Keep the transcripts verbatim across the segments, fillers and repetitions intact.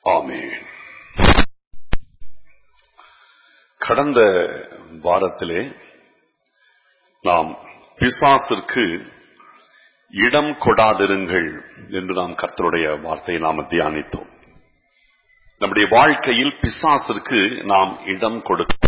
ஆமென். கடந்த வாரத்திலே நாம் பிசாசிற்கு இடம் கொடாதிருங்கள் என்று நாம் கர்த்தருடைய வார்த்தையை நாம் தியானித்தோம். நம்முடைய வாழ்க்கையில் பிசாசிற்கு நாம் இடம் கொடுக்க,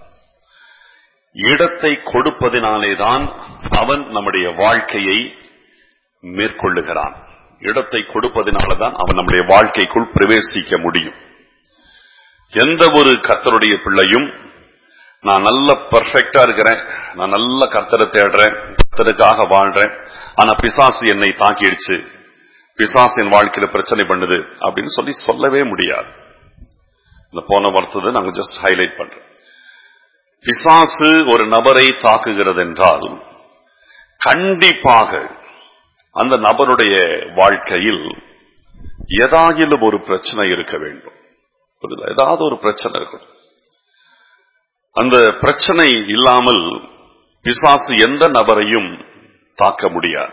இடத்தை கொடுப்பதினாலேதான் அவன் நம்முடைய வாழ்க்கையை மேற்கொள்ளுகிறான். இடத்தை கொடுப்பதினால்தான் அவன் நம்முடைய வாழ்க்கைக்குள் பிரவேசிக்க முடியும். எந்த ஒரு கர்த்தருடைய பிள்ளையும் நான் நல்ல பெர்ஃபெக்டா இருக்கிறேன், நான் நல்ல கர்த்தரை தேடுறேன், கர்த்தருக்காக வாழ்றேன், ஆனா பிசாசு என்னை தாக்கிடுச்சு, பிசாசு என் வாழ்க்கையில பிரச்சனை பண்ணுது அப்படின்னு சொல்லி சொல்லவே முடியாது. இந்த போன வார்த்தை நாங்க ஜஸ்ட் ஹைலைட் பண்றோம். பிசாசு ஒரு நபரை தாக்குகிறது என்றால் கண்டிப்பாக அந்த நபருடைய வாழ்க்கையில் ஏதாயிலும் ஒரு பிரச்சனை இருக்க வேண்டும். ஏதாவது ஒரு பிரச்சனை இருக்கும். அந்த பிரச்சனை இல்லாமல் பிசாசு எந்த நபரையும் தாக்க முடியாது.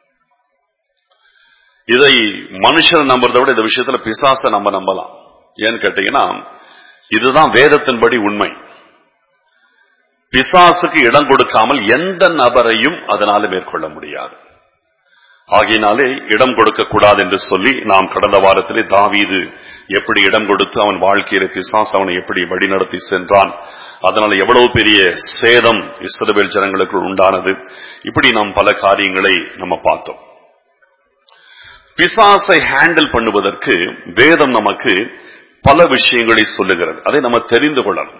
இதை மனுஷன் நம்புறதை விட இந்த விஷயத்துல பிசாசை நம்ம நம்பலாம். ஏன்னு கேட்டீங்கன்னா, இதுதான் வேதத்தின்படி உண்மை. பிசாசுக்கு இடம் கொடுக்காமல் எந்த நபரையும் அதனால மேற்கொள்ள முடியாது. ஆகையினாலே இடம் கொடுக்க கூடாது என்று சொல்லி நாம் கடந்த வாரத்திலே தாவீது எப்படி இடம் கொடுத்து அவன் வாழ்க்கையில பிசாசு அவனை எப்படி வழிநடத்தி சென்றான், அதனால எவ்வளவு பெரிய சேதம் இஸ்ரவேல் ஜனங்களுக்குள் உண்டானது, இப்படி நாம் பல காரியங்களை நம்ம பார்த்தோம். பிசாசை ஹேண்டில் பண்ணுவதற்கு வேதம் நமக்கு பல விஷயங்களை சொல்லுகிறது. அதை நம்ம தெரிந்து கொள்ளணும்.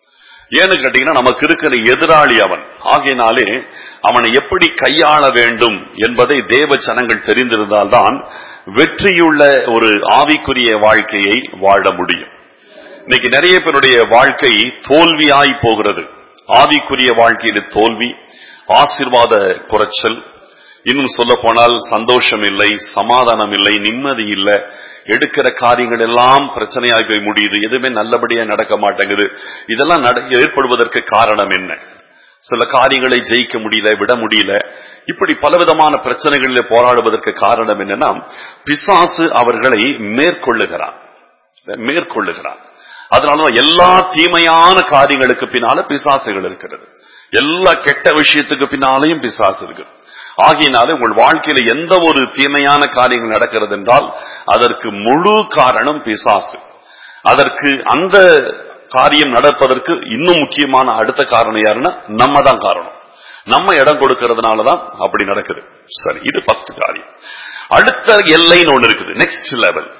ஏன்னு கேட்டீங்கன்னா, நமக்கு இருக்கிற எதிராளி அவன். ஆகையினாலே அவனை எப்படி கையாள வேண்டும் என்பதை தேவ ஜனங்கள் தெரிந்திருந்தால்தான் வெற்றியுள்ள ஒரு ஆவிக்குரிய வாழ்க்கையை வாழ முடியும். இன்னைக்கு நிறைய பேருடைய வாழ்க்கை தோல்வியாய் போகிறது. ஆவிக்குரிய வாழ்க்கையில தோல்வி, ஆசீர்வாத குறைச்சல், இன்னும் சொல்ல போனால் சந்தோஷம் இல்லை, சமாதானம் இல்லை, நிம்மதி இல்லை, எடுக்கிற காரியங்கள் எல்லாம் பிரச்சனையாய் போய் முடியுது, எதுவுமே நல்லபடியா நடக்க மாட்டேங்குது. இதெல்லாம் ஏற்படுவதற்கு காரணம் என்ன? சில காரியங்களை ஜெயிக்க முடியல, விட முடியல, இப்படி பலவிதமான பிரச்சனைகளில் போராடுவதற்கு காரணம் என்னன்னா, பிசாசு அவர்களை மேற்கொள்ளுகிறான் மேற்கொள்ளுகிறான் அதனாலதான் எல்லா தீமையான காரியங்களுக்கு பின்னால பிசாசுகள் இருக்கிறது. எல்லா கெட்ட விஷயத்துக்கு பின்னாலையும் பிசாசு இருக்கிறது. ஆகையினால உங்கள் வாழ்க்கையில எந்த ஒரு தீமையான காரியங்கள் நடக்கிறது என்றால் அதற்கு முழு காரணம் பிசாசு. அதற்கு அந்த காரியம் நடப்பதற்கு இன்னும் முக்கியமான அடுத்த காரணம் யாருன்னா நம்ம தான் காரணம். நம்ம இடம் கொடுக்கிறதுனாலதான் அப்படி நடக்குது. சரி, இது ஃபர்ஸ்ட் காரியம். அடுத்த எல்லைன்னு ஒண்ணு இருக்குது, நெக்ஸ்ட் லெவல்.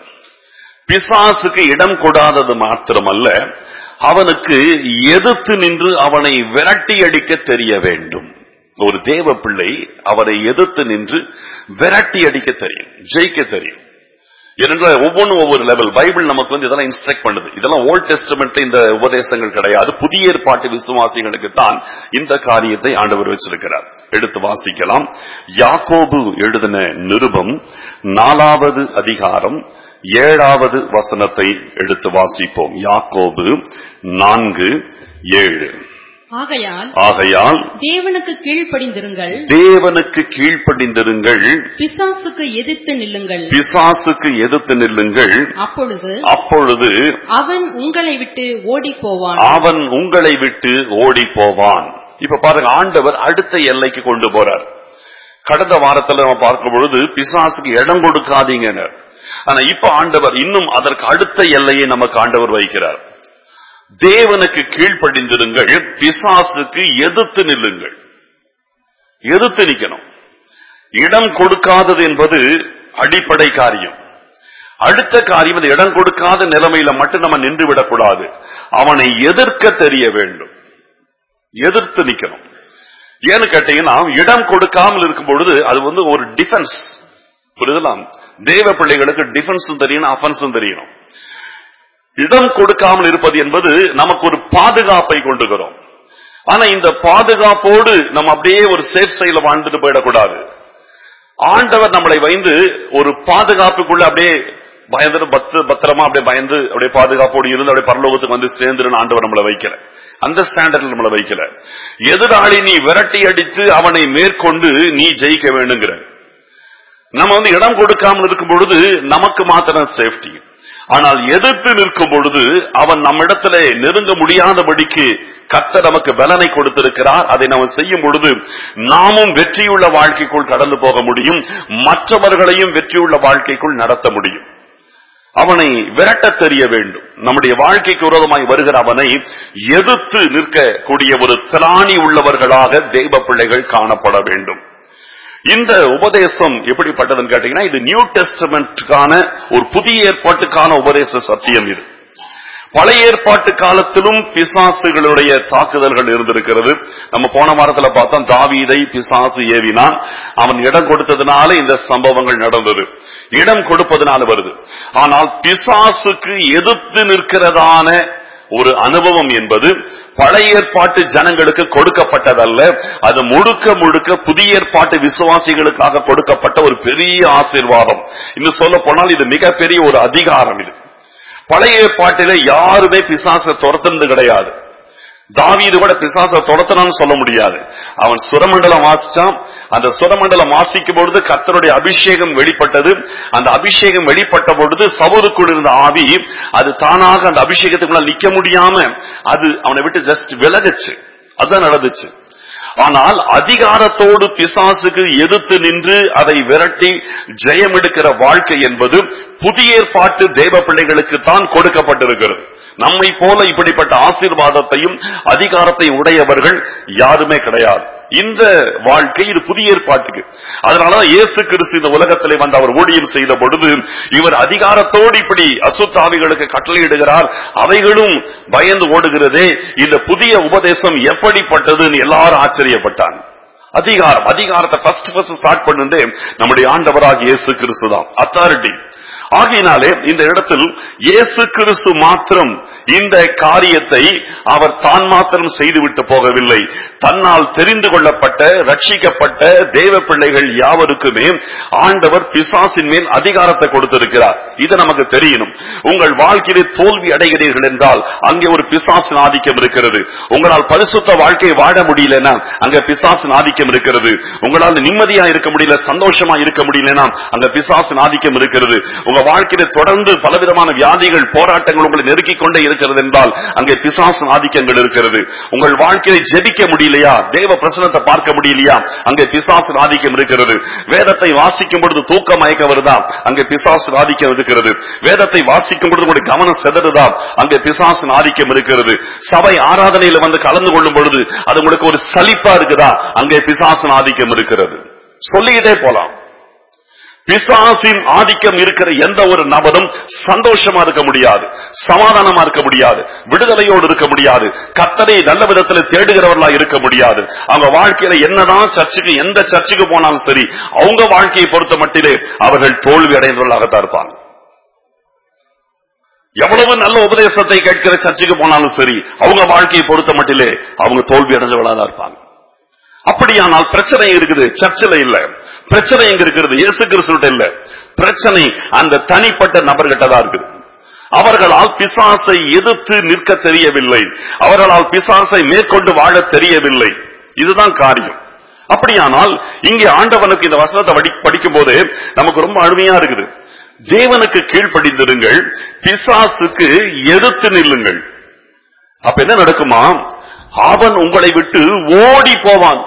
பிசாசுக்கு இடம் கொடாதது மாத்திரமல்ல, அவனுக்கு எதிர்த்து நின்று அவனை விரட்டி அடிக்க தெரிய வேண்டும். ஒரு தேவ பிள்ளை அவரை எதிர்த்து நின்று விரட்டி அடிக்க தெரியும், ஜெயிக்க தெரியும். ஏனென்றால் ஒவ்வொன்றும் ஒவ்வொரு லெவல். பைபிள் நமக்கு வந்து இதெல்லாம் இன்ஸ்ட்ரக்ட் பண்ணுது. இதெல்லாம் ஓல்ட் டெஸ்டமென்ட் இந்த உபதேசங்கள் கிடையாது. புதிய ஏற்பாட்டு விசுவாசிகளுக்கு தான் இந்த காரியத்தை ஆண்டவர் வச்சிருக்கிறார். எடுத்து வாசிக்கலாம். யாக்கோபு எழுதின நிருபம் நாலாவது அதிகாரம் ஏழாவது வசனத்தை எடுத்து வாசிப்போம். யாக்கோபு நான்கு ஏழு. ஆகையால் ஆகையால் தேவனுக்கு கீழ்ப்படிந்திருங்கள், தேவனுக்கு கீழ்ப்படிந்திருங்கள், பிசாசுக்கு எதிர்த்து நில்லுங்கள், பிசாசுக்கு எதிர்த்து நில்லுங்கள், அப்பொழுது அப்பொழுது அவன் உங்களை விட்டு ஓடி போவான், அவன் உங்களை விட்டு ஓடி போவான். இப்ப பாருங்க, ஆண்டவர் அடுத்த எல்லைக்கு கொண்டு போறார். கடந்த வாரத்துல நம்ம பார்க்கும் பொழுது பிசாசுக்கு இடம் கொடுக்காதீங்க, ஆனா இப்ப ஆண்டவர் இன்னும் அதற்கு அடுத்த எல்லையை நமக்கு ஆண்டவர் வைக்கிறார். தேவனுக்கு கீழ்ப்படிந்திருங்கள், பிசாசுக்கு எதிர்த்து நில்லுங்கள். எதிர்த்து நிக்கணும். இடம் கொடுக்காதது என்பது அடிப்படை காரியம். அடுத்த காரியம், அது இடம் கொடுக்காத நிலைமையில மட்டும் நம்ம நின்று விடக்கூடாது. அவனை எதிர்க்க தெரிய வேண்டும், எதிர்த்து நிக்கணும். ஏன்னு கேட்டீங்கன்னா, இடம் கொடுக்காமல் இருக்கும் பொழுது அது வந்து ஒரு டிஃபென்ஸ். புரிதலாம்? தேவ பிள்ளைகளுக்கு டிஃபென்ஸும் தெரியணும், அஃபென்ஸும் தெரியணும். இடம் கொடுக்காமல் இருப்பது என்பது நமக்கு ஒரு பாதுகாப்பை கொண்டுகிறோம். ஆனா இந்த பாதுகாப்போடு நம்ம அப்படியே ஒரு சேஃப் சைடுல வாழ்ந்துட்டு போயிடக்கூடாது. ஆண்டவர் நம்மளை வைந்து ஒரு பாதுகாப்புக்குள்ள அப்படியே பயந்து பத்து பத்திரமா அப்படியே பயந்து அப்படியே பாதுகாப்போடு இருந்து அப்படியே பரலோகத்துக்கு வந்து சேர்ந்துருன்னு ஆண்டவர் நம்மளை வைக்கல. அந்த ஸ்டாண்டர்ட்ல நம்மளை வைக்கல. எதிராளி நீ விரட்டி அடித்து அவனை மேற்கொண்டு நீ ஜெயிக்க வேண்டுங்கிற. நம்ம வந்து இடம் கொடுக்காமல் இருக்கும் பொழுது நமக்கு மாத்திரம் சேஃப்டி. ஆனால் எதிர்த்து நிற்கும் பொழுது அவன் நம்மிடத்திலே நெருங்க முடியாதபடிக்கு கர்த்தர் நமக்கு பலனை கொடுத்திருக்கிறார். அதை நாம் செய்யும் பொழுது நாமும் வெற்றியுள்ள வாழ்க்கைக்குள் கடந்து போக முடியும், மற்றவர்களையும் வெற்றியுள்ள வாழ்க்கைக்குள் நடத்த முடியும். அவனை விரட்ட தெரிய வேண்டும். நம்முடைய வாழ்க்கைக்கு விரோதமாய் வருகிற அவனை எதிர்த்து நிற்கக்கூடிய ஒரு திராணி உள்ளவர்களாக தேவ பிள்ளைகள் காணப்பட வேண்டும். இந்த உபதேசம் எப்படிப்பட்டதுன்னு கேட்டீங்கன்னா, இது நியூ டெஸ்டமென்ட்கான ஒரு புதிய ஏற்பாட்டுக்கான உபதேச சத்தியம். இது பழைய ஏற்பாட்டு காலத்திலும் பிசாசுகளுடைய தாக்குதல்கள் இருந்திருக்கிறது. நம்ம போன வாரத்துல பார்த்தோம், தாவீதை பிசாசு ஏவினான். அவன் இடம் கொடுத்ததுனால இந்த சம்பவங்கள் நடந்தது. இடம் கொடுப்பதனால வருது. ஆனால் பிசாசுக்கு எதிர்த்து நிற்கிறதான ஒரு அனுபவம் என்பது பழைய ஏற்பாட்டு ஜனங்களுக்கு கொடுக்கப்பட்டதல்ல. அது முழுக்க முழுக்க புதிய ஏற்பாட்டு விசுவாசிகளுக்காக கொடுக்கப்பட்ட ஒரு பெரிய ஆசீர்வாதம். இன்னும் சொல்ல போனால் இது மிகப்பெரிய ஒரு அதிகாரம். இது பழைய ஏற்பாட்டிலே யாருமே பிசாசை துரத்துனது கிடையாது. தாவீது கூட பிசாசை துரத்தணும்னு சொல்ல முடியாது. அவன் சுரமண்டலம் வாசிச்சான். அந்த சுரமண்டலம் வாசிக்கும் பொழுது கர்த்தருடைய அபிஷேகம் வெளிப்பட்டது. அந்த அபிஷேகம் வெளிப்பட்ட பொழுது சவுலுக்குள் இருந்த ஆவி அது தானாக அந்த அபிஷேகத்துக்குள்ள நிக்க முடியாம அது அவனை விட்டு ஜஸ்ட் விலகுச்சு. அதான் நடந்துச்சு. ஆனால் அதிகாரத்தோடு பிசாசுக்கு எதிர்த்து நின்று அதை விரட்டி ஜெயம் எடுக்கிற வாழ்க்கை என்பது புதிய ஏற்பாட்டு தேவ பிள்ளைகளுக்கு தான் கொடுக்கப்பட்டிருக்கிறது. நம்மை போல இப்படிப்பட்ட ஆசீர்வாதத்தையும் அதிகாரத்தையும் உடையவர்கள் யாருமே கிடையாது. இந்த வாழ்க்கை இது புதிய ஏற்பாட்டுக்கு. அதனாலதான் இயேசு கிறிஸ்து இந்த உலகத்திலே வந்து அவர் ஊழியம் செய்த பொழுது இவர் அதிகாரத்தோடு இப்படி அசுத்தாவிகளுக்கு கட்டளையிடுகிறார். அவைகளும் பயந்து ஓடுகிறதே. இந்த புதிய உபதேசம் எப்படிப்பட்டதுன்னு எல்லாரும் ஆச்சரியப்பட்டாங்க. அதிகாரம் அதிகாரத்தை ஃபர்ஸ்ட் ஃபர்ஸ்ட் ஸ்டார்ட் பண்ணுதே நம்முடைய ஆண்டவராகிய இயேசு கிறிஸ்து தான். அத்தாரிட்டி. ஆகையினாலே இந்த இடத்தில் இயேசு கிறிஸ்து மாத்திரம் இந்த காரியத்தை அவர் தான் மாத்திரம் செய்துவிட்டு போகவில்லை. தன்னால் தெரிந்து கொள்ளப்பட்ட ரட்சிக்கப்பட்ட தேவ பிள்ளைகள் யாவருக்குமே ஆண்டவர் பிசாசின் மேல் அதிகாரத்தை கொடுத்திருக்கிறார். இது நமக்கு தெரியணும். உங்கள் வாழ்க்கையிலே தோல்வி அடைகிறீர்கள் என்றால் அங்கே ஒரு பிசாசின் ஆதிக்கம் இருக்கிறது. உங்களால் பரிசுத்த வாழ்க்கையை வாழ முடியலன்னா அங்க பிசாசின் ஆதிக்கம் இருக்கிறது. உங்களால் நிம்மதியா இருக்க முடியல, சந்தோஷமா இருக்க முடியலன்னா அங்க பிசாசின் ஆதிக்கம் இருக்கிறது. உங்க வாழ்க்கையில தொடர்ந்து பலவிதமான வியாதிகள் போராட்டங்கள் உங்களை நெருக்கிக் கொண்டே இருக்கிறது என்றால் அங்கே பிசாசின் ஆதிக்கங்கள் இருக்கிறது. உங்கள் வாழ்க்கையை ஜெபிக்க முடியலையா, தேவ பிரசன்னத்தை பார்க்க முடியலையா, அங்கே பிசாசின் ஆதிக்கம் இருக்கிறது. வேதத்தை வாசிக்கும் பொழுது தூக்கம் மயக்க வருதா, அங்கே பிசாசின் ஆதிக்கம் இருக்கிறது. வேதத்தை வாசிக்கும் பொழுது உங்களுடைய கவனம் செதறுதா, அங்கே பிசாசின் ஆதிக்கம் இருக்கிறது. சபை ஆராதனையில வந்து கலந்து கொள்ளும் பொழுது அது உங்களுக்கு ஒரு சலிப்பா இருக்குதா, அங்கே பிசாசின் ஆதிக்கம் இருக்கிறது. சொல்லிக்கிட்டே போலாம். பிசாசின் ஆதிக்கம் இருக்கிற எந்த ஒரு நபரும் சந்தோஷமா இருக்க முடியாது, சமாதானமா இருக்க முடியாது, விடுதலையோடு இருக்க முடியாது, கர்த்தரை நல்ல விதத்தில் தேடுகிறவர்களா இருக்க முடியாது. அவங்க வாழ்க்கையில என்னதான் சர்ச்சுக்கு எந்த சர்ச்சுக்கு போனாலும் சரி அவங்க வாழ்க்கையை பொறுத்த மட்டிலே அவர்கள் தோல்வி அடைந்தவர்களாகத்தான் இருப்பாங்க. எவ்வளவு நல்ல உபதேசத்தை கேட்கிற சர்ச்சுக்கு போனாலும் சரி அவங்க வாழ்க்கையை பொறுத்த மட்டிலே அவங்க தோல்வி அடைஞ்சவர்களாக இருப்பாங்க. அப்படியானால் பிரச்சனை இருக்குது சர்ச்சில் இல்ல. பிரச்சனை எங்க இருக்கிறது? இயேசு கிறிஸ்துவிட்ட இல்ல. பிரச்சனை அந்த தனிப்பட்ட நபர்கிட்ட தான் இருக்குது. அவர்களால் பிசாசை எதிர்த்து நிற்க தெரியவில்லை. அவர்களால் பிசாசை மேற்கொண்டு வாழ தெரியவில்லை. இதுதான் காரியம். அப்படியானால் இங்கே ஆண்டவனுக்கு இந்த வசனத்தை படிக்கும் போது நமக்கு ரொம்ப அருமையா இருக்குது. தேவனுக்கு கீழ்ப்படிந்திருங்கள், பிசாசுக்கு எதிர்த்து நில்லுங்கள். அப்ப என்ன நடக்குமா? அவன் உங்களை விட்டு ஓடி போவான்.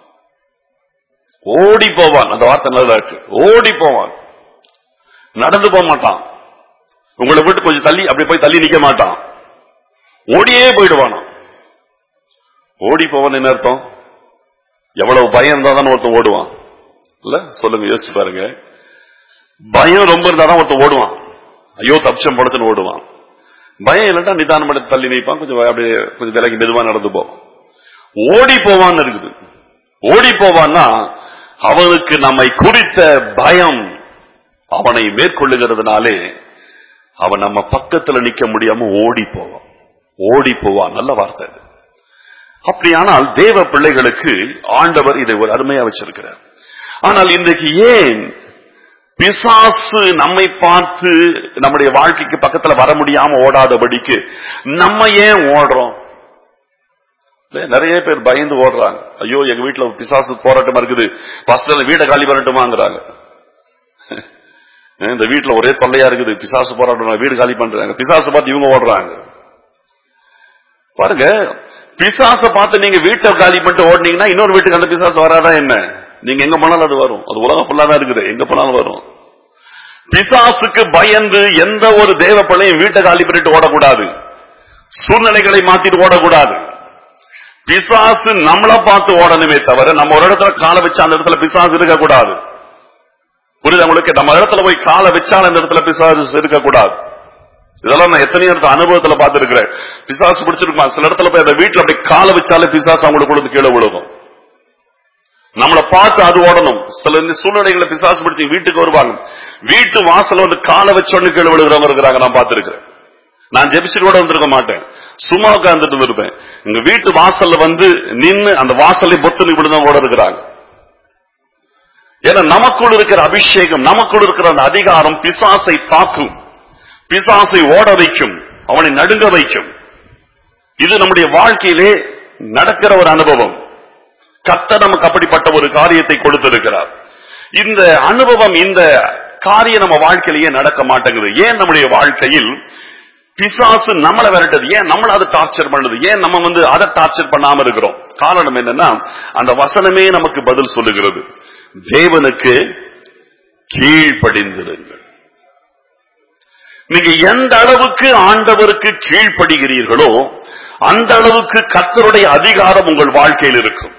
ஓடி போவான். அந்த வார்த்தை நல்லா இருக்கு. ஓடி போவான். நடந்து போக மாட்டான். உங்களை விட்டு கொஞ்சம் தள்ளி அப்படி போய் தள்ளி நிக்க மாட்டான். ஓடியே போயிடுவானா. ஓடி போவான் என்ன அர்த்தம்? எவ்வளவு பயம் இருந்தா தான் ஒருத்தன் ஓடுவான் இல்ல? சொல்லுங்க, யோசிச்சு பாருங்க. பயம் ரொம்ப இருந்தா தான் ஒருத்தன் ஓடுவான். ஐயோ தப்சம் படச்சுன்னு ஓடுவான். பயம் இல்லைன்னா நிதானம் படுத்து தள்ளி நிற்பான். கொஞ்சம் அப்படியே கொஞ்சம் விலகி மெதுவா நடந்து போவான். ஓடி போவான்னு இருக்குது. ஓடி போவான்னா அவனுக்கு நம்மை குறித்த பயம் அவனை மேற்கொள்ளுகிறதுனாலே அவன் நம்ம பக்கத்துல நிக்க முடியாம ஓடி போவான். ஓடி போவான். நல்ல வார்த்தை. அப்படியானால் தேவ பிள்ளைகளுக்கு ஆண்டவர் இதை ஒரு அருமையா வச்சிருக்கிறார். ஆனால் இன்றைக்கு ஏன் பிசாசு நம்மை பார்த்து நம்முடைய வாழ்க்கைக்கு பக்கத்துல வர முடியாம ஓடாதபடிக்கு நம்ம ஏன் ஓடுறோம்? நிறைய பேர் பயந்து ஓடுறாங்க. ஐயோ எங்க வீட்டுல பிசாசு போராட்டமா இருக்குது, பஸ்ல வீட காலி வரட்டுமாங்கிறாங்க. இந்த வீட்டுல ஒரே தொல்லையா இருக்குது, பிசாசு போராட்டம், வீடு காலி பண்றாங்க, பிசாசு பார்த்து இவங்க ஓடுறாங்க. பாருங்க, பிசாசை பார்த்து நீங்க வீட்டை காலி பண்ணிட்டு ஓடுனீங்கன்னா இன்னொரு வீட்டுக்கு அந்த பிசாசு வராதா என்ன? நீங்க எங்க போனாலும் அது வரும். அது உலகம் ஃபுல்லா தான் இருக்குது, எங்க போனாலும் வரும். பிசாசுக்கு பயந்து எந்த ஒரு தேவ பிள்ளையும் வீட்டை காலி பண்ணிட்டு ஓடக்கூடாது, சூழ்நிலைகளை மாத்திட்டு ஓடக்கூடாது. பிசாசு நம்மளை பார்த்து ஓடணுமே தவிர நம்ம ஒரு இடத்துல காலை வச்சு அந்த இடத்துல பிசாசு இருக்கக்கூடாது. புரியுது உங்களுக்கு? நம்ம இடத்துல போய் காலை வச்சாலும் அந்த இடத்துல பிசாசு இருக்கக்கூடாது. இதெல்லாம் நான் எத்தனையோ இடத்துல அனுபவத்துல பார்த்திருக்கிறேன். பிசாசு பிடிச்சிருக்குமா, சில இடத்துல போய் அந்த வீட்டுல அப்படி காலை வச்சாலே பிசாசு அவங்களுக்கு கொடுத்து கீழே விழுகும். நம்மளை பார்த்து அது ஓடணும். சில சூழ்நிலைகளை பிசாசு பிடிச்சி வீட்டுக்கு வருவாங்க, வீட்டு வாசல வந்து காலை வச்சோன்னு கீழே விழுகிறவங்க இருக்கிறாங்க, நான் பார்த்திருக்கிறேன். நான் ஜெபிச்சுட்டு கூட வந்திருக்க மாட்டேன், சும்மா உட்கார்ந்துட்டு இருப்பேன். எங்க வீட்டு வாசல்ல வந்து நின்று அந்த வாசலை பொத்து இப்படிதான் ஓட இருக்கிறாங்க. ஏன்னா நமக்குள் இருக்கிற அபிஷேகம், நமக்குள் இருக்கிற அந்த அதிகாரம் பிசாசை தாக்கும், பிசாசை ஓட வைக்கும், அவனை நடுங்க வைக்கும். இது நம்முடைய வாழ்க்கையிலே நடக்கிற ஒரு அனுபவம். கர்த்தர் நமக்கு அப்படிப்பட்ட ஒரு காரியத்தை கொடுத்திருக்கிறார். இந்த அனுபவம், இந்த காரியம் நம்ம வாழ்க்கையிலேயே நடக்க மாட்டேங்குது. ஏன் நம்முடைய வாழ்க்கையில் பிசாசு நம்மளை விரட்டது? ஏன் நம்மள அதை டார்ச்சர் பண்ணுது? ஏன் நம்ம வந்து அதை டார்ச்சர் பண்ணாம இருக்கிறோம்? காரணம் என்னன்னா, அந்த வசனமே நமக்கு பதில் சொல்லுகிறது. தேவனுக்கு கீழ்ப்படிந்திருங்கள். நீங்க எந்த அளவுக்கு ஆண்டவருக்கு கீழ்ப்படுகிறீர்களோ அந்த அளவுக்கு கர்த்தருடைய அதிகாரம் உங்கள் வாழ்க்கையில் இருக்கும்.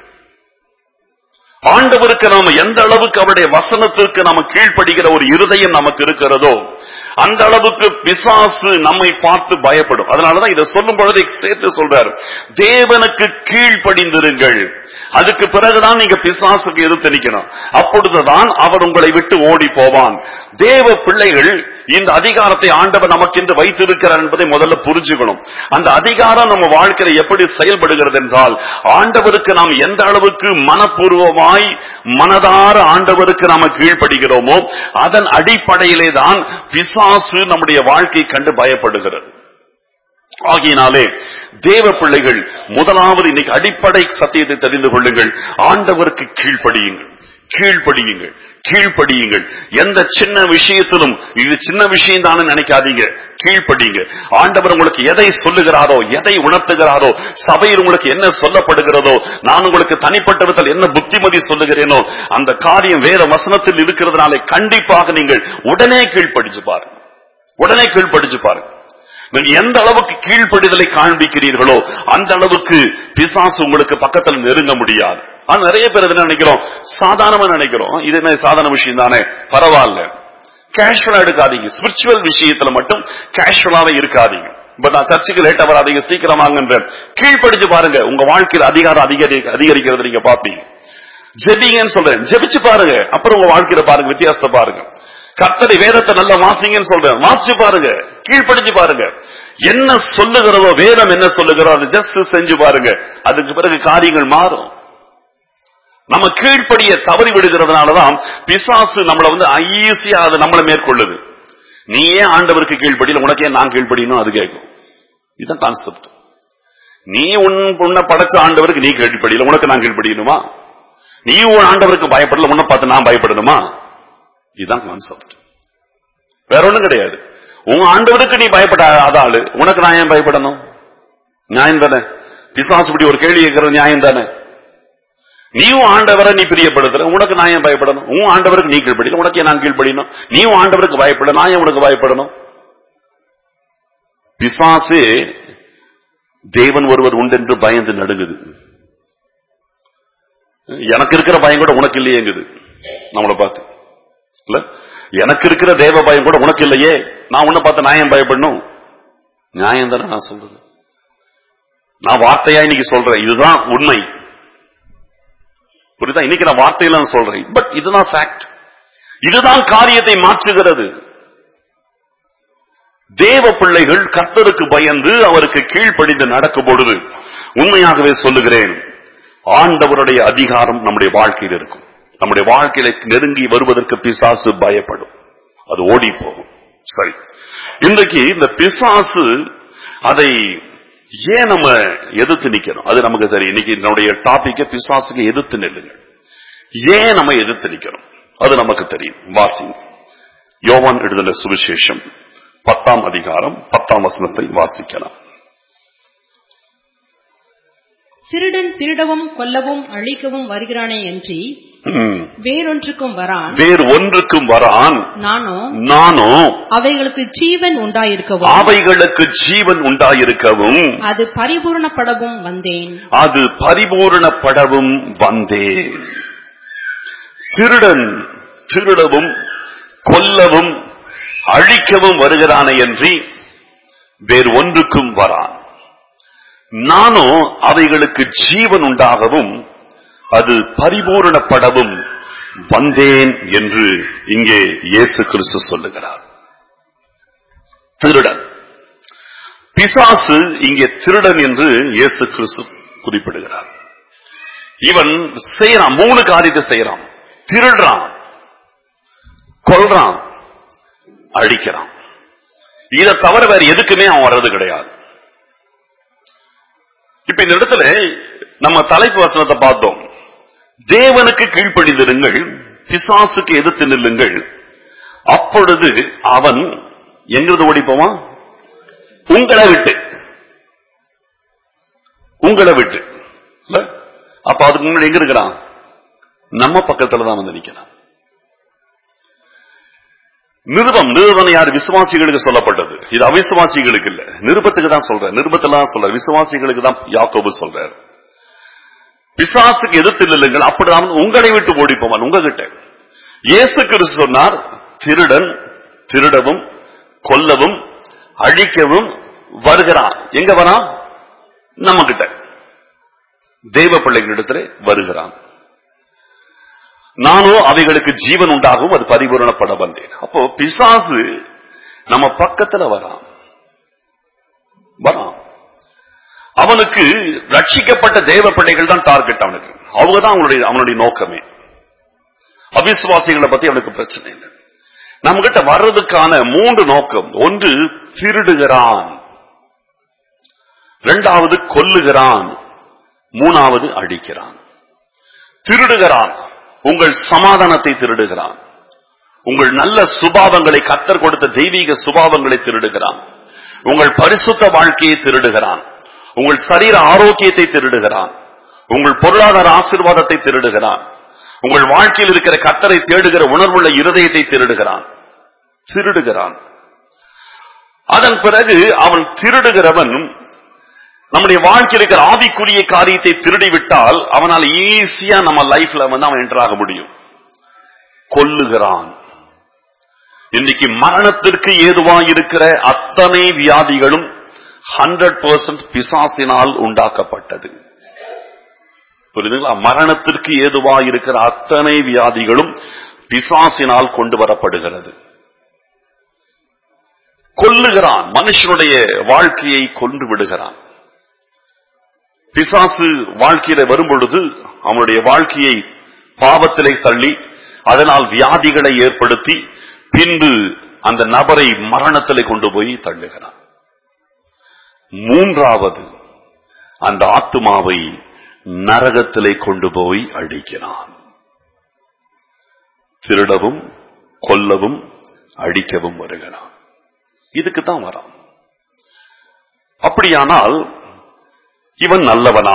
ஆண்டவருக்கு நாம எந்த அளவுக்கு அவருடைய வசனத்திற்கு நாம கீழ்ப்படுகிற ஒரு இருதயம் நமக்கு இருக்கிறதோ அந்த அளவுக்கு பிசாசு நம்மை பார்த்து பயப்படும். அதனாலதான் இதை சொல்லும் பொழுது சேர்த்து சொல்றாரு, தேவனுக்கு கீழ்ப்படிந்திருங்கள். அதுக்கு பிறகுதான் நீங்க பிசாசுக்கு எதிர்த்து நிக்கணும். அப்பொழுதுதான் அவர் உங்களை விட்டு ஓடி போவான். தேவ பிள்ளைகள் இந்த அதிகாரத்தை ஆண்டவர் நமக்கென்று வைத்திருக்கிறார் என்பதை முதல்ல புரிஞ்சுக்கணும். அந்த அதிகாரம் நம்ம வாழ்க்கையில எப்படி செயல்படுகிறது என்றால், ஆண்டவருக்கு நாம் எந்த அளவுக்கு மனப்பூர்வமாய் மனதார ஆண்டவருக்கு நாம கீழ்ப்படுகிறோமோ அதன் அடிப்படையிலே தான் பிசாசு நம்முடைய வாழ்க்கை கண்டு பயப்படுகிறது. ஆகையினாலே தேவ பிள்ளைகள் முதலாவது இன்னைக்கு அடிப்படை சத்தியத்தை தெரிந்து கொள்ளுங்கள். ஆண்டவருக்கு கீழ்ப்படியுங்கள், கீழ்ப்படியுங்கள், கீழ்ப்படியுங்கள். எந்த சின்ன விஷயத்திலும் இது சின்ன விஷயம் தானே நினைக்காதீங்க, கீழ்ப்படியுங்க. ஆண்டவர் உங்களுக்கு எதை சொல்லுகிறாரோ, எதை உணர்த்துகிறாரோ, சபையில் உங்களுக்கு என்ன சொல்லப்படுகிறதோ, நான் உங்களுக்கு தனிப்பட்ட விதத்தில் என்ன புத்திமதி சொல்லுகிறேனோ அந்த காரியம் வேற வசனத்தில் இருக்கிறதுனாலே கண்டிப்பாக நீங்கள் உடனே கீழ்ப்படிச்சு பாருங்க, உடனே கீழ்ப்படிச்சு பாருங்க. நீங்க எந்த அளவுக்கு கீழ்ப்படிதலை காண்பிக்கிறீர்களோ அந்த அளவுக்கு பிசாசு உங்களுக்கு பக்கத்தில் நெருங்க முடியாது. ஆனா நிறைய பேர் என்ன நினைக்கிறோம், சாதாரணமா நினைக்கிறோம், இது என்ன சாதாரண விஷயம் தானே, பரவாயில்ல, கேஷுவலா எடுக்காதீங்க. ஸ்பிரிச்சுவல் விஷயத்துல மட்டும் கேஷுவலாவே இருக்காதீங்க. இப்ப நான் சர்ச்சுக்கு லேட்டா வராதீங்க, சீக்கிரம் வாங்கன்ற. கீழ்ப்படிச்சு பாருங்க, உங்க வாழ்க்கையில் அதிகாரம் அதிகரி அதிகரிக்கிறது நீங்க பாப்பீங்க. ஜெபிங்கன்னு சொல்றேன், ஜெபிச்சு பாருங்க, அப்புறம் உங்க வாழ்க்கையில பாருங்க, வித்தியாசத்தை பாருங்க. கர்த்தரை வேதத்தை நல்லா வாசிங்கன்னு சொல்றேன், வாசிச்சு பாருங்க, கீழ்ப்படிச்சு பாருங்க. என்ன சொல்லுகிறதோ, வேதம் என்ன சொல்லுகிறோ அது ஜஸ்ட் செஞ்சு பாருங்க, அதுக்கு பிறகு காரியங்கள் மாறும். நம்ம கீழ்ப்படிய தவறி விடுகிறதுனாலதான் பிசாசு நம்மளை வந்து ஈஸியா அது நம்மளை மேற்கொள்ளுது. நீ ஏன் ஆண்டவருக்கு கீழ்ப்படியில, உனக்கு ஏன் நான் கீழ்ப்படியணும் அது கேட்கும். இதுதான் கான்செப்ட். நீ உன்னை படைச்ச ஆண்டவருக்கு நீ கீழ்ப்படியில, உனக்கு நான் கீழ்ப்படியணுமா? நீ உன் ஆண்டவருக்கு பயப்படல, உன்னை பார்த்து நான் பயப்படணுமா? இதுதான் கான்செப்ட், வேற ஒண்ணும் கிடையாது. உங்க ஆண்டவருக்கு நீ பயப்படாத ஆளு, உனக்கு நான் ஏன் பயப்படணும்? நியாயம் தானே? பிசாசு இப்படி ஒரு கேள்வி கேட்கறது நியாயம் தானே? நீயும் ஆண்டவரை நீ பிரியப்படுத்துற, உனக்கு நான் ஏன் பயப்படணும்? உன் ஆண்டவருக்கு நீ கீழ்ப்படியல, உனக்கு நான் கீழ்ப்படியணும். நீ ஆண்டவருக்கு பயப்பட, நான் ஏன் உனக்கு பயப்படணும்? பிசாசு தேவன் ஒருவர் உண்டு என்று பயந்து நடுங்குது. எனக்கு இருக்கிற பயம் கூட உனக்கு இல்லையேங்குது நம்மளை பார்த்து. இல்ல, எனக்கு இருக்கிற தேவ பயம் கூட உனக்கு இல்லையே, நான் உன்னை பார்த்து நான் ஏன் பயப்படணும்? நியாயம் தானே நான் சொல்றது. நான் வார்த்தையா இன்னைக்கு சொல்றேன், இதுதான் உண்மை. புரியுதா? இன்னைக்கு நான் வார்த்தையில சொல்றேன், பட் இதுதான் ஃபேக்ட். இதுதான் காரியத்தை மாற்றுகிறது. தேவ பிள்ளைகள் கர்த்தருக்கு பயந்து அவருக்கு கீழ்ப்படிந்து நடக்கும் பொழுது உண்மையாகவே சொல்லுகிறேன், ஆண்டவருடைய அதிகாரம் நம்முடைய வாழ்க்கையில் இருக்கும். நம்முடைய வாழ்க்கையில நெருங்கி வருவதற்கு பிசாசு பயப்படும், அது ஓடி போகும். சரி, இன்றைக்கு இந்த பிசாசு அதை ஏன் நம்ம எதிர்த்து நிக்கணும், அது நமக்கு தெரியும். இன்னைக்கு நம்முடைய டாபிக் பிசாசுக்கு எதிர்த்து நில்லுங்க. ஏன் நம்ம எதிர்த்து நிக்கணும் அது நமக்கு தெரியும். வாசிங்க யோவான் எழுதின சுவிசேஷம் பத்தாம் அதிகாரம் பத்தாம் வசனத்தை வாசிக்கலாம். திருடன் திருடவும் கொல்லவும் அழிக்கவும் வருகிறானே அன்றி வேறொன்றுக்கும் வரான் வேறு ஒன்றுக்கும் வரான் நானோ நானோ அவைகளுக்கு ஜீவன் உண்டாயிருக்கவும் அவைகளுக்கு ஜீவன் உண்டாயிருக்கவும் அது பரிபூரணப்படவும் வந்தேன் அது பரிபூரணப்படவும் வந்தேன். திருடன் திருடவும் கொல்லவும் அழிக்கவும் வருகிறானே அன்றி வேறு ஒன்றுக்கும் வரான். நானோ அவைகளுக்கு ஜீவன் உண்டாகவும் அது பரிபூரணப்படவும் வந்தேன் என்று இங்கே இயேசு கிறிஸ்து சொல்லுகிறார். திருடன் பிசாசு இங்கே திருடன் என்று இயேசு கிறிஸ்து குறிப்பிடுகிறார். இவன் செய்யறான், மூணு காரியத்தை செய்யறான். திருடுறான், கொல்றான், அழிக்கிறான். இதை தவிர வேற எதுக்குமே அவன் வர்றது கிடையாது. இப்ப இந்த இடத்துல நம்ம தலைப்பு வசனத்தை பார்த்தோம். தேவனுக்கு கீழ்ப்படிந்திருங்கள், பிசாசுக்கு எதிர்த்து நில்லுங்கள், அப்பொழுது அவன் எங்கிருந்து ஓடி போவான்? உங்களை விட்டு. உங்களை விட்டு. அப்ப அதுக்கு முன்னாடி எங்க இருக்கிறான்? நம்ம பக்கத்துல தான் வந்து நிக்கிறான். நிருபம் நிருபம் யார்? விசுவாசிகளுக்கு சொல்லப்பட்டது. இது அவிசுவாசிகளுக்கு இல்ல, நிருபத்துக்கு தான் சொல்ற. நிருபத்துல தான் சொல்ற, விசுவாசிகளுக்கு தான் யாக்கோபு சொல்றார். பிசாசுக்கு எதிர்த்து இல்லைங்கள், அப்படி அவன் உங்களை விட்டு ஓடி போவான். உங்ககிட்ட இயேசு கிறிஸ்து சொன்னார், திருடன் திருடவும் கொல்லவும் அழிக்கவும் வருகிறான். எங்க வரான்? நம்ம கிட்ட, தேவ பிள்ளைகளிடத்திலே வருகிறான். நானோ அவைகளுக்கு ஜீவன் உண்டாகவும் அது பரிபூரணப்பட வந்தேன். அப்போ பிசாசு நம்ம பக்கத்துல வரான் வரான் அவனுக்கு ரட்சிக்கப்பட்ட தேவ பிள்ளைகள் தான் டார்கெட். அவனுக்கு அவங்கதான் அவனுடைய அவனுடைய நோக்கமே. அவிசுவாசிகளை பத்தி அவனுக்கு பிரச்சனை இல்லை. நம்ம கிட்ட வர்றதுக்கான மூன்று நோக்கம். ஒன்று, திருடுகிறான். இரண்டாவது, கொல்லுகிறான். மூணாவது, அழிக்கிறான். திருடுகிறான், உங்கள் சமாதானத்தை திருடுகிறான். உங்கள் நல்ல சுபாவங்களை, கர்த்தர் கொடுத்த தெய்வீக சுபாவங்களை திருடுகிறான். உங்கள் பரிசுத்த வாழ்க்கையை திருடுகிறான். உங்கள் சரீர ஆரோக்கியத்தை திருடுகிறான். உங்கள் பொருளாதார ஆசீர்வாதத்தை திருடுகிறான். உங்கள் வாழ்க்கையில் இருக்கிற கர்த்தரை தேடுகிற உணர்வுள்ள இருதயத்தை திருடுகிறான். திருடுகிறான். அதன் பிறகு அவன் திருடுகிறவன் நம்முடைய வாழ்க்கையில் இருக்கிற ஆவிக்குரிய காரியத்தை திருடிவிட்டால் அவனால் ஈஸியா நம்ம லைஃப்ல வந்து அவன் என்டர் ஆக முடியும். கொல்லுகிறான். இன்னைக்கு மரணத்திற்கு ஏதுவா இருக்கிற அத்தனை வியாதிகளும் ஹண்ட்ரட் பர்சன்ட் பிசாசினால் உண்டாக்கப்பட்டது. புரியுதுங்களா? மரணத்திற்கு ஏதுவா இருக்கிற அத்தனை வியாதிகளும் பிசாசினால் கொண்டு வரப்படுகிறது. கொல்லுகிறான், மனுஷனுடைய வாழ்க்கையை கொன்று விடுகிறான். பிசாசு வாழ்க்கையில வரும் பொழுது அவனுடைய வாழ்க்கையை பாவத்திலே தள்ளி அதனால் வியாதிகளை ஏற்படுத்தி பின்பு அந்த நபரை மரணத்திலே கொண்டு போய் தள்ளுகிறான். மூன்றாவது, அந்த ஆத்துமாவை நரகத்திலே கொண்டு போய் அழிக்கிறான். திருடவும் கொல்லவும் அழிக்கவும் வருகிறான். இதுக்கு தான் வரான். அப்படியானால் இவன் நல்லவனா?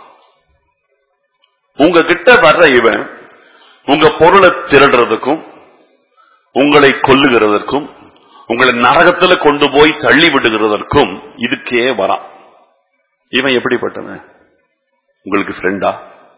உங்ககிட்ட வர்ற இவன் உங்க பொருளை திருடுறதுக்கும் உங்களை கொல்லுகிறதற்கும் உங்களை நரகத்துல கொண்டு போய் தள்ளி விடுகிறதற்கும் இதுக்கே வரான். இவன் எப்படிப்பட்டவன்? உங்களுக்கு ஃப்ரெண்டா?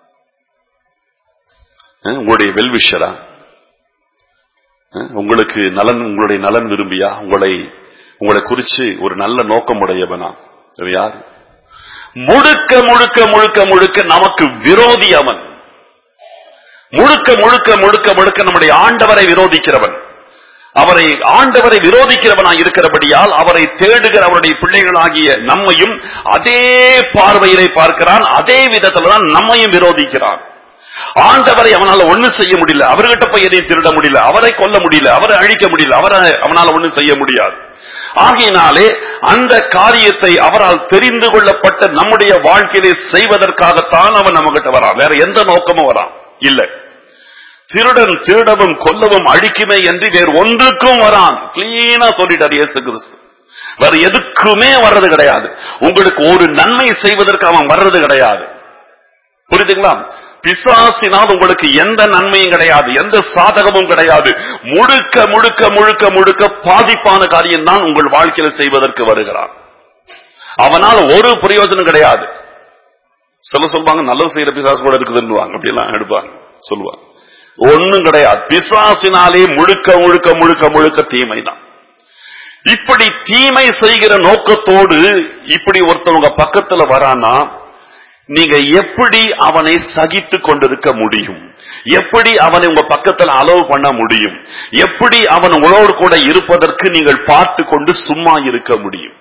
உங்களுடைய வெல்விஷரா? உங்களுக்கு நலன், உங்களுடைய நலன் விரும்பியா? உங்களை உங்களை குறிச்சு ஒரு நல்ல நோக்கம் உடையவனா? யார்? முழுக்க முழுக்க முழுக்க முழுக்க நமக்கு விரோதி அவன். முழுக்க முழுக்க முழுக்க முழுக்க நம்முடைய ஆண்டவரை விரோதிக்கிறவன். அவரை ஆண்டவரை விரோதிக்கிறவனாய் இருக்கிறபடியால் அவரை தேடுகிற அவருடைய பிள்ளைகளாகிய நம்மையும் அதே பார்வையிலே பார்க்கிறான். அதே விதத்துல தான் நம்மையும் விரோதிக்கிறான். ஆண்டவரை அவனால ஒண்ணு செய்ய முடியல. அவர்கிட்ட போய் எதையும் திருட முடியல, அவரை கொல்ல முடியல, அவரை அழிக்க முடியல, அவரை அவனால ஒண்ணு செய்ய முடியாது. ஆகையினாலே அந்த காரியத்தை அவரால் தெரிந்து கொள்ளப்பட்ட நம்முடைய வாழ்க்கையிலே செய்வதற்காகத்தான் அவன் நம்ம கிட்ட வரான். வேற எந்த நோக்கமும் வரான் இல்ல. திருடன் திருடவும் கொல்லவும் அழிக்குமே என்று வேறு ஒன்றுக்கும் வரான். கிளீனா சொல்லிட்டார் இயேசு கிறிஸ்து. வேற எதுக்குமே வர்றது கிடையாது. உங்களுக்கு ஒரு நன்மை செய்வதற்கு அவன் வர்றது கிடையாது. புரியுதுங்களா? பிசாசினால் உங்களுக்கு எந்த நன்மையும் கிடையாது, எந்த சாதகமும் கிடையாது. முழுக்க முழுக்க முழுக்க முழுக்க பாதிப்பான காரியம் தான் உங்கள் வாழ்க்கையில செய்வதற்கு வருகிறான். அவனால் ஒரு பிரயோஜனம் கிடையாது. சொல்ல சொல்லுவாங்க, நல்லது செய்யற பிசாசு கூட இருக்குதுன்னு அப்படிலாம் எடுப்பாங்க, சொல்லுவாங்க. ஒண்ணும் கிடையாது. பிசாசினாலே முழுக்க முழுக்க முழுக்க முழுக்க தீமை தான். இப்படி தீமை செய்கிற நோக்கத்தோடு இப்படி ஒருத்தவங்க பக்கத்துல வரானா நீங்க எப்படி அவனை சகித்து கொண்டிருக்க முடியும்? எப்படி அவனை உங்க பக்கத்தில் அலோவ் பண்ண முடியும்? எப்படி அவன் உங்களோடு கூட இருப்பதற்கு நீங்கள் பார்த்து கொண்டு சும்மா இருக்க முடியும்?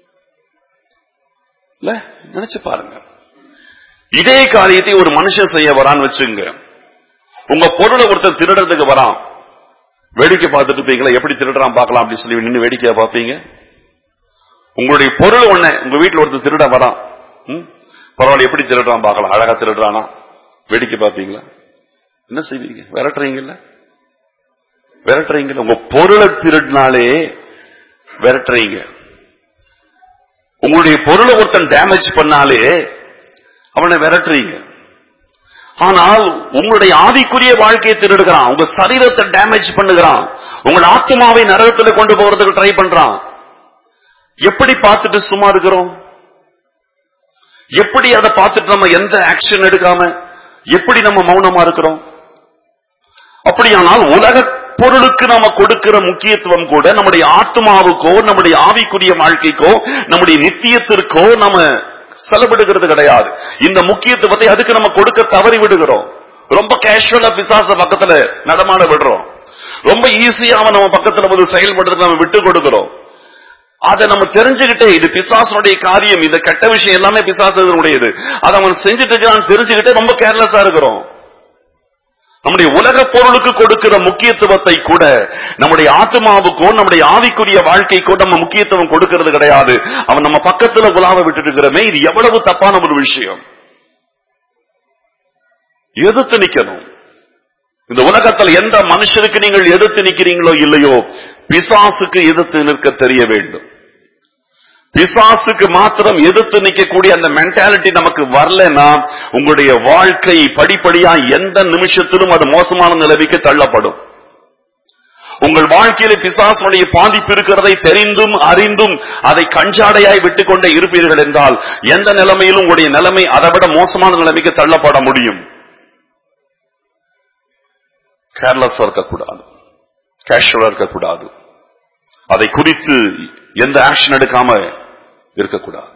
இல்ல, நினைச்சு பாருங்க. இதே காரியத்தை ஒரு மனுஷன் செய்ய வரான்னு வச்சுங்க. உங்க பொருளை ஒருத்தர் திருடுறதுக்கு வரான், வேடிக்கை பார்த்துட்டு இருப்பீங்களா? எப்படி திருடுறான் பார்க்கலாம் அப்படின்னு சொல்லி நின்று வேடிக்கையா பார்ப்பீங்க. உங்களுடைய பொருள் ஒண்ணு, உங்க வீட்டுல ஒருத்தர் திருட வரான், பரவாயில்ல எப்படி திருடுறான் பார்க்கலாம், அழகா திருடுறானா, வேடிக்கை பார்ப்பீங்களா? என்ன செய்வீங்க? விரட்டுறீங்கல்ல, விரட்டுறீங்கல்ல. உங்க பொருளை திருடினாலே விரட்டுறீங்க. உங்களுடைய பொருளை ஒருத்தன் டேமேஜ் பண்ணாலே அவனை விரட்டுறீங்க. ஆனால் உங்களுடைய ஆவிக்குரிய வாழ்க்கையை திருடுகிறான், உங்க சரீரத்தை டேமேஜ் பண்ணுகிறான், உங்கள் ஆத்மாவை நரகத்தில் கொண்டு போறதுக்கு ட்ரை பண்றான். எப்படி பார்த்துட்டு சும்மா இருக்கிறோம்? எப்படி அதை பார்த்துட்டு நம்ம எந்த ஆக்ஷன் எடுக்காம எப்படி நம்ம மௌனமா இருக்கிறோம்? அப்படியானால் உலக பொருளுக்கு நாம கொடுக்கிற முக்கியத்துவம் கூட நம்முடைய ஆத்மாவுக்கோ நம்முடைய ஆவிக்குரிய வாழ்க்கைக்கோ நம்முடைய நித்தியத்திற்கோ நம்ம செலவிடுகிறது கிடையாது. இந்த முக்கியத்துவத்தை அதுக்கு நம்ம கொடுக்க தவறி விடுகிறோம். ரொம்ப கேஷுவலா பிசாச பக்கத்துல நடமாட விடுறோம். ரொம்ப ஈஸியா அவன் நம்ம பக்கத்துல வந்து செயல்படுறதுக்கு நம்ம விட்டு கொடுக்கிறோம். அதை நம்ம தெரிஞ்சுக்கிட்டே இது பிசாசனுடைய காரியம், இந்த கெட்ட விஷயம் எல்லாமே பிசாசனுடையது, அதை அவன் செஞ்சுட்டு இருக்கான்னு தெரிஞ்சுக்கிட்டே ரொம்ப கேர்லெஸ்ஸா இருக்கிறோம். நம்முடைய உலக பொருளுக்கு கொடுக்கிற முக்கியத்துவத்தை கூட நம்முடைய ஆத்மாவுக்கோ நம்முடைய ஆவிக்குரிய வாழ்க்கைக்கோ நம்ம முக்கியத்துவம் கொடுக்கிறது கிடையாது. அவன் நம்ம பக்கத்துல உலாவ விட்டுட்டு இருக்கிறமே, இது எவ்வளவு தப்பான ஒரு விஷயம். எதிர்த்து நிக்கணும். இந்த உலகத்தில் எந்த மனுஷருக்கு நீங்கள் எதிர்த்து நிக்கிறீங்களோ இல்லையோ, பிசாசுக்கு எதிர்த்து நிற்க தெரிய வேண்டும். பிசாசுக்கு மாத்திரம் எதிர்த்து நிற்கக்கூடிய அந்த மென்டாலிட்டி நமக்கு வரலன்னா உங்களுடைய வாழ்க்கை படிப்படியா எந்த நிமிஷத்திலும் அது மோசமான நிலைமைக்கு தள்ளப்படும். உங்கள் வாழ்க்கையில பிசாசுடைய பாதிப்பு இருக்கிறதை தெரிந்தும் அறிந்தும் அதை கஞ்சாடையாய் விட்டுக் கொண்டே இருப்பீர்கள் என்றால் எந்த நிலைமையிலும் உங்களுடைய நிலைமை அதை விட மோசமான நிலைமைக்கு தள்ளப்பட முடியும். கேர்லெஸ்ஸா இருக்கக்கூடாது, கேஷுவலா இருக்கக்கூடாது, அதை குறித்து எந்த ஆக்ஷன் எடுக்காம இருக்கக்கூடாது.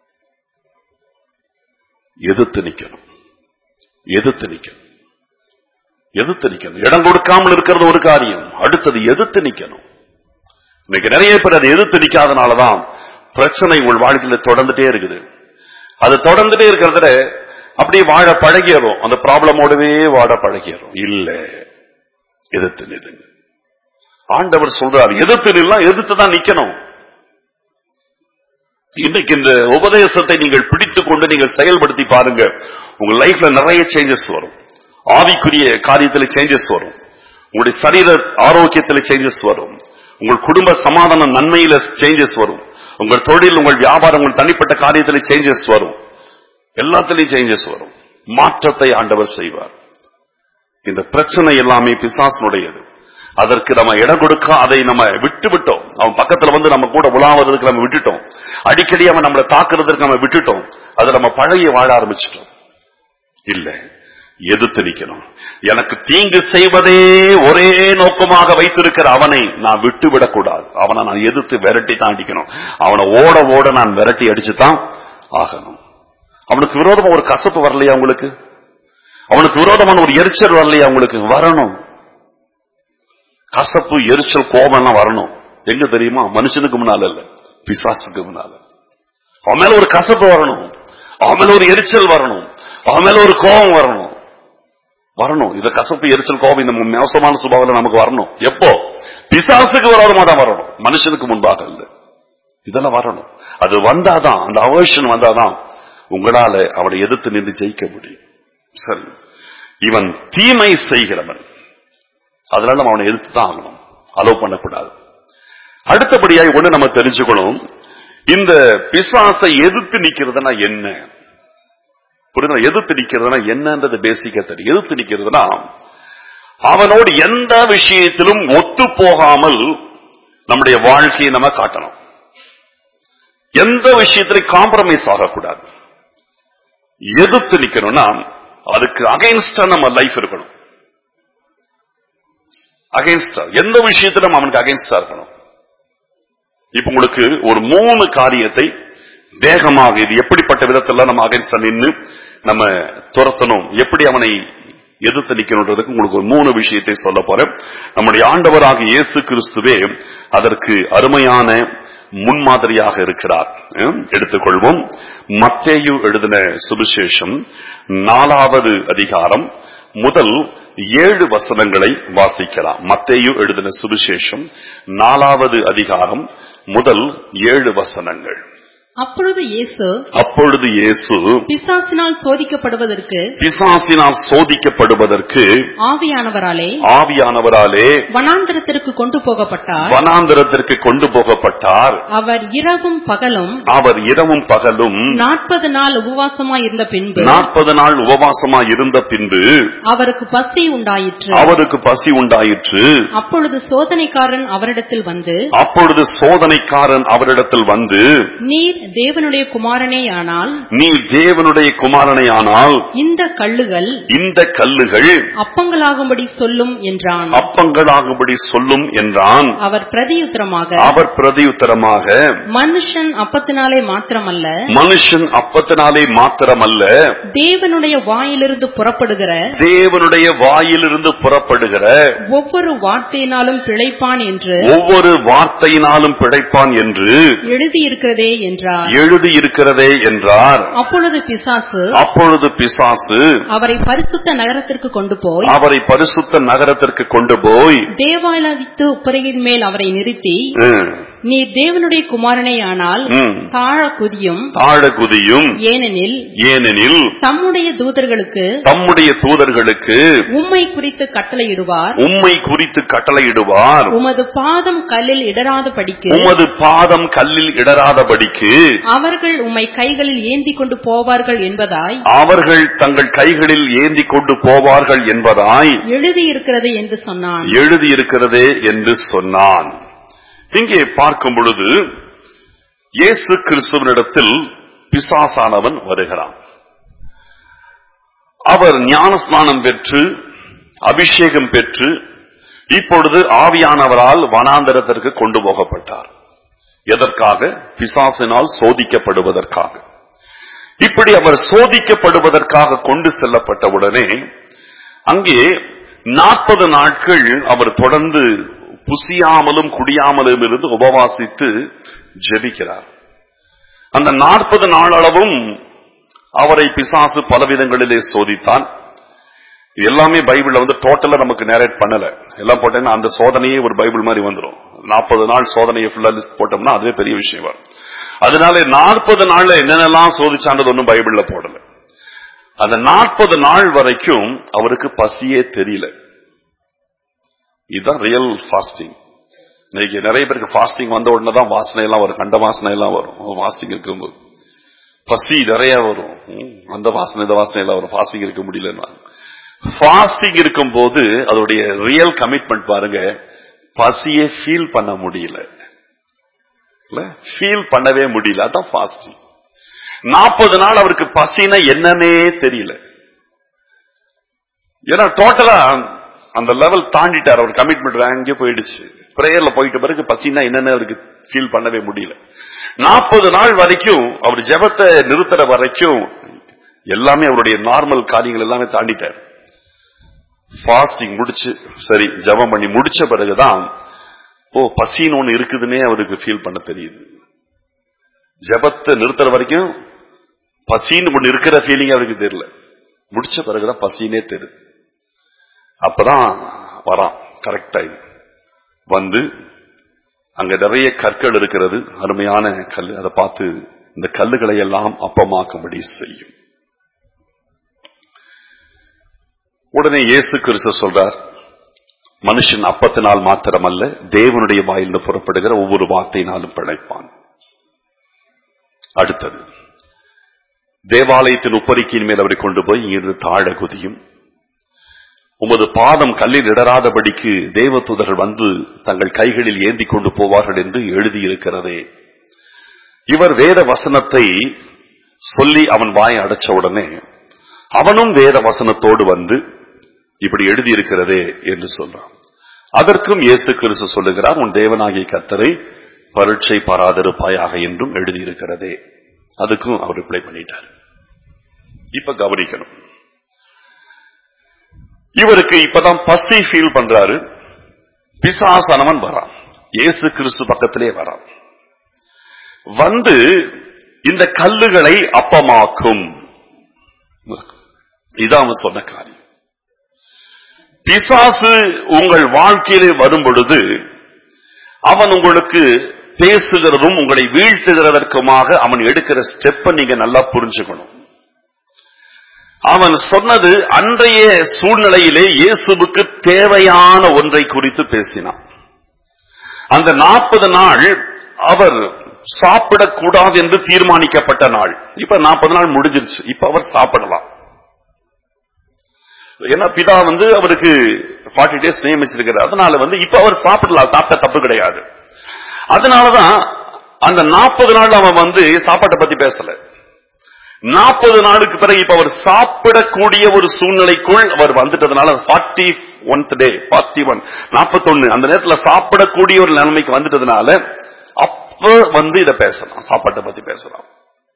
எதிர்த்து நிக்கணும், எதிர்த்து நிக்கணும், எதிர்த்து நிக்கணும். இடம் கொடுக்காமல் இருக்கிறது ஒரு காரியம், அடுத்தது எதிர்த்து நிக்கணும். இன்னைக்கு நிறைய பேர் அதை எதிர்த்து நிக்காதனாலதான் பிரச்சனை உங்கள் வாழ்க்கையில தொடர்ந்துட்டே இருக்குது. அது தொடர்ந்துட்டே இருக்கிறதுல அப்படியே வாழ பழகிடும், அந்த ப்ராப்ளமோடவே வாழ பழகிடும். இல்ல, எதிர்த்து நில்லுங்க. ஆண்டவர் சொல்றார், எதிர்த்து நில்லாம், எதிர்த்து தான் நிக்கணும். இன்னைக்கு இந்த உபதேசத்தை நீங்கள் பிடித்துக் கொண்டு நீங்கள் செயல்படுத்தி பாருங்க, உங்க லைஃப்ல நிறைய சேஞ்சஸ் வரும். ஆவிக்குரிய காரியத்தில் சேஞ்சஸ் வரும், உங்களுடைய சரீர ஆரோக்கியத்தில் சேஞ்சஸ் வரும், உங்கள் குடும்ப சமாதான நன்மையில சேஞ்சஸ் வரும், உங்கள் தொழில், உங்கள் வியாபாரம், உங்கள் தனிப்பட்ட காரியத்தில் சேஞ்சஸ் வரும், எல்லாத்திலையும் சேஞ்சஸ் வரும். மாற்றத்தை ஆண்டவர் செய்வார். இந்த பிரச்சனை எல்லாமே பிசாசனுடையது. அதற்கு நம்ம இடம் கொடுக்க அதை நம்ம விட்டு விட்டோம். அவன் பக்கத்துல வந்து நம்ம கூட உலாவதற்கு நம்ம விட்டுட்டோம். அடிக்கடி அவன் நம்மளை தாக்குறதுக்கு நம்ம விட்டுட்டோம். அதை நம்ம பழகி வாழ ஆரம்பிச்சிட்டோம். இல்ல, எதிர்த்து நிக்கணும். எனக்கு தீங்கு செய்வதே ஒரே நோக்கமாக வைத்திருக்கிற அவனை நான் விட்டு விடக்கூடாது. அவனை நான் எதிர்த்து விரட்டி தான் அடிக்கணும். அவனை ஓட ஓட நான் விரட்டி அடிச்சுதான் ஆகணும். அவனுக்கு விரோதமா ஒரு கசப்பு வரலையா உங்களுக்கு? அவனுக்கு விரோதமான ஒரு எரிச்சல் வரலையா உங்களுக்கு? வரணும். கசப்பு, எரிச்சல், கோபம் எல்லாம் வரணும். எங்க தெரியுமா? மனுஷனுக்கு முன்னால இல்ல, பிசாசுக்கு முன்னால. அவன் மேல ஒரு கசப்பு வரணும், அவன் மேல ஒரு எரிச்சல் வரணும், அவன் மேல ஒரு கோபம் வரணும். வரணும். இந்த கசப்பு, எரிச்சல், கோபம், இந்த மோசமான சுபாவம் நமக்கு வரணும். எப்போ? பிசாசுக்கு விரோதமா தான் வரணும், மனுஷனுக்கு முன்பாக இல்ல. இதெல்லாம் வரணும். அது வந்தாதான், அந்த அவர்ஷன் வந்தாதான் உங்களால அவனை எதிர்த்து நின்று ஜெயிக்க முடியும். சரி, இவன் தீமை செய்கிறவன், அதனால நம்ம அவனை எதிர்த்து தான் ஆகணும், அலோவ் பண்ணக்கூடாது. அடுத்தபடியாய் ஒண்ணு நம்ம தெரிஞ்சுக்கணும், இந்த பிசாசை எதிர்த்து நிக்கிறதுனா என்ன புரியுதா? எதிர்த்து நிக்கிறதுனா என்னன்றது பேசிக்கா தெரியும். எதிர்த்து நிக்கிறதுனா அவனோடு எந்த விஷயத்திலும் ஒத்து போகாமல் நம்முடைய வாழ்க்கையை நம்ம காட்டணும். எந்த விஷயத்திலும் காம்ப்ரமைஸ் ஆகக்கூடாது. எதிர்த்து நிக்கணும்னா அதுக்கு அகைன்ஸ்டா நம்ம லைஃப் இருக்கணும். அகைன்ஸ்டா எந்த விஷயத்திலும் அவனுக்கு அகைன்ஸ்டா இருக்கணும். இப்ப உங்களுக்கு ஒரு மூணு காரியத்தை வேகமாக இது எப்படிப்பட்ட விதத்துல நம்ம அகைன்ஸ்டா நின்று நம்ம துரத்தணும், எப்படி அவனை எதிர்த்து நிக்கணும்ன்றதுக்கு உங்களுக்கு ஒரு மூணு விஷயத்தை சொல்ல போறேன். நம்முடைய ஆண்டவராக இயேசு கிறிஸ்துவே அதற்கு அருமையான முன்மாதிரியாக இருக்கிறார். எடுத்துக்கொள்வோம். மத்தேயு எழுதின சுவிசேஷம் நாலாவது அதிகாரம் முதல் ஏழு வசனங்களை வாசிக்கலாம். மத்தேயு எழுதின சுவிசேஷம் நாலாவது அதிகாரம் முதல் ஏழு வசனங்கள். அப்பொழுது இயேசு அப்பொழுது இயேசு பிசாசினால் சோதிக்கப்படுவதற்கு பிசாசினால் சோதிக்கப்படுவதற்கு ஆவியானவராலே ஆவியானவராலே வனாந்தரத்திற்கு கொண்டு போகப்பட்டார். வனாந்தரத்திற்கு கொண்டு போகப்பட்டார். அவர் இரவும் பகலும் அவர் இரவும் பகலும் நாற்பது நாள் உபவாசமாய் இருந்த பின்பு நாற்பது நாள் உபவாசமாய் இருந்த பின்பு அவருக்கு பசி உண்டாயிற்று. அவருக்கு பசி உண்டாயிற்று. அப்பொழுது சோதனைக்காரன் அவரிடத்தில் வந்து அப்பொழுது சோதனைக்காரன் அவரிடத்தில் வந்து நீர் தேவனுடைய குமாரனேயானால் நீர் தேவனுடைய குமாரனேயானால் இந்த கல்லுகள் இந்த கல்லுகள் அப்பங்களாகும்படி சொல்லும் என்றான். அப்பங்களாகும்படி சொல்லும் என்றான். அவர் பிரதியுத்தரமாக அவர் பிரதியுத்தரமாக மனுஷன் அப்பத்தினாலே மாத்திரமல்ல மனுஷன் அப்பத்தினாலே மாத்திரமல்ல தேவனுடைய வாயிலிருந்து புறப்படுகிற தேவனுடைய வாயிலிருந்து புறப்படுகிற ஒவ்வொரு வார்த்தையினாலும் பிழைப்பான் என்று ஒவ்வொரு வார்த்தையினாலும் பிழைப்பான் என்று எழுதியிருக்கிறதே என்றார். எழுதியிருக்கிறதே என்றார். அப்பொழுது பிசாசு அப்பொழுது பிசாசு அவரை பரிசுத்த நகரத்திற்கு கொண்டு போய் அவரை பரிசுத்த நகரத்திற்கு கொண்டு போய் தேவாலயத்து உப்பரையின் மேல் அவரை நிறுத்தி நீர் தேவனுடைய குமாரனேயானால் தாழ குதியும் தாழ குதியும் ஏனெனில் ஏனெனில் தம்முடைய தூதர்களுக்கு தம்முடைய தூதர்களுக்கு உம்மை குறித்து கட்டளையிடுவார் உம்மை குறித்து கட்டளையிடுவார் உமது பாதம் கல்லில் இடராத படிக்கு உமது பாதம் கல்லில் இடராத படிக்கு அவர்கள் உம்மை கைகளில் ஏந்தி கொண்டு போவார்கள் என்பதாய் அவர்கள் தங்கள் கைகளில் ஏந்தி கொண்டு போவார்கள் என்பதாய் எழுதியிருக்கிறது என்று சொன்னான். எழுதியிருக்கிறதே என்று சொன்னான். இங்கே பார்க்கும் பொழுது இயேசு கிறிஸ்துவனிடத்தில் பிசாசானவன் வருகிறான். அவர் ஞானஸ்நானம் பெற்று அபிஷேகம் பெற்று இப்பொழுது ஆவியானவரால் வனாந்தரத்திற்கு கொண்டு போகப்பட்டார். எதற்காக? பிசாசினால் சோதிக்கப்படுவதற்காக. இப்படி அவர் சோதிக்கப்படுவதற்காக கொண்டு செல்லப்பட்டவுடனே அங்கே நாற்பது நாட்கள் அவர் தொடர்ந்து புசியாமலும் குடியாமலும் இருந்து உபவாசித்து ஜெபிக்கிறார். அந்த நாற்பது நாள் அளவும் அவரை பிசாசு பலவிதங்களிலே சோதித்தான். எல்லாமே பைபிள்ல வந்து டோட்டலா நமக்கு நேரேட் பண்ணல. எல்லாம் போட்டேன்னா அந்த சோதனையே ஒரு பைபிள் மாதிரி வந்துடும். நாற்பது நாள் சோதனையை ஃபுல்லா லிஸ்ட் போட்டோம்னா அதுவே பெரிய விஷயம் வரும். அதனால நாற்பது நாள்ல என்னென்னலாம் சோதிச்சான்றது ஒன்னும் பைபிள்ல போடல. அந்த நாற்பது நாள் வரைக்கும் அவருக்கு பசியே தெரியல. இதுதான் ரியல் ஃபாஸ்டிங். இன்னைக்கு நிறைய பேருக்கு ஃபாஸ்டிங் வந்த உடனே தான் வாசனை எல்லாம் வரும், கண்ட வாசனை எல்லாம் வரும். ஃபாஸ்டிங் இருக்கும்போது பசி நிறைய வரும், அந்த வாசனை இந்த வாசனை எல்லாம் வரும். ஃபாஸ்டிங் இருக்க முடியலன்னா ஃபாஸ்டிங் இருக்கும் போது அதோடைய ரியல் கமிட்மெண்ட் பாருங்க, பசியை ஃபீல் பண்ண முடியல, ஃபீல் பண்ணவே முடியல. அதான் ஃபாஸ்டிங். நாற்பது நாள் அவருக்கு பசினா என்னன்னே தெரியல. ஏன்னா டோட்டலா அந்த லெவல் தாண்டிட்டார். அவர் கமிட்மெண்ட் அங்கே போயிடுச்சு. பிரேயர்ல போயிட்ட பிறகு பசினா என்னன்னு அவருக்கு ஃபீல் பண்ணவே முடியல. நாற்பது நாள் வரைக்கும் அவர் ஜெபத்தை நிறுத்துற வரைக்கும் எல்லாமே அவருடைய நார்மல் காரியங்கள் எல்லாமே தாண்டிட்டார். ஃபாஸ்டிங் முடிச்சு சரி ஜெபம் பண்ணி முடிச்ச பிறகுதான் ஓ பசின்னு ஒண்ணு இருக்குதுன்னே அவருக்கு ஃபீல் பண்ண தெரியுது. ஜெபத்தை நிறுத்துற வரைக்கும் பசின்னு ஒண்ணு இருக்கிற ஃபீலிங் அவருக்கு தெரியல. முடிச்ச பிறகுதான் பசினே தெரியுது. அப்பதான் வரான் கரெக்டா வந்து அங்க நிறைய கற்கள் இருக்கிறது, அருமையான கல். அதை பார்த்து இந்த கல்லுகளை எல்லாம் அப்பமாக்கும்படி செய்யும். உடனே இயேசு கிறிஸ்து சொல்றார், மனுஷன் அப்பத்தினால் மாத்திரமல்ல, தேவனுடைய வாயிலிருந்து புறப்படுகிற ஒவ்வொரு வார்த்தையினாலும் பிழைப்பான். அடுத்தது, தேவாலயத்தின் உப்பரிக்கையின் மேல் அவரை கொண்டு போய் இங்கிருந்து தாழ குதியும். உமது பாதம் கல்லில் இடராதபடிக்கு தேவதூதர்கள் வந்து தங்கள் கைகளில் ஏந்தி கொண்டு போவார்கள் என்று எழுதியிருக்கிறதே. இவர் வேத வசனத்தை சொல்லி அவன் வாயை அடைச்ச உடனே அவனும் வேத வசனத்தோடு வந்து இப்படி எழுதியிருக்கிறதே என்று சொல்றான். அதற்கும் இயேசு கிறிஸ்து சொல்லுகிறார், உன் தேவனாகிய கர்த்தரை பரீட்சை பாராதிருப்பாயாக என்றும் எழுதியிருக்கிறதே. அதுக்கும் அவர் ரிப்ளை பண்ணிட்டார். இப்ப கவனிக்கணும், இவருக்கு இப்பதான் பசி ஃபீல் பண்றாரு. பிசாசானவன் வரான், இயேசு கிறிஸ்து பக்கத்திலே வரான். வந்து இந்த கல்லுகளை அப்பமாக்கும். இதான் அவன் சொன்ன காரியம். பிசாசு உங்கள் வாழ்க்கையிலே வரும் பொழுது அவன் உங்களுக்கு பேசுகிறதும் உங்களை வீழ்த்துகிறதற்குமாக அவன் எடுக்கிற ஸ்டெப்பை நீங்க நல்லா புரிஞ்சுக்கணும். அவன் சொன்னது அன்றைய சூழ்நிலையிலே இயேசுவுக்கு தேவையான ஒன்றை குறித்து பேசினான். அந்த நாற்பது நாள் அவர் சாப்பிடக்கூடாது என்று தீர்மானிக்கப்பட்ட நாள். இப்ப நாற்பது நாள் முடிஞ்சிருச்சு. இப்ப அவர் சாப்பிடலாம். ஏன்னா பிதா வந்து அவருக்கு நாற்பது டேஸ் நியமிச்சிருக்கிறார். அதனால வந்து இப்ப அவர் சாப்பிடலாம், சாப்பிட்ட தப்பு கிடையாது. அதனாலதான் அந்த நாற்பது நாள் அவன் வந்து சாப்பாட்டை பத்தி பேசல. நாற்பது நாளுக்கு பிறகு இப்ப அவர் சாப்பிடக்கூடிய ஒரு சூழ்நிலைக்குள் அவர் வந்துட்டதுனால forty oneth day forty one நாற்பத்தி ஒன்னு அந்த நேரத்தில் சாப்பிடக்கூடிய ஒரு நிலைமைக்கு வந்துட்டதுனால அப்ப வந்து இதை பேசலாம், சாப்பாட்டை பத்தி பேசலாம்.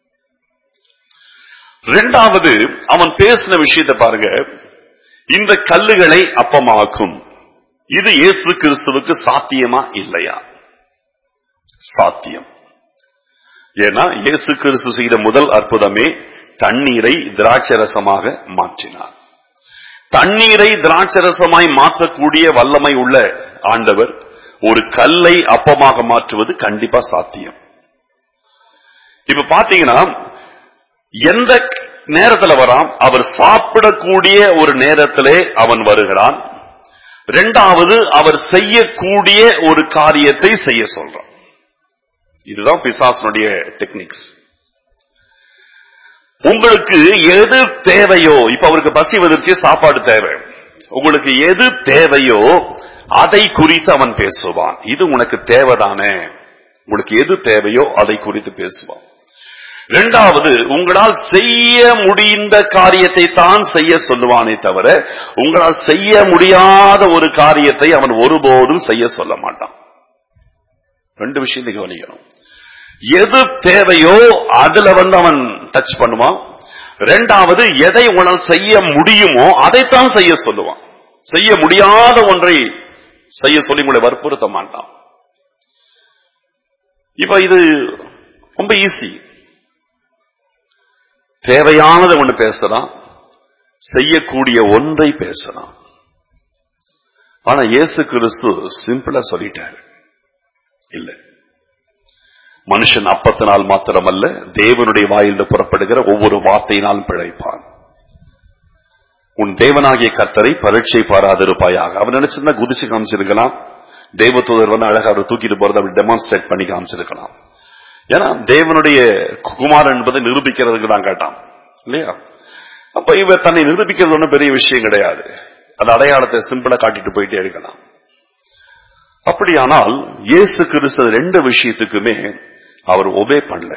ரெண்டாவது அவன் பேசின விஷயத்தை பாருங்க, இந்த கல்லுகளை அப்பமாக்கும். இது இயேசு கிறிஸ்துவுக்கு சாத்தியமா இல்லையா? சாத்தியம். ஏன்னா இயேசு கிறிஸ்து செய்த முதல் அற்புதமே தண்ணீரை திராட்சரசமாக மாற்றினார். தண்ணீரை திராட்சரசமாய் மாற்றக்கூடிய வல்லமை உள்ள ஆண்டவர் ஒரு கல்லை அப்பமாக மாற்றுவது கண்டிப்பா சாத்தியம். இப்ப பாத்தீங்கன்னா எந்த நேரத்தில் வரான்? அவர் சாப்பிடக்கூடிய ஒரு நேரத்திலே அவன் வருகிறான். இரண்டாவது அவர் செய்யக்கூடிய ஒரு காரியத்தை செய்ய சொல்றான். இதுதான் பிசாசனுடைய டெக்னிக்ஸ். உங்களுக்கு எது தேவையோ, இப்ப அவருக்கு பசி வந்துருச்சு, சாப்பாடு தேவை, உங்களுக்கு எது தேவையோ அதை குறித்து அவன் பேசுவான். இது உனக்கு தேவைதானே, உங்களுக்கு எது தேவையோ அதை குறித்து பேசுவான். இரண்டாவது, உங்களால் செய்ய முடிந்த காரியத்தை தான் செய்ய சொல்லுவானே தவிர உங்களால் செய்ய முடியாத ஒரு காரியத்தை அவன் ஒருபோதும் செய்ய சொல்ல மாட்டான். ரெண்டு விஷயத்தை கவனிக்கணும். எது தேவையோ அதுல வந்து அவன் டச் பண்ணுவான். இரண்டாவது, எதை உங்களால் செய்ய முடியுமோ அதைத்தான் செய்ய சொல்லுவான். செய்ய முடியாத ஒன்றை செய்ய சொல்லி உங்களை வற்புறுத்த மாட்டான். இப்ப இது ரொம்ப ஈஸி. தேவையானதை ஒன்று பேசலாம், செய்யக்கூடிய ஒன்றை பேசலாம். ஆனா இயேசு கிறிஸ்து சிம்பிளா சொல்லிட்டாரு, இல்ல, மனுஷன் அப்பத்தினால் மாத்திரமல்ல தேவனுடைய வாயிலிருந்து புறப்படுகிற ஒவ்வொரு வார்த்தையினாலும் பிழைப்பான். உன் தேவனாகிய கர்த்தரை பரீட்சை பாராதிருப்பாயாக. அவன் நினைச்சிருந்தா குதிச்சு காமிச்சிருக்கலாம், தேவதூதர் வந்து அழகா அவர் தூக்கிட்டு போறதை அப்படி டெமான்ஸ்ட்ரேட் பண்ணி காமிச்சிருக்கலாம். ஏன்னா தேவனுடைய குமாரன் என்பதை நிரூபிக்கிறதுக்கு தான் கேட்டான் இல்லையா? அப்ப இவர் தன்னை நிரூபிக்கிறது ஒன்றும் பெரிய விஷயம் கிடையாது. அந்த அடையாளத்தை சிம்பிளா காட்டிட்டு போயிட்டே இருக்கலாம். அப்படியானால் இயேசு கிறிஸ்து ரெண்டு விஷயத்துக்குமே அவர் ஒபே பண்ணல.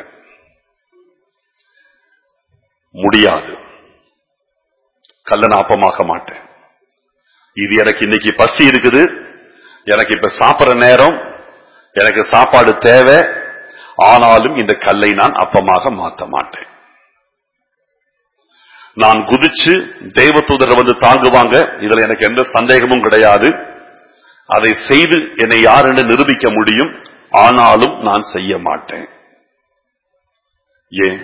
முடியாது, கல்லனை அப்பமாக்க மாட்டேன், இது எனக்கு இன்னைக்கு பசி இருக்குது, எனக்கு இப்ப சாப்பிடுற நேரம், எனக்கு சாப்பாடு தேவை, ஆனாலும் இந்த கல்லை நான் அப்பமாக மாற்ற மாட்டேன். நான் குதிச்சு தேவதூதர் வந்து தாங்குவாங்க, இதுல எனக்கு எந்த சந்தேகமும் கிடையாது. அதை செய்து என்னை யார் என்று நிரூபிக்க முடியும், ஆனாலும் நான் செய்ய மாட்டேன். ஏன்?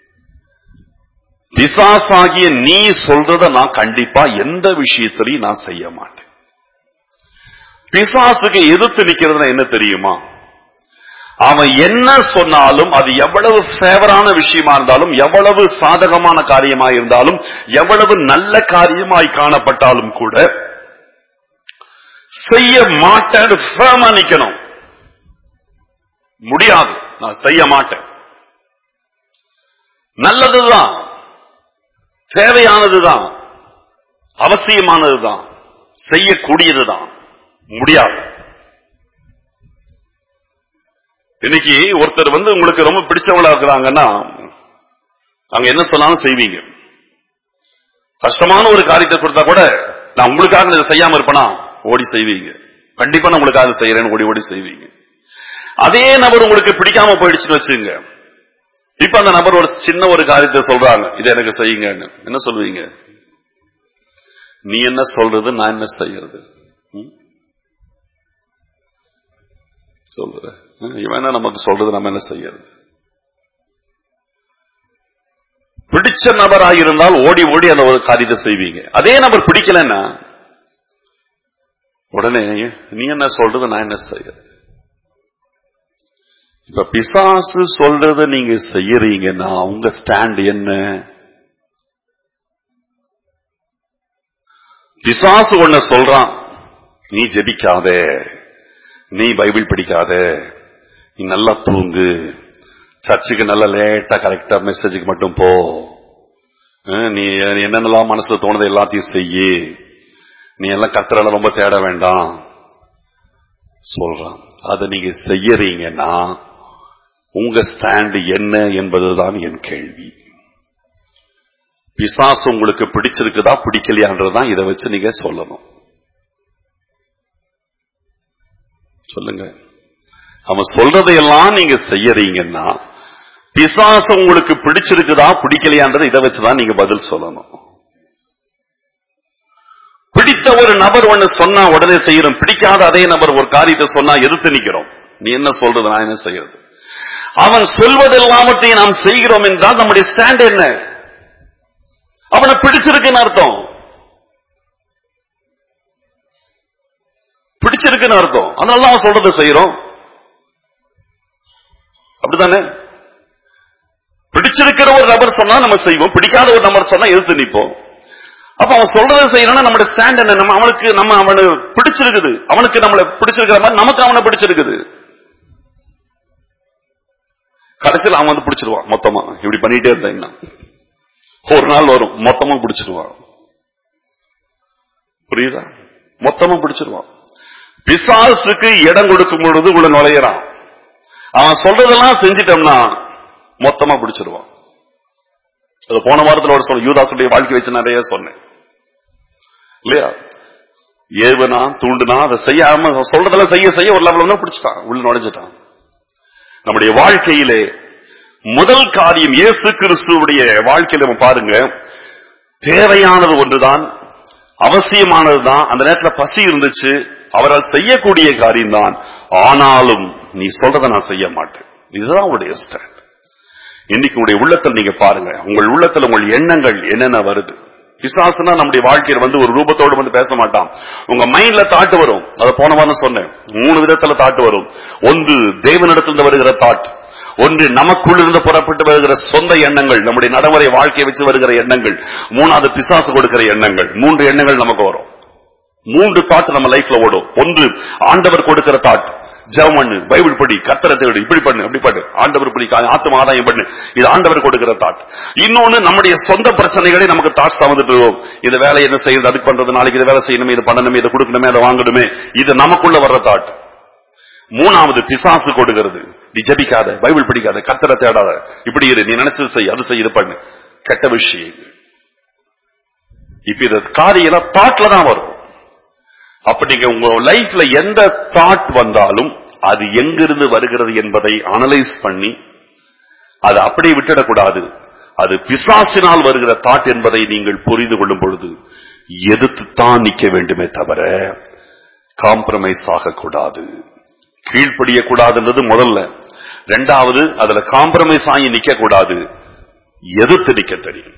பிசாசாகிய நீ சொல்றத நான் கண்டிப்பா எந்த விஷயத்திலையும் நான் செய்ய மாட்டேன். பிசாசுக்கு எதிர்த்து நிக்கிறதுனா என்ன தெரியுமா? அவன் என்ன சொன்னாலும் அது எவ்வளவு ஃபேவரான விஷயமா இருந்தாலும், எவ்வளவு சாதகமான காரியமாய் இருந்தாலும், எவ்வளவு நல்ல காரியமாய் காணப்பட்டாலும் கூட செய்ய மாட்டேன் ஃபர்மா நிக்கணும். முடியாது, நான் செய்ய மாட்டேன். நல்லதுதான், தேவையானதுதான், அவசியமானதுதான், செய்யக்கூடியதுதான். முடியாது. இன்னைக்கு ஒருத்தர் வந்து உங்களுக்கு ரொம்ப பிடிச்சவங்களா இருக்கிறாங்கன்னா அங்க என்ன சொன்னாலும் செய்வீங்க. கஷ்டமான ஒரு காரியத்தை கொடுத்தா கூட நான் உங்களுக்காக இதை செய்யாம இருப்பேனா ஓடி செய்வீங்க. கண்டிப்பா நான் உங்களுக்காக செய்யறேன்னு ஓடி ஓடி செய்வீங்க. அதே நபர் உங்களுக்கு பிடிக்காம போயிடுச்சுன்னு வச்சுங்க, இப்ப அந்த நபர் ஒரு சின்ன ஒரு காரியத்தை சொல்றாங்க, இதை எனக்கு செய்யுங்கன்னு, என்ன சொல்வீங்க? நீ என்ன சொல்றது, நான் என்ன செய்யறது சொல்ற? இவன் நமக்கு சொல்றது, நம்ம என்ன செய்யறது? பிடிச்ச நபராக இருந்தால் ஓடி ஓடி அந்த ஒரு காரியத்தை செய்வீங்க. அதே நபர் பிடிக்கலன்னா உடனே நீ என்ன சொல்றது, நான் என்ன செய்யறது? இப்ப பிசாசு சொல்றத நீங்க செய்யறீங்கன்னா உங்க ஸ்டாண்ட் என்ன? பிசாசு ஒன்ன சொல்றான், நீ ஜெபிக்காத, நீ பைபிள் படிக்காத, நீ நல்லா தூங்கு, சர்ச்சுக்கு நல்லா லேட்டா கரெக்டா மெசேஜுக்கு மட்டும் போ, நீ என்னென்னலாம் மனசுல தோணுது எல்லாத்தையும் செய்யி, நீ எல்லாம் கர்த்தரால ரொம்ப தேட வேண்டாம் சொல்றான். அதை நீங்க செய்யறீங்கன்னா உங்க ஸ்டாண்ட் என்ன என்பதுதான் என் கேள்வி. பிசாசு உங்களுக்கு பிடிச்சிருக்குதா பிடிக்கலையான்றதான் இதை வச்சு நீங்க சொல்லணும். சொல்லுங்க. அவன் சொல்றதையெல்லாம் நீங்க செய்யறீங்கன்னா பிசாசு உங்களுக்கு பிடிச்சிருக்குதா பிடிக்கலையான்றதை இதை வச்சுதான் நீங்க பதில் சொல்லணும். பிடித்த ஒரு நபர் ஒண்ணு சொன்னா உடனே செய்யறோம், பிடிக்காத அதே நபர் ஒரு காரியத்தை சொன்னா எதிர்த்து நிக்கிறோம். நீ என்ன சொல்றது, நான் என்ன செய்யறது? அவன் சொல்வதெல்லாமத்தையும் நாம் செய்கிறோம் என்றால் நம்முடைய ஸ்டாண்ட் என்ன? அவனை பிடிச்சிருக்குன்னு அர்த்தம், பிடிச்சிருக்குன்னு அர்த்தம். அதனால அவன் சொல்றதை செய்யறோம், அப்படித்தானே? பிடிச்சிருக்கிற ஒரு நபர் சொன்னா நம்ம செய்வோம், பிடிக்காத ஒரு நபர் சொன்னா எதிர்த்து நிற்போம். அப்ப அவன் சொல்றதை செய்யணும்னா நம்முடைய ஸ்டாண்ட் என்ன? நம்ம அவனுக்கு நம்ம அவனு பிடிச்சிருக்குது, அவனுக்கு நம்மளை பிடிச்சிருக்கிற மாதிரி நமக்கு அவனை பிடிச்சிருக்குது. கடைசியில் அவன் வந்து பிடிச்சிருவான் மொத்தமா. இப்படி பண்ணிட்டே இருந்தா ஒரு நாள் வரும், மொத்தமா பிடிச்சிருவான். புரியுதா? மொத்தமா பிடிச்சிருவான். பிசாசுக்கு இடம் கொடுக்கும் பொழுது உள்ள நுழையிறான். அவன் சொல்றதெல்லாம் செஞ்சிட்டோம்னா மொத்தமா பிடிச்சிருவான். அது போன வாரத்தில் ஒரு சொல்ல யூதாசுடைய வாழ்க்கை வச்சு நிறைய சொன்னேன் இல்லையா? ஏவுனா தூண்டுனா அதை செய்யாம சொல்றதெல்லாம் செய்ய செய்ய ஒரு லெவல் பிடிச்சிட்டான், உள்ள நுழைஞ்சிட்டான். நம்முடைய வாழ்க்கையிலே முதல் காரியம் இயேசு கிறிஸ்துவுடைய வாழ்க்கையில நம்ம பாருங்க, தேவையானது ஒன்றுதான், அவசியமானதுதான். அந்த நேரத்தில் பசி இருந்துச்சு, அவரால் செய்யக்கூடிய காரியம் தான். ஆனாலும் நீ சொல்றதை நான் செய்ய மாட்டேன், இதுதான் உங்களுடைய ஸ்டாண்ட். இன்னைக்கு உங்களுடைய உள்ளத்தில் நீங்க பாருங்க, உங்கள் உள்ளத்தில் உங்கள் எண்ணங்கள் என்னென்ன வருது. பிசாசுனா நம்முடைய வாழ்க்கையில் வந்து ஒரு ரூபத்தோடு வந்து பேச மாட்டான். உங்க மைண்ட்ல தாட்டு வரும். அதை போன வாரம் சொன்னேன், மூணு விதத்துல தாட்டு வரும். ஒன்று தேவனிடத்திலிருந்து வருகிற தாட், ஒன்று நமக்குள் இருந்து புறப்பட்டு வருகிற சொந்த எண்ணங்கள், நம்முடைய நடைமுறை வாழ்க்கையை வச்சு வருகிற எண்ணங்கள், மூணாவது பிசாசு கொடுக்கிற எண்ணங்கள். மூன்று எண்ணங்கள் நமக்கு வரும். மூன்று தாட் நம்ம லைஃப்ல ஓடும். ஒன்று ஆண்டவர் கொடுக்கிற தாட், ஜெபம் பண்ணு, பைபிள் படி, கர்த்தரை தேடு, இப்படி பண்ணு, அப்படி பண்ணு, ஆண்டவர் படி, ஆத்ம ஆதாயம் பண்ணு, இது ஆண்டவர் கொடுக்கிற தாட். இன்னொன்னு நம்முடைய சொந்த பிரச்சனைகளே நமக்கு தாட்ஸ் வந்துட்டு இருக்கும். இந்த வேலை என்ன செய்யுது, அதுக்கு பண்றது, நாளைக்கு இதை வேலை செய்யணுமே, இது பண்ணணுமே, இதை கொடுக்கணுமே, அதை வாங்கணுமே, இது நமக்குள்ள வர்ற தாட். மூணாவது பிசாசு கொடுக்கிறது, நீ ஜெபிக்காத, பைபிள் படிக்காத, கர்த்தரை தேடாத, இப்படி இரு, நீ நினைச்சது செய், அது செய், இது பண்ணு, கெட்ட விஷயம். இப்ப இது காரியம் தாட்ல தான் வரும். அப்ப நீங்க உங்க லைஃப்ல எந்த தாட் வந்தாலும் அது எங்கிருந்து வருகிறது என்பதை அனலைஸ் பண்ணி அதை அப்படியே விட்டுடக்கூடாது. அது பிசாசினால் வருகிற தாட் என்பதை நீங்கள் புரிந்து கொள்ளும் பொழுது எதிர்த்து தான் நிக்க வேண்டுமே தவிர காம்ப்ரமைஸ் ஆகக்கூடாது, கீழ்ப்படியக்கூடாதுன்றது முதல்ல. ரெண்டாவது, அதுல காம்ப்ரமைஸ் ஆகி நிக்க கூடாது, எதிர்த்து நிக்க தெரியும்.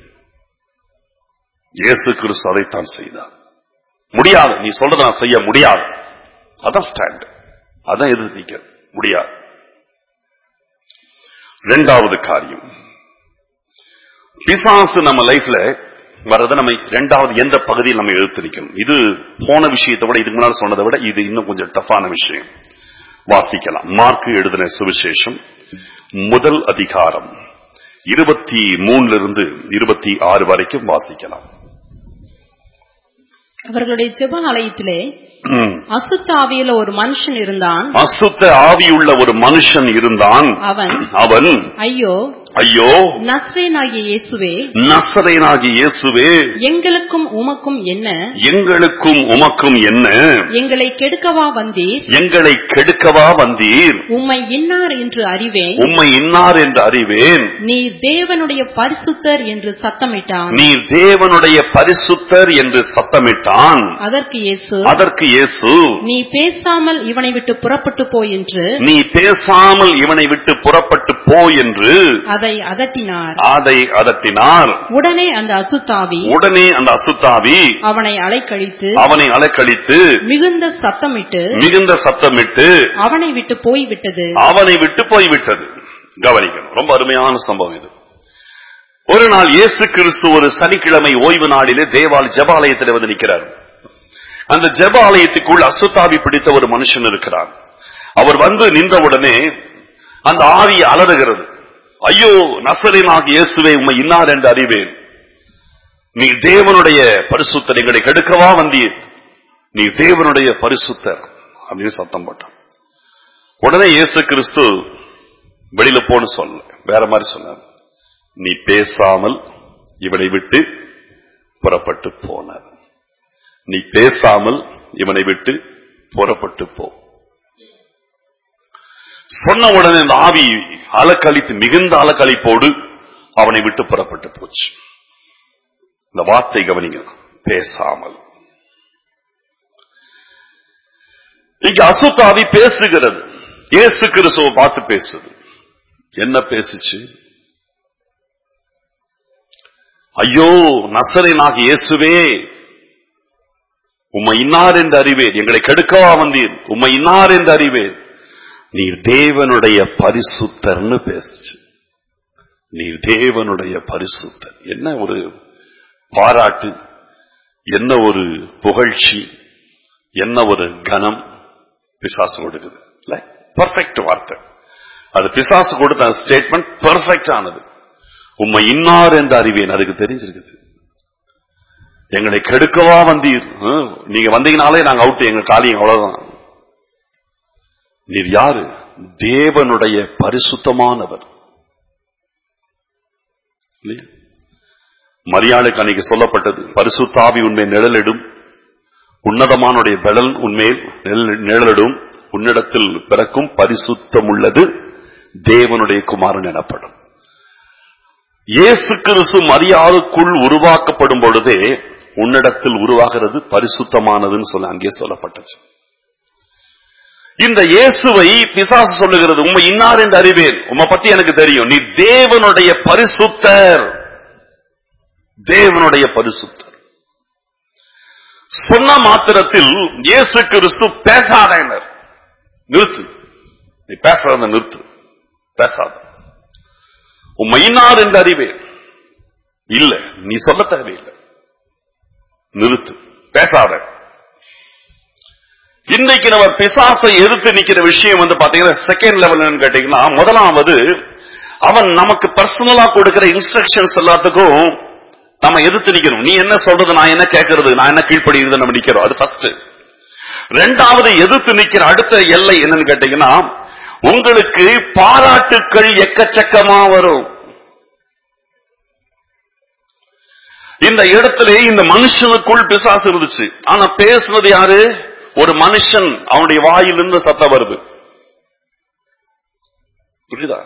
இயேசு கிறிஸ்து அதைத்தான் செய்தார். முடியாது, நீ சொல்றத நான் செய்ய முடியாது, அதான் ஸ்டாண்ட், அதான் எதிர்த்து நிக்க முடியாது. இரண்டாவது காரியம், பிசாசு நம்ம லைஃப்ல வர்றதை நம்ம இரண்டாவது எந்த பகுதியில் நம்ம எழுத்திருக்கணும். இது போன விஷயத்தை விட இதுக்கு முன்னால் சொன்னதை விட இது இன்னும் கொஞ்சம் டஃப்பான விஷயம். வாசிக்கலாம். மார்க்கு எழுதின சுவிசேஷம் முதல் அதிகாரம் இருபத்தி மூணுல இருந்து இருபத்தி ஆறு வரைக்கும் வாசிக்கலாம். அவர்களுடைய ஜெப ஆலயத்திலே அசுத்த ஆவியுள்ள ஒரு மனுஷன் இருந்தான். அசுத்த ஆவியுள்ள ஒரு மனுஷன் இருந்தான். அவன் அவன் ஐயோ ஐயோ நஸ்ரேனாகிய இயேசுவே, நஸ்ரேனாகிய இயேசுவே, எங்களுக்கும் உமக்கும் என்ன, எங்களுக்கும் உமக்கும் என்ன, எங்களை கெடுக்கவா வந்தீர், எங்களை கெடுக்கவா வந்தீர், உம்மை இன்னார் என்று அறிவேன், உம்மை இன்னார் என்று அறிவேன், நீர் தேவனுடைய பரிசுத்தர் என்று சத்தமிட்டான். நீர் தேவனுடைய பரிசுத்தர் என்று சத்தமிட்டான். அதற்கு இயேசு அதற்கு இயேசு நீ பேசாமல் இவனை விட்டு புறப்பட்டு போ என்று, நீ பேசாமல் இவனை விட்டு புறப்பட்டு போ என்று அதை அதட்டினார். அதை அதட்டினார். உடனே அந்த அசுத்தாவி உடனே அந்த அசுத்தாவி அவனை அலைக்கழித்து அவனை அலைக்கழித்து மிகுந்த சத்தமிட்டு மிகுந்த சத்தமிட்டு அவனை விட்டு போய்விட்டது. அவனை விட்டு போய்விட்டது. கவனிக்கணும், ரொம்ப அருமையான சம்பவம் இது. ஒரு நாள் இயேசு கிறிஸ்து ஒரு சனிக்கிழமை ஓய்வு நாளிலே தேவாலய ஜெபாலயத்தில் வந்து நிற்கிறார். அந்த ஜெபாலயத்துக்குள் அசுத்தாவி பிடித்த ஒரு மனுஷன் இருக்கிறார். அவர் வந்து நின்றவுடனே அந்த ஆவி அலறுகிறது. ஐயோ நசரேனாகிய இயேசுவே, உம்மை இன்னார் என்று அறிவேன், நீ தேவனுடைய பரிசுத்தர், எங்களை கெடுக்கவா வந்தீர், நீ தேவனுடைய பரிசுத்தர் அப்படின்னு சத்தம் போட்டான். உடனே இயேசு கிறிஸ்து வெளியில போன்னு சொல்ல, வேற மாதிரி சொன்னார். நீ பேசாமல் இவனை விட்டு புறப்பட்டு போனார். நீ பேசாமல் இவனை விட்டு புறப்பட்டு போ. சொன்ன உடனே அந்த ஆவி அலக்களித்து மிகுந்த அலக்களிப்போடு அவனை விட்டு புறப்பட்டு போச்சு. இந்த வார்த்தை கவனிங்க, பேசாமல். இங்க அசுத்தாவி பேசுகிறது, இயேசு கிறிஸ்துவை பார்த்து பேசுது. என்ன பேசுச்சு? ஐயோ நசரேனாகிய இயேசுவே, உம்மை இன்னார் என்று அறிவேன், எங்களை கெடுக்கவா வந்தீர், உம்மை இன்னார் என்று அறிவேன், நீர் தேவனுடைய பரிசுத்தர்னு பேசுச்சு. நீர் தேவனுடைய பரிசுத்தர். என்ன ஒரு பாராட்டு, என்ன ஒரு புகழ்ச்சி, என்ன ஒரு கனம் பிசாசு கொடுக்குது. இல்ல, பெர்ஃபெக்ட் வார்த்தை. அது பிசாசு கொடுத்த ஸ்டேட்மெண்ட் பெர்ஃபெக்ட் ஆனது. உம்மை இன்னார் என்று அறிவேன், அதுக்கு தெரிஞ்சிருக்குது. எங்களை கெடுக்கவா வந்தீர், நீங்க வந்தீங்கனாலே நாங்க அவுட், எங்க காரியம் அவ்வளவுதான். நீர் யாரு? தேவனுடைய பரிசுத்தமானவர். மரியாளுக்கு அன்னைக்கு சொல்லப்பட்டது, பரிசுத்தாவி உன்னை நிழலிடும், உன்னதமானுடைய பலன் உன்மேல் நிழலிடும், உன்னிடத்தில் பிறக்கும் பரிசுத்தம் உள்ளது தேவனுடைய குமாரன் எனப்படும். இயேசு கிறிஸ்து மரியாளுக்குள் உருவாக்கப்படும் பொழுதே உன்னிடத்தில் உருவாகிறது பரிசுத்தமானதுன்னு சொல்ல அங்கே சொல்லப்பட்டது. இந்த இயேசுவை பிசாசு சொல்லுகிறது, உம்மை இன்னார் என்று அறிவேன், உம்மை பத்தி எனக்கு தெரியும், நீ தேவனுடைய பரிசுத்தர், தேவனுடைய பரிசுத்தர். சொன்ன மாத்திரத்தில் இயேசு கிறிஸ்து பேசாத, நிறுத்து, நீ பேசாத, நிறுத்து, பேசாத, உம்மை இன்னார் என்று அறிவேன், இல்ல நீ சொல்ல தேவையில்லை, நிறுத்து, பேசாத. இன்னைக்கு நம்ம பிசாசை எதிர்த்து நிக்கிற விஷயம் வந்து பாத்தீங்கன்னா செகண்ட் லெவல் கேட்டீங்கன்னா, முதலாவது அவன் நமக்கு பர்சனலா கொடுக்கிற இன்ஸ்ட்ரக்ஷன்ஸ் எல்லாத்துக்கும் நம்ம எதிர்த்து நிக்கணும். நீ என்ன சொல்றது, நான் என்ன கேட்கறது, நான் என்ன கீழ்ப்படிகிறது நம்ம நிக்கிறோம், அது ஃபர்ஸ்ட். ரெண்டாவது எதிர்த்து நிக்கிற அடுத்த எல்லை என்னன்னு கேட்டீங்கன்னா, உங்களுக்கு பாராட்டுக்கள் எக்கச்சக்கமா வரும். இந்த இடத்துல இந்த மனுஷனுக்குள் பிசாசு இருந்துச்சு. ஆனா பேசுனது யாரு? ஒரு மனுஷன். அவனுடைய வாயிலிருந்து சத்தம் வருது. புரியுதா?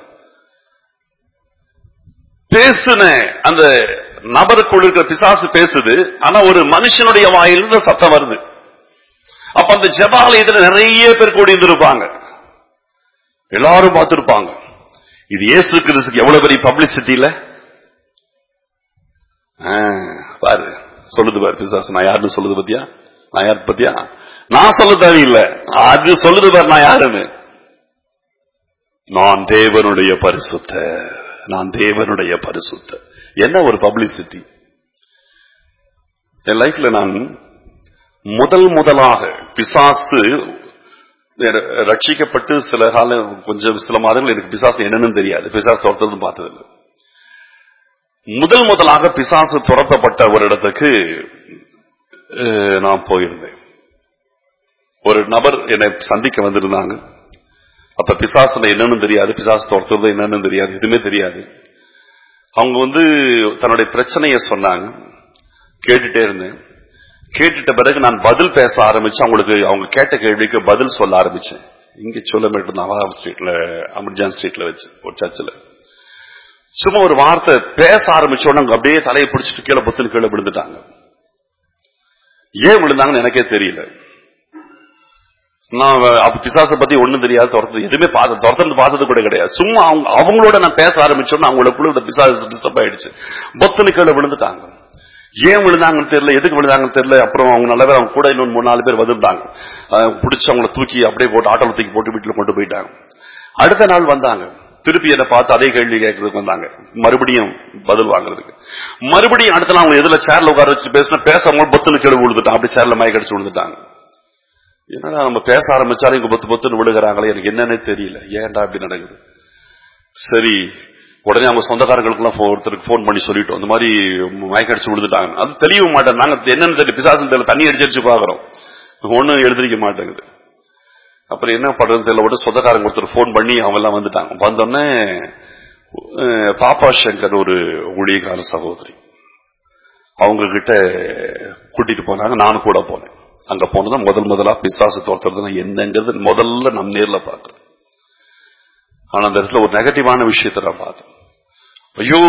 பேசுன அந்த நபருக்குள் இருக்கிற பிசாசு பேசுது, ஆனா ஒரு மனுஷனுடைய வாயிலிருந்து சத்தம் வருது. அப்ப அந்த ஜெபாலயத்துல நிறைய பேர் கூடி இருந்திருப்பாங்க, எல்லாரும் பார்த்திருப்பாங்க. இது இயேசு கிறிஸ்துக்கு எவ்வளவு பெரிய பப்ளிசிட்டி இல்ல? பாரு சொல்லுது பாரு பிசாசு, நான் யாருன்னு சொல்லுது பத்தியா, நான் யாரு பத்தியா, நான் சொல்ல தேவையில்லை, அது சொல்லுது பாரு நான் யாருன்னு. நான் தேவனுடைய பரிசுத்த, நான் தேவனுடைய பரிசுத்த. என்ன ஒரு பப்ளிசிட்டி! என் லைஃப்ல நான் முதல் முதலாக பிசாசு ரட்சிக்கப்பட்டு சில காலம் கொஞ்சம் சில மாதங்கள் எனக்கு பிசாசு என்னன்னு தெரியாது, பிசாசு துரத்ததும் பார்த்ததில்லை. முதல் முதலாக பிசாசு துரத்தப்பட்ட ஒரு இடத்துக்கு நான் போயிருந்தேன். ஒரு நபர் என்னை சந்திக்க வந்திருந்தாங்க. அப்ப பிசாசு என்னன்னு தெரியாது, பிசாசு துரத்துறது என்னன்னு தெரியாது, எதுவுமே தெரியாது. அவங்க வந்து தன்னுடைய பிரச்சனைய சொன்னாங்க, கேட்டுட்டே இருந்தேன். கேட்டுட்ட பிறகு நான் பதில் பேச ஆரம்பிச்சேன். அவங்களுக்கு அவங்க கேட்ட கேள்விக்கு பதில் சொல்ல ஆரம்பிச்சேன். இங்க சோழமேட்டு நவாப் ஸ்ட்ரீட்ல, அமிர்ஜான் ஸ்ட்ரீட்ல வச்சு ஒரு சர்ச்சில் சும்மா ஒரு வார்த்தை பேச ஆரம்பிச்சோன்னு அப்படியே தலையை பிடிச்சிட்டு கீழே புத்துன்னு கீழே விழுந்துட்டாங்க. ஏன் விழுந்தாங்கன்னு எனக்கே தெரியல. நான் பிசாசை பத்தி ஒண்ணும் தெரியாது, துரத்து எதுவுமே துரத்து பார்த்தது கூட கிடையாது. சும்மா அவங்க அவங்களோட நான் பேச ஆரம்பிச்சோன்னு அவங்களுக்குள்ள பிசாசு டிஸ்டர்ப் ஆயிடுச்சு. புத்துன்னு கீழே விழுந்துட்டாங்க. ஏன் விழுந்தாங்கன்னு தெரியல, எதுக்கு விழுந்தாங்கன்னு தெரியல. அப்புறம் அவங்க நல்ல பேர் அவங்க கூட இன்னொரு மூணு நாலு பேர் வந்துட்டாங்க. பிடிச்சி அவங்களை தூக்கி அப்படியே போட்டு ஆட்டோல தூக்கி போட்டு வீட்டுல கொண்டு போயிட்டாங்க. அடுத்த நாள் வந்தாங்க, திருப்பி என்ன பார்த்து அதே கேள்வி கேட்கறதுக்கு வந்தாங்க, மறுபடியும் பதில் வாங்குறதுக்கு. மறுபடியும் அடுத்த நாள் அவங்க எதுல சேர்ல உட்கார வச்சு பேசினா பேசாம பொத்துன்னு கீழே விழுந்துட்டான். அப்படி சேர்ல மயக்கடிச்சு விழுந்துட்டாங்க. என்னடா நம்ம பேச ஆரம்பிச்சாலும் இங்க பொத்து பொத்துன்னு விழுகிறாங்களே, எனக்கு என்னன்னே தெரியல, ஏன்டா இப்படி நடக்குது. சரி, உடனே அவங்க சொந்தக்காரங்களுக்கு எல்லாம் ஒருத்தருக்கு போன் பண்ணி சொல்லிட்டோம், இந்த மாதிரி மயக்கடிச்சு விழுந்துட்டாங்க. அது தெரிய மாட்டேன், நாங்க என்னன்னு தெரியல, பிசாசு தெரியல, தண்ணி அடிச்சு அடிச்சு பாக்குறோம், ஒண்ணும் எழுதிக்க மாட்டேங்குது. அப்புறம் என்ன பண்றதுன்னு தெரியல, விட்டு சொந்தக்காரங்க ஒருத்தர் போன் பண்ணி அவங்க எல்லாம் வந்துட்டாங்க. வந்தோடனே பாப்பா சங்கர் ஒரு ஊழியக்கார சகோதரி அவங்க கிட்ட கூட்டிட்டு போனாங்க. நானும் கூட போனேன். அங்க போனதான் முதல் முதலா பிசாசு தோற்றது என்னங்கிறது முதல்ல நம் நேர்ல பாக்குறேன். ஆனா அந்த இடத்துல ஒரு நெகட்டிவான விஷயத்தை நான் பார்த்தேன். ஐயோ,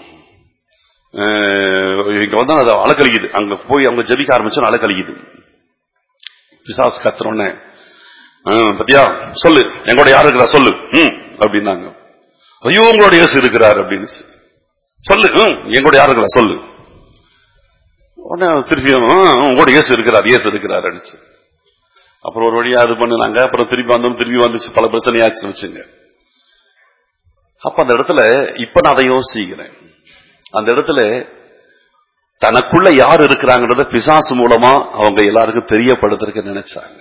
இங்க வந்து அது அலக்கழிக்குது. அங்க போய் அவங்க ஜெபிக்க ஆரம்பிச்சா அலக்கழிக்குது. பிசாசு கத்துறோன்னே, பத்தியா சொல்லு, எங்களோட யாரு இருக்கிறா சொல்லு ம் அப்படின்னாங்க. ஐயோ, உங்களோட இயேசு இருக்கிறார் அப்படின்னு சொல்லு, எங்களோட யாரு இருக்கிறா சொல்லு. உடனே திருப்பி உங்களோட இயேசு இருக்கிறார், இயேசு இருக்கிறார் அடிச்சு. அப்புறம் ஒரு வழியா அது பண்ணுனாங்க. அப்புறம் திருப்பி வந்தோம், திருப்பி வந்துச்சு, பல பிரச்சனையாச்சுன்னு வச்சுங்க. அப்ப அந்த இடத்துல இப்ப நான் அதை யோசிக்கிறேன். அந்த இடத்துல தனக்குள்ள யார் இருக்கிறாங்கன்றத பிசாசு மூலமா அவங்க எல்லாருக்கும் தெரியப்படுத்துறதுக்கு நினைச்சாங்க.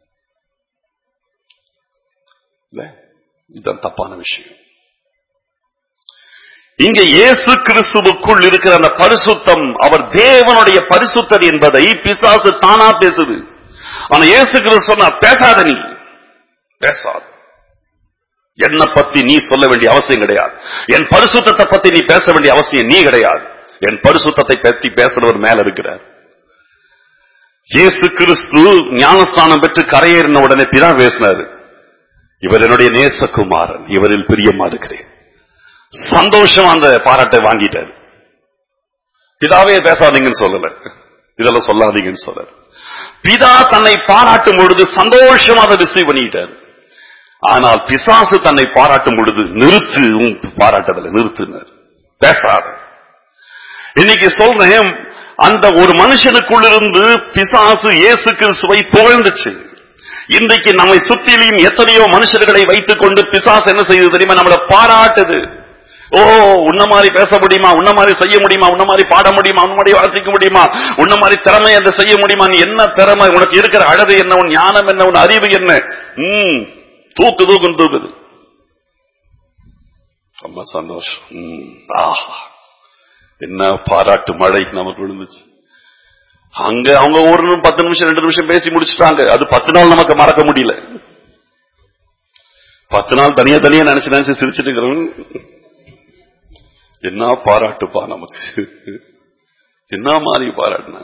இதுதான் தப்பான விஷயம். இங்க இயேசு கிறிஸ்துவுக்குள் இருக்கிற அந்த பரிசுத்தம், அவர் தேவனுடைய பரிசுத்தர் என்பதை பிசாசு தானா பேசுது. ஆனா இயேசு கிறிஸ்து பேசாத, நீ பேசாத, என்னை பத்தி நீ சொல்ல வேண்டிய அவசியம் கிடையாது, என் பரிசுத்தத்தை பத்தி நீ பேச வேண்டிய அவசியம் நீ கிடையாது, என் பரிசுத்தத்தை பற்றி பேசுறவர் மேல இருக்கிறார். இயேசு கிறிஸ்து ஞானஸ்தானம் பெற்று கரையேறின உடனே பிதா பேசினாரு, இவர் என்னுடைய நேசகுமாரன், இவரில் பிரியமா இருக்கிறேன். சந்தோஷம் அந்த பாராட்டை வாங்கிட்டாரு. பிதாவே பேசாதீங்கன்னு சொல்லல, இதெல்லாம் சொல்லாதீங்கன்னு சொல்ல. பிதா தன்னை பாராட்டும் பொழுது சந்தோஷமா அதை ரிசீவ் பண்ணிட்டாரு. ஆனால் பிசாசு தன்னை பாராட்டும் பொழுது நிறுத்து, உன் பாராட்டதில்லை, நிறுத்துனார், பேசாத. இன்னைக்கு சொல்றேன், அந்த ஒரு மனுஷனுக்குள்ளிருந்து பிசாசு இயேசு கிறிஸ்துவை புகழ்ந்துச்சு. இன்றைக்கு நம்மை சுற்றிலும் எத்தனையோ மனுஷர்களை வைத்துக் கொண்டு பிசாசு என்ன செய்யுது தெரியுமா, நம்மளை பாராட்டுது. ஓ, உன்ன மாதிரி பேச முடியுமா, உன்ன மாதிரி செய்ய முடியுமா, உன்ன மாதிரி பாட முடியுமா, உன்ன மாதிரி வாசிக்க முடியுமா, உன்ன மாதிரி திறமை அதை செய்ய முடியுமா, நீ என்ன திறமை, உனக்கு இருக்கிற அழகு என்ன, உன் ஞானம் என்ன, உன் அறிவு என்ன, உம் தூக்கு தூக்குன்னு தூக்குது. ரொம்ப சந்தோஷம். ஆஹா, என்ன பாராட்டு மழை நமக்கு விழுந்துச்சு. அங்க அவங்க ஒரு பத்து நிமிஷம் ரெண்டு நிமிஷம் பேசி முடிச்சுட்டாங்க. அது பத்து நாள் நமக்கு மறக்க முடியல. பத்து நாள் தனியா தனியா நினைச்சு நினைச்சு சிரிச்சுட்டு இருக்கிறவங்க, என்ன பாராட்டுப்பா நமக்கு, என்ன மாதிரி பாராட்டுனா.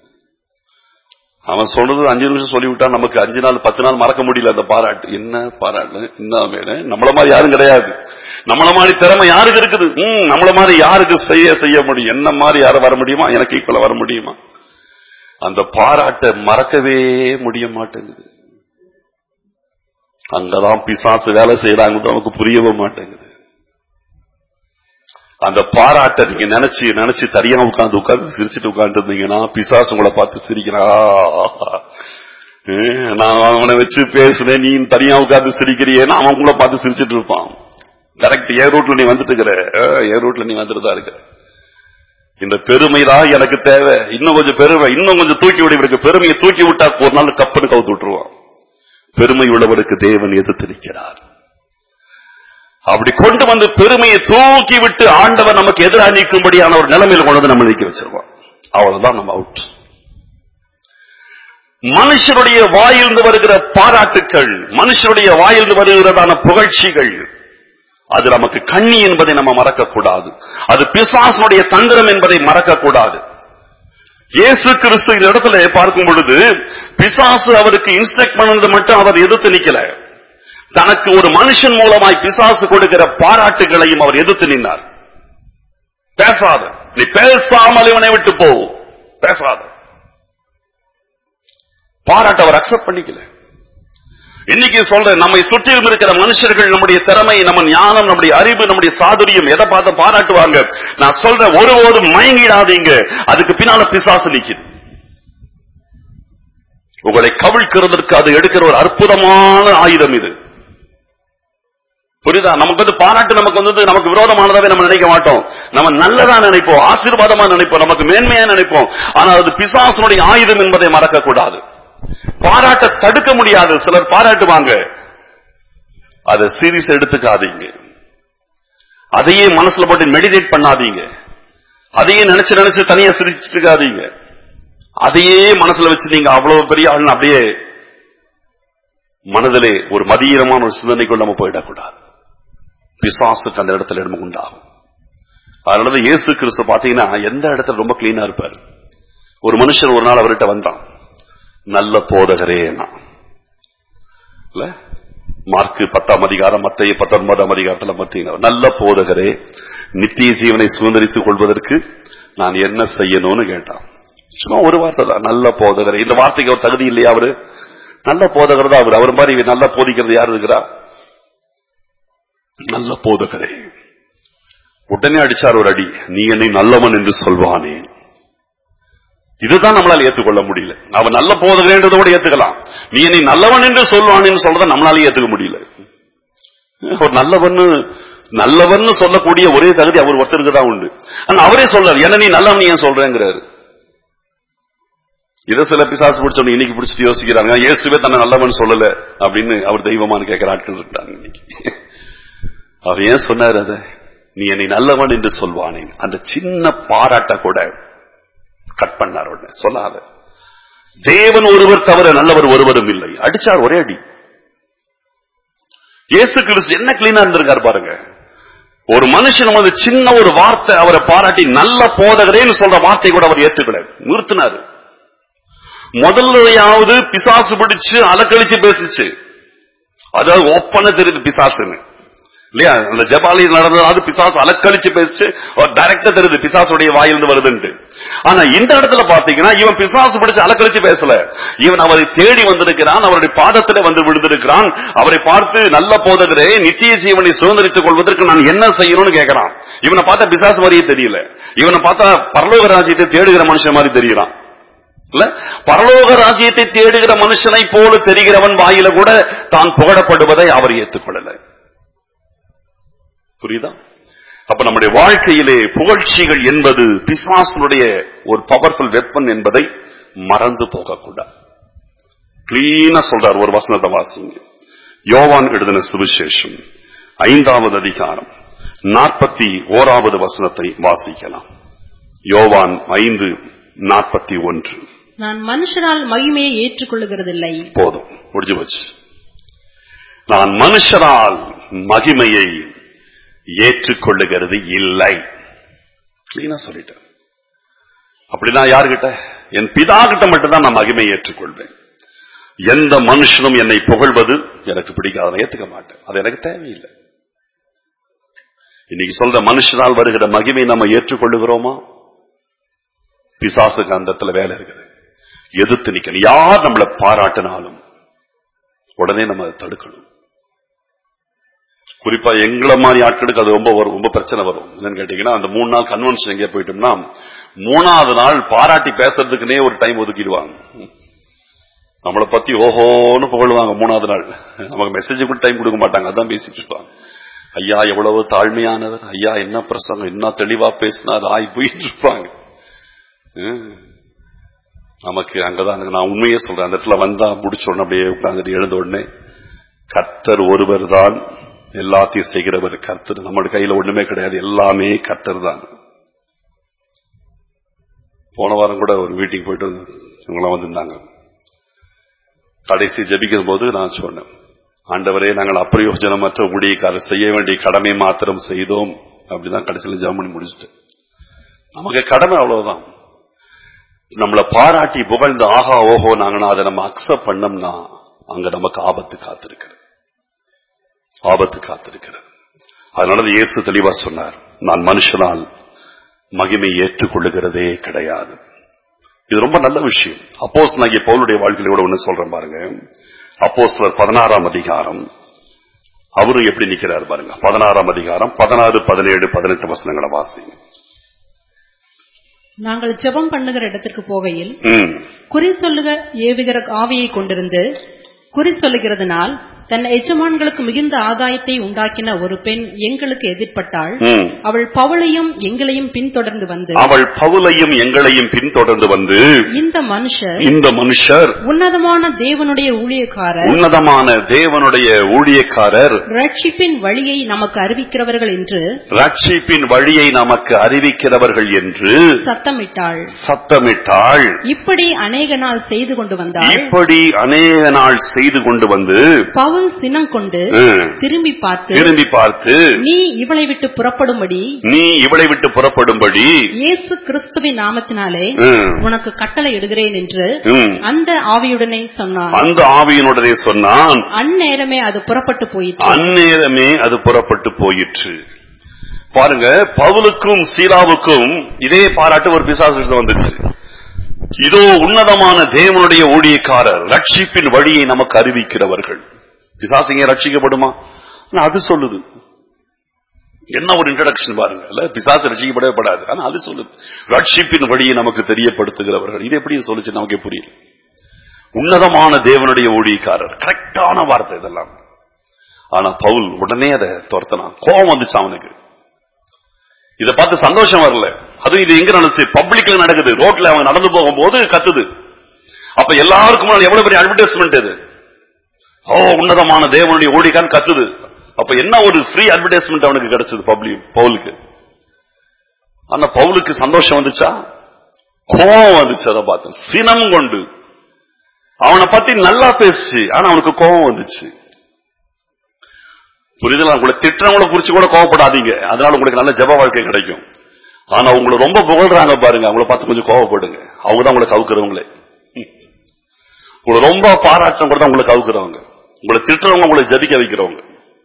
அவன் சொல்றது அஞ்சு நிமிஷம் சொல்லிவிட்டா நமக்கு அஞ்சு நாள் பத்து நாள் மறக்க முடியல. அந்த பாராட்டு என்ன பாராட்டு, என்ன வேணும், நம்மள மாதிரி யாரும் கிடையாது, நம்மள மாதிரி திறமை யாருக்கு இருக்குது, உம் நம்மள மாதிரி யாருக்கு செய்ய செய்ய முடியும், என்ன மாதிரி யாரும் வர முடியுமா, எனக்கு ஈக்குவலா வர முடியுமா. அந்த பாராட்டை மறக்கவே முடிய மாட்டேங்குது. அங்கதான் பிசாசு வேலை செய்யறாங்க, நமக்கு புரியவே மாட்டேங்குது. அந்த பாராட்ட நீங்க நினைச்சு நினைச்சு தனியா உட்கார்ந்து உட்கார்ந்து சிரிச்சுட்டு உட்கார்ந்து இருந்தீங்கன்னா பிசாசு உங்களை பார்த்து சிரிக்கிறா. நான் அவனை வச்சு பேசுனேன், நீ தனியா உட்கார்ந்து சிரிக்கிறியேன்னா அவன் உங்களை பார்த்து சிரிச்சுட்டு இருப்பான். கரெக்ட், ஏ ரூட்ல நீ வந்துட்டு இருக்கிற, ஏ ரூட்ல நீ வந்துட்டு தான் இருக்கிற. இந்த பெருமைதான் எனக்கு தேவை, இன்னும் கொஞ்சம் பெருமை, இன்னும் கொஞ்சம் தூக்கி விட, இவருக்கு பெருமையை தூக்கி விட்டா ஒரு நாள் கப்புன்னு கவுத்து விட்டுருவான். பெருமை உள்ளவருக்கு தேவன் எதிர்த்து நிற்கிறார். அப்படி கொண்டு வந்து பெருமையை தூக்கி விட்டு ஆண்டவர் நமக்கு எதிராக நிற்கும்படியான ஒரு நிலைமையில கொண்டு வந்து நம்ம நிற்க வச்சிருவோம். அவ்வளவுதான் நம்ம அவுட். மனுஷனுடைய வாயிலிருந்து வருகிற பாராட்டுக்கள், மனுஷனுடைய வாயிலிருந்து வருகிறதான புகழ்ச்சிகள், அது நமக்கு கண்ணி என்பதை நம்ம மறக்க கூடாது. அது பிசாசுடைய தந்திரம் என்பதை மறக்க கூடாது. இயேசு கிறிஸ்து இந்த இடத்துல பார்க்கும் பொழுது பிசாசு அவருக்கு இன்ஸ்ட்ரக்ட் பண்ணது மட்டும் அவர் எதிர்த்து நிக்கல, தனக்கு ஒரு மனுஷன் மூலமாய் பிசாசு கொடுக்கிற பாராட்டுகளையும் அவர் எதிர்த்து நின்றார். பேசாத, நீ பேசாமல் இவனை விட்டு போ, பேசாத. பாராட்ட அவர் அக்செப்ட் பண்ணிக்கல. இன்னைக்கு சொல்ற நம்மை சுற்றிலும் இருக்கிற மனுஷர்கள் நம்முடைய திறமை, நம்ம ஞானம், நம்முடைய அறிவு, நம்முடைய சாதுரியம் எதை பார்த்து பாராட்டுவாங்க. நான் சொல்ற ஒருபோதும் மயங்கிடாதீங்க, அதுக்கு பின்னால பிசாசு நிக்குது. உங்களை கவிழ்க்கிறதற்கு அது எடுக்கிற ஒரு அற்புதமான ஆயுதம் இது. புரியுதா? நமக்கு வந்து பாராட்டு நமக்கு வந்து நமக்கு விரோதமானதாவே நம்ம நினைக்க மாட்டோம். நம்ம நல்லதா நினைப்போம், ஆசீர்வாதமா நினைப்போம், நமக்கு மேன்மையா நினைப்போம். ஆனால் அது பிசாசுடைய ஆயுதம் என்பதை மறக்க கூடாது. பாராட்ட தடுக்க முடியாது. சிலர் பாராட்டுவாங்க, அதை சீரியஸ் எடுத்துக்காதீங்க. அதையே மனசுல போட்டு மெடிடேட் பண்ணாதீங்க. அதையே நினைச்சு நினைச்சு தனியா சிரிச்சுக்காதீங்க. அதையே மனசுல வச்சு நீங்க அவ்வளவு பெரிய ஆள் அப்படியே மனதிலே ஒரு மதியமான ஒரு சிந்தனைக்குள் நம்ம போயிடக்கூடாது. பிசாசுக்கு அந்த இடத்துல இடம் உண்டாகும். அதனால இயேசு கிறிஸ்து பாத்தீங்கன்னா எந்த இடத்துல ரொம்ப கிளீனா இருப்பாரு. ஒரு மனுஷன் ஒரு நாள் அவர்கிட்ட வந்தான், நல்ல போதகரே, மார்க்கு பத்தாம் அதிகாரம், மத்தேயு பத்தொன்பதாம் அதிகாரத்தில் மத்திய நல்ல போதகரே, நித்திய ஜீவனை சுதந்திரித்துக் கொள்வதற்கு நான் என்ன செய்யணும்னு கேட்டான். சும்மா ஒரு வார்த்தை தான், நல்ல போதகரே. இந்த வார்த்தைக்கு ஒரு தகுதி இல்லையா? அவரு நல்ல போதகர் தான். அவர் அவர் மாதிரி நல்லா போதிக்கிறது யாரு இருக்கிறா? நல்ல போதகரே. உடனே அடிச்சார் ஒரு அடி, நீ என்னை நல்லவன் என்று சொல்வானே. இதுதான் நம்மளால ஏற்றுக்கொள்ள முடியல. அவன் நல்ல போதகரேன்றத கூட ஏத்துக்கலாம், நீ என்னை நல்லவன் என்று சொல்வானேன்னு சொல்றத நம்மளால ஏத்துக்க முடியல. ஒரு நல்லவன் நல்லவன் சொல்லக்கூடிய ஒரே தகுதி அவர் ஒருத்தருக்கு தான் உண்டு. ஆனா அவரே சொல்றாரு, என்ன நீ நல்லவன் ஏன் சொல்றேங்கிறாரு. இதை சில பிசாசு பிடிச்சவங்க இன்னைக்கு பிடிச்சிட்டு யோசிக்கிறாங்க, இயேசுவே தன்னை நல்லவன் சொல்லல அப்படின்னு அவர் தெய்வமானு கேட்கிற ஆட்கள் இருக்காங்க இன்னைக்கு. அவர் ஏன் சொன்னார் அத? நீ என்னை நல்லவன் என்று சொல்வானேன். அந்த சின்ன பாராட்ட கூட கட் பண்ணார். உடனே சொல்லாத, தேவன் ஒருவர் தவிர நல்லவர் ஒருவரும் இல்லை. அடிச்சார் ஒரே அடி. இயேசு கிறிஸ்து என்ன கிளீனா இருந்திருக்காரு பாருங்க. ஒரு மனுஷன் வந்து சின்ன ஒரு வார்த்தை அவரை பாராட்டி நல்ல போதகரேன்னு சொல்ற வார்த்தை கூட அவர் ஏத்துக்கல, நிறுத்தினாரு. முதல்லையாவது பிசாசு பிடிச்சு அலக்கழிச்சு பேசிச்சு, அதாவது ஓப்பன தெரியுது பிசாசுன்னு இல்லையா? அந்த ஜபாலி நடந்ததாவது பிசாசு அலக்கழிச்சு பேசிச்சு, டைரக்டா தெரியுது பிசாசுடைய வாயிலிருந்து வருதுன்னு. ஆனா இந்த இடத்துல பாத்தீங்கன்னா இவன் பிசாசு பிடிச்சு அலக்கழிச்சு பேசல, இவன் அவரை தேடி வந்திருக்கிறான், அவருடைய பாதத்துல வந்து விழுந்திருக்கிறான். அவரை பார்த்து நல்ல போதகரே, நித்திய ஜீவனை சுதந்திரித்துக் கொள்வதற்கு நான் என்ன செய்யணும்னு கேட்கிறான். இவனை பார்த்தா பிசாசு மாதிரியே தெரியல, இவனை பார்த்தா பரலோக ராஜ்யத்தை தேடுகிற மனுஷன் மாதிரி தெரியறான். இல்ல, பரலோக ராஜ்யத்தை தேடுகிற மனுஷனை போல தெரிகிறவன் வாயில கூட தான் புகழப்படுவதை அவர் ஏற்றுக்கொள்ளல. புரியுதா? அப்ப நம்முடைய வாழ்க்கையிலே புகழ்ச்சிகள் என்பது பிசாசுடைய ஒரு பவர்ஃபுல் வெப்பன் என்பதை மறந்து போகக்கூடாது. கிளீனா சொல்றார். ஒரு வசனத்தை வாசிங்க. யோவான் எழுதின சுவிசேஷம் ஐந்தாவது அதிகாரம் நாற்பத்தி ஓராவது வசனத்தை வாசிக்கலாம். யோவான் ஐந்து நாற்பத்தி ஒன்று. நான் மனுஷரால் மகிமையை ஏற்றுக்கொள்ளுகிறதில்லை. போதும், முடிஞ்சு போச்சு. நான் மனுஷரால் மகிமையை ஏற்றுக்கொள்ளுகிறது இல்லை. கிளீனா சொல்லிட்டேன். அப்படின்னா யாருகிட்ட? என் பிதா கிட்ட மட்டும்தான் நான் மகிமையை ஏற்றுக்கொள்வேன். எந்த மனுஷனும் என்னை புகழ்வது எனக்கு பிடிக்காத, ஏத்துக்க மாட்டேன், அது எனக்கு தேவையில்லை. இன்னைக்கு சொல்ற மனுஷனால் வருகிற மகிமை நம்ம ஏற்றுக்கொள்ளுகிறோமா? பிசாசுக்கு அந்த இடத்துல வேலை இருக்குது, எதிர்த்து நிக்கணும். யார் நம்மளை பாராட்டினாலும் உடனே நம்ம அதை தடுக்கணும். குறிப்பா எங்களை மாதிரி ஆட்களுக்கு அது ரொம்ப ரொம்ப பிரச்சனை வரும். என்னன்னு கேட்டீங்கன்னா, அந்த மூணு நாள் கன்வென்ஷன் எங்கே போயிட்டோம்னா மூணாவது நாள் பாராட்டி பேசுறதுக்குன்னே ஒரு டைம் ஒதுக்கிடுவாங்க. நம்மளை பத்தி ஓஹோன்னு புகழ்வாங்க. மூணாவது நாள் நமக்கு மெசேஜ் கூட டைம் கொடுக்க மாட்டாங்க, அதான் பேசிட்டு இருப்பாங்க. ஐயா எவ்வளவு தாழ்மையானவர், ஐயா என்ன பிரசங்கம், என்ன தெளிவா பேசினார், ஆய் போயிட்டு இருப்பாங்க. நமக்கு அங்கதான் நான் உண்மையே சொல்றேன், அந்த இடத்துல வந்தா முடிச்ச உடனே அப்படியே உட்கார்ந்துட்டு எழுந்த உடனே கர்த்தர் ஒருவர் தான் எல்லாத்தையும் செய்கிறவர். கர்த்தர் நம்மளுடைய கையில ஒண்ணுமே கிடையாது, எல்லாமே கர்த்தர் தான். போன வாரம் கூட ஒரு மீட்டிங் போயிட்டு இவங்களாம் வந்திருந்தாங்க. கடைசி ஜெபிக்கும் போது நான் சொன்னேன், ஆண்டவரே நாங்கள் அப்பிரயோஜனமற்ற ஊழியக்காரர் செய்ய வேண்டிய கடமை மாத்திரம் செய்தோம். அப்படிதான் கடைசியில் ஜெபம் பண்ணி முடிச்சுட்டேன். நமக்கு கடமை அவ்வளவுதான். நம்மளை பாராட்டி புகழ்ந்து ஆஹா ஓஹோ நாங்க அதை நம்ம அக்செப்ட் பண்ணோம்னா அங்க நமக்கு ஆபத்து காத்திருக்கிறது, ஆபத்து காத்திருக்கிறது. அதனால இயேசு தெளிவா சொன்னார், நான் மனுஷனால் மகிமை ஏற்றுக்கொள்ளுகிறதே கிடையாது. இது ரொம்ப நல்ல விஷயம். அப்போஸ்தலனாகிய பவுலுடைய வாழ்க்கையில கூட ஒண்ணு சொல்றேன் பாருங்க. அப்போஸ்தலர் பதினாறாம் அதிகாரம் அவரு எப்படி நிக்கிறார் பாருங்க. பதினாறாம் அதிகாரம் பதினாறு பதினேழு பதினெட்டு வசனங்களை வாசிங்க. நாங்கள் ஜெபம் பண்ணுகிற இடத்திற்கு போகையில் குறி சொல்லுக ஏவுகிற ஆவியை கொண்டிருந்து குறி சொல்லுகிறதுனால் தன் எஜமான்களுக்கு மிகுந்த ஆதாயத்தை உண்டாக்கின ஒரு பெண் எங்களுக்கு எதிர்பட்டாள். அவள் பவுலையும் எங்களையும் பின்தொடர்ந்து வந்து அவள் பவுலையும் எங்களையும் பின்தொடர்ந்து வந்து இந்த மனுஷர் இந்த மனுஷர் உன்னதமான தேவனுடைய ஊழியக்காரர் உன்னதமான தேவனுடைய ஊழியக்காரர் ரட்சிப்பின் வழியை நமக்கு அறிவிக்கிறவர்கள் என்று ரட்சிப்பின் வழியை நமக்கு அறிவிக்கிறவர்கள் என்று சத்தமிட்டாள் சத்தமிட்டாள் இப்படி அநேக நாள் செய்து கொண்டு வந்தாள். இப்படி அநேக நாள் செய்து கொண்டு வந்து பவுல் சினம் கொண்டு திரும்பி பார்த்து திரும்பி பார்த்து நீ இவளை விட்டு புறப்படும்படி நீ இவளை விட்டு புறப்படும்படி இயேசு கிறிஸ்துவின் நாமத்தினாலே உனக்கு கட்டளை இடுகிறேன் என்று அந்த ஆவியுடனே சொன்னான். அந்த ஆவியினுடனே சொன்னான். அந்நேரமே அது புறப்பட்டு போயிற்று. அந்நேரமே அது புறப்பட்டு போயிற்று. பாருங்க, பவுலுக்கும் சீலாவுக்கும் இதே பாராட்டு ஒரு பிசாசு வந்துச்சு. இதோ உன்னதமான தேவனுடைய ஊழியக்காரர் ரட்சிப்பின் வழியை நமக்கு அறிவிக்கிறவர்கள். பிசாசிங்க ரட்சிக்கப்படுமா? அது சொல்லுது. என்ன ஒரு இன்ட்ரோடக்ஷன் பாருங்க. பிசாசு ரட்சிக்கப்படவே படாது, ஆனா அது சொல்லுது ரட்சிப்பின் வழியை நமக்கு தெரியப்படுத்துகிறவர்கள். இது எப்படி சொல்லுச்சு நமக்கு புரியல. உன்னதமான தேவனுடைய ஊழியக்காரர், கரெக்டான வார்த்தை இதெல்லாம். ஆனா பவுல் உடனே அதை துரத்தினான். கோபம் வந்துச்சு அவனுக்கு. இதை பார்த்து சந்தோஷம் வரல. அதுவும் இது எங்க நடந்துச்சு? பப்ளிக்ல நடக்குது. ரோட்ல அவங்க நடந்து போகும்போது கத்துது. அப்ப எல்லாருக்கும் எவ்வளவு பெரிய அட்வர்டைஸ்மெண்ட் இது. ஓ உன்னதமான தேவனுடைய ஊழியக்காரன் கத்துது. அப்ப என்ன ஒரு ஃப்ரீ அட்வர்டைஸ்மெண்ட் அவனுக்கு கிடைச்சது பப்ளிக் பவுலுக்கு. ஆனா பவுலுக்கு சந்தோஷம் வந்துச்சா? கோபம் வந்துச்சு. அதை பார்த்து சினம் கொண்டு அவனை பத்தி நல்லா பேசுச்சு, ஆனா அவனுக்கு கோபம் வந்துச்சு. புரிதலா? உங்களை திட்டவங்களை குறிச்சு கூட கோவப்படாதீங்க, அதனால உங்களுக்கு நல்ல ஜெப வாழ்க்கை கிடைக்கும். ஆனா உங்களை ரொம்ப புகழ்றாங்க பாருங்க, அவங்கள பார்த்து கொஞ்சம் கோவப்படுங்க. அவங்கதான் உங்களை கவுக்குறவங்களே. உங்களை ரொம்ப பாராட்டம் கூட உங்களை கவுக்குறவங்க, உங்களை திட்டுறவங்க உங்களை ஜபிக்க வைக்கிறவங்க.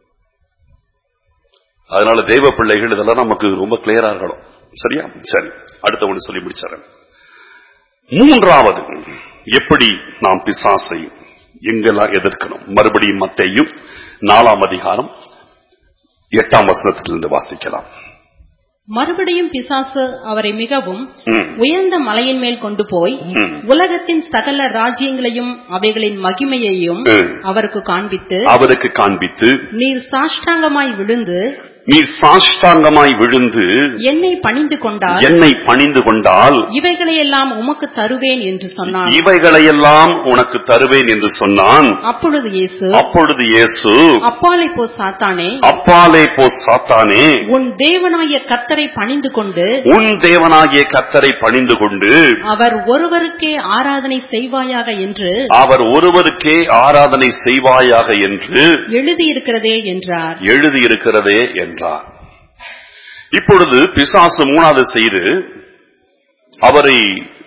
அதனால தெய்வ பிள்ளைகள் இதெல்லாம் நமக்கு ரொம்ப கிளியரா இருக்கணும். சரியா? சரி, அடுத்த ஒன்று சொல்லி முடிச்சாரு. மூன்றாவது, எப்படி நாம் பிசாசை எங்கெல்லாம் எதிர்க்கணும். மறுபடியும் மத்தேயு நாலாம் அதிகாரம் எட்டாம் வசனத்திலிருந்து வாசிக்கலாம். மறுபடியும் பிசாசு அவரை மிகவும் உயர்ந்த மலையின் மேல் கொண்டு போய் உலகத்தின் சகல ராஜ்யங்களையும் அவைகளின் மகிமையையும் அவருக்கு காண்பித்து அவருக்கு காண்பித்து நீர் சாஷ்டாங்கமாய் விழுந்து நீர் சாஷ்டாங்கமாய் விழுந்து என்னை பணிந்து கொண்டால் என்னை பணிந்து கொண்டால் இவைகளையெல்லாம் உமக்கு தருவேன் என்று சொன்னான். இவைகளையெல்லாம் உனக்கு தருவேன் என்று சொன்னான். அப்பொழுது இயேசு அப்பொழுது இயேசு அப்பாலே போ சாத்தானே, அப்பாலே போ சாத்தானே, உன் தேவனாகிய கர்த்தரை பணிந்து கொண்டு உன் தேவனாகிய கர்த்தரை பணிந்து கொண்டு அவர் ஒருவருக்கே ஆராதனை செய்வாயாக என்று அவர் ஒருவருக்கே ஆராதனை செய்வாயாக என்று எழுதியிருக்கிறதே என்றார். எழுதியிருக்கிறதே என்றார். இப்பொழுது பிசாசு மூணாவது செய்து அவரை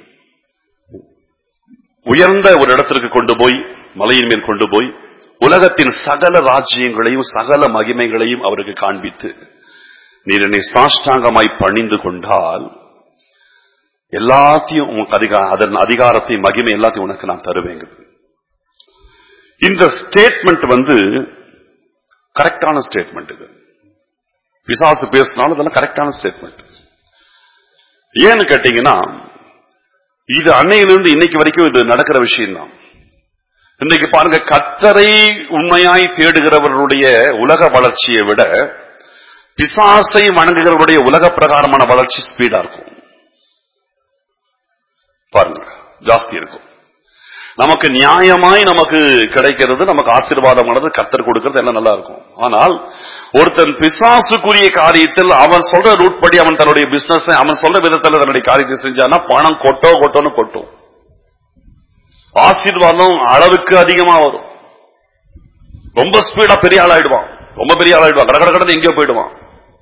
உயர்ந்த ஒரு இடத்திற்கு கொண்டு போய் மலையின் மேல் கொண்டு போய் உலகத்தின் சகல ராஜ்யங்களையும் சகல மகிமைகளையும் அவருக்கு காண்பித்து நீர் என்னை சாஷ்டாங்கமாய் பணிந்து கொண்டால் எல்லாத்தையும் அதன் அதிகாரத்தை மகிமை எல்லாத்தையும் உனக்கு நான் தருவேங்க. இந்த ஸ்டேட்மெண்ட் வந்து கரெக்டான ஸ்டேட்மெண்ட். இது பிசாசு பேசினாலும் இதெல்லாம் கரெக்டான ஸ்டேட்மெண்ட். ஏன்னு கேட்டீங்கன்னா இது அன்னையிலிருந்து இன்னைக்கு வரைக்கும் இது நடக்கிற விஷயம் தான். இன்னைக்கு பாருங்க, கர்த்தரை உண்மையாய் தேடுகிறவர்களுடைய உலக வளர்ச்சியை விட பிசாசை வணங்குகிறவருடைய உலக பிரகாரமான வளர்ச்சி ஸ்பீடா இருக்கும். பாருங்க, ஜாஸ்தி இருக்கும். நமக்கு நியாயமாய் நமக்கு கிடைக்கிறது, நமக்கு ஆசீர்வாதமானது, கர்த்தர் கொடுக்கிறது எல்லாம் நல்லா இருக்கும். ஆனால் ஒருத்தன் பிசாசுக்குரிய காரியத்தில் அவன் சொல்ற ரூட் படி அவன் தன்னுடைய பிசினஸ் அவன் சொல்ற விதத்தில் தன்னுடைய காரியத்தை செஞ்சானா பணம் கொட்டோ கொட்டோன்னு கொட்டும். ஆசீர்வாதம் அளவுக்கு அதிகமா வரும். ரொம்ப ஸ்பீடா பெரிய ஆளாயிடுவான், ரொம்ப பெரிய ஆளாயிடுவான், கட கட கடன்னு எங்கேயோ போயிடுவான்.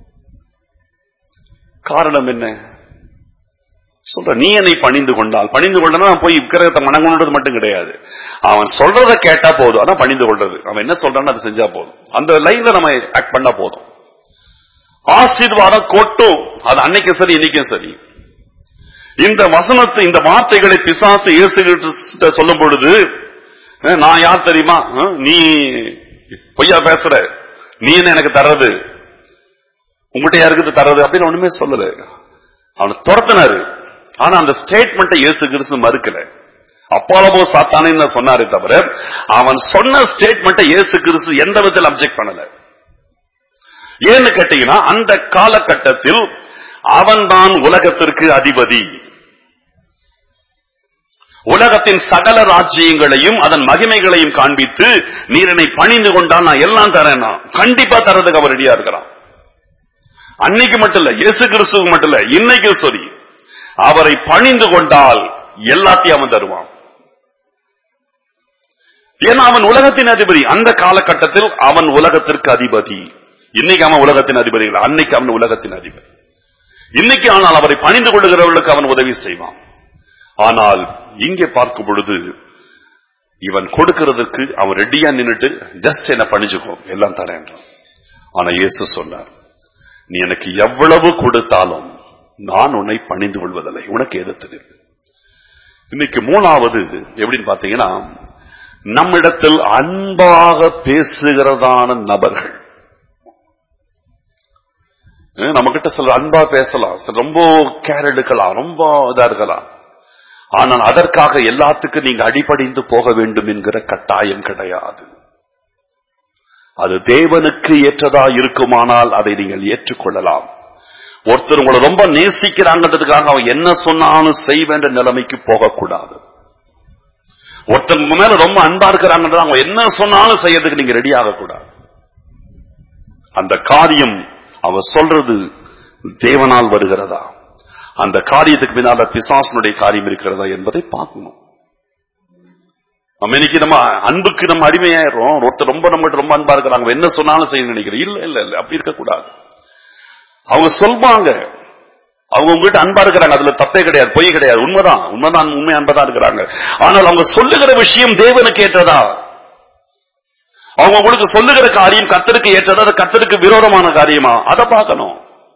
காரணம் என்ன சொல்ற? நீ என்னை பணிந்து கொண்டால், பணிந்து கொண்டா போய் விக்கிரகத்தை மணங்கொண்டது மட்டும் கிடையாது, அவன் சொல்றத கேட்டா போதும். அதான் பணிந்து கொள்றது. அவன் என்ன சொல்றான்னு அதை செஞ்சா போதும். அந்த லைன்ல நம்ம ஆக்ட் பண்ணா போதும். ஆசீர்வாதம் கொட்டும். அது அன்னைக்கும் சரி இன்னைக்கும் சரி. இந்த வசனத்தை, இந்த வார்த்தைகளை பிசாசு இயேசு கிட்ட சொல்லும் பொழுது, நான் யார் தெரியுமா, நீ பொய்யா பேசுற, நீ என்ன எனக்கு தர்றது, உங்ககிட்ட யாருக்கு தர்றது அப்படின்னு ஒண்ணுமே சொல்லல. அவனை துரத்தினாரு. ஆனா அந்த ஸ்டேட்மெண்ட்டை இயேசு கிறிஸ்து மறுக்கல. அப்போலோ சாத்தானே சொன்னாரே தவிர அவன் சொன்ன ஸ்டேட்மெண்ட்டை இயேசு கிறிஸ்து எந்த விதத்தில் அப்செக்ட் பண்ணல. ஏன்னு கேட்டீங்கன்னா, அந்த காலகட்டத்தில் அவன் தான் உலகத்திற்கு அதிபதி. உலகத்தின் சகல ராஜ்யங்களையும் அதன் மகிமைகளையும் காண்பித்து, நீர் என்னை பணிந்து கொண்டால் நான் எல்லாம் தரேன்னா கண்டிப்பா தரதுக்கு அவர் ரெடியா இருக்கிறான். அன்னைக்கு மட்டும் இல்ல, இயேசு கிறிஸ்துவுக்கு மட்டும் இல்ல, இன்னைக்கும் சரி. அவரை பணிந்து கொண்டால் எல்லாத்தையும் அவன் தருவான். ஏன்னா அவன் உலகத்தின் அதிபதி. அந்த காலகட்டத்தில் அவன் உலகத்திற்கு அதிபதி. இன்னைக்கு அவன் உலகத்தின் அதிபதி இல்லை, அன்னைக்கு அவன் உலகத்தின் அதிபதி. இன்னைக்கு ஆனால் அவரை பணிந்து கொள்ளுகிறவர்களுக்கு அவன் உதவி செய்வான். ஆனால் இங்கே பார்க்கும் பொழுது இவன் கொடுக்கிறதுக்கு அவன் ரெடியா நின்னுட்டு ஜஸ்ட் என்ன பணிஞ்சுக்கோ எல்லாம் தரேன். ஆனா இயேசு சொன்னார், நீ எனக்கு எவ்வளவு கொடுத்தாலும் நான் உன்னை பணிந்து கொள்வதில்லை, உனக்கு எதிர்த்து. இன்னைக்கு மூணாவது எப்படின்னு பாத்தீங்கன்னா, நம்மிடத்தில் அன்பாக பேசுகிறதான நபர்கள். நம்ம கிட்ட சில அன்பா பேசலாம், ரொம்ப கேர் எடுக்கலாம், ரொம்ப இதா இருக்கலாம். ஆனால் அதற்காக எல்லாத்துக்கும் நீங்க அடிபணிந்து போக வேண்டும் என்கிற கட்டாயம் கிடையாது. அது தேவனுக்கு ஏற்றதா இருக்குமானால் அதை நீங்கள் ஏற்றுக்கொள்ளலாம். ஒருத்தர் உங்களை ரொம்ப நேசிக்கிறாங்கிறதுக்காக அவன் என்ன சொன்னாலும் செய்வேன்ற நிலைமைக்கு போகக்கூடாது. ஒருத்தர் உங்க மேல ரொம்ப அன்பா இருக்கிறாங்க, அவங்க என்ன சொன்னாலும் செய்யறதுக்கு நீங்க ரெடி ஆகக்கூடாது. அந்த காரியம் அவன் சொல்றது தேவனால் வருகிறதா, அந்த காரியத்துக்கு பின்னால பிசாசனுடைய காரியம் இருக்கிறதா என்பதை பார்க்கணும். நம்ம இன்னைக்கு நம்ம அன்புக்கு நம்ம அடிமையாயிரும். ஒருத்தர் ரொம்ப நம்ம ரொம்ப அன்பா இருக்கிறாங்க, என்ன சொன்னாலும் செய்ய நினைக்கிறேன். இல்ல இல்ல இல்ல அப்படி இருக்க கூடாது. அவங்க சொல்வாங்க, அவங்க உங்ககிட்ட அன்பா இருக்கிறாங்க, அதுல தப்பே கிடையாது, பொய் கிடையாது, உண்மைதான், உண்மைதான், உண்மை அன்பதா இருக்கிறாங்க. ஆனால் அவங்க சொல்லுகிற விஷயம் தேவனுக்கு ஏற்றதா, அவங்க உங்களுக்கு சொல்லுகிற காரியம் கர்த்தருக்கு ஏற்றதா, அது கர்த்தருக்கு விரோதமான காரியமா, அதை பார்க்கணும்.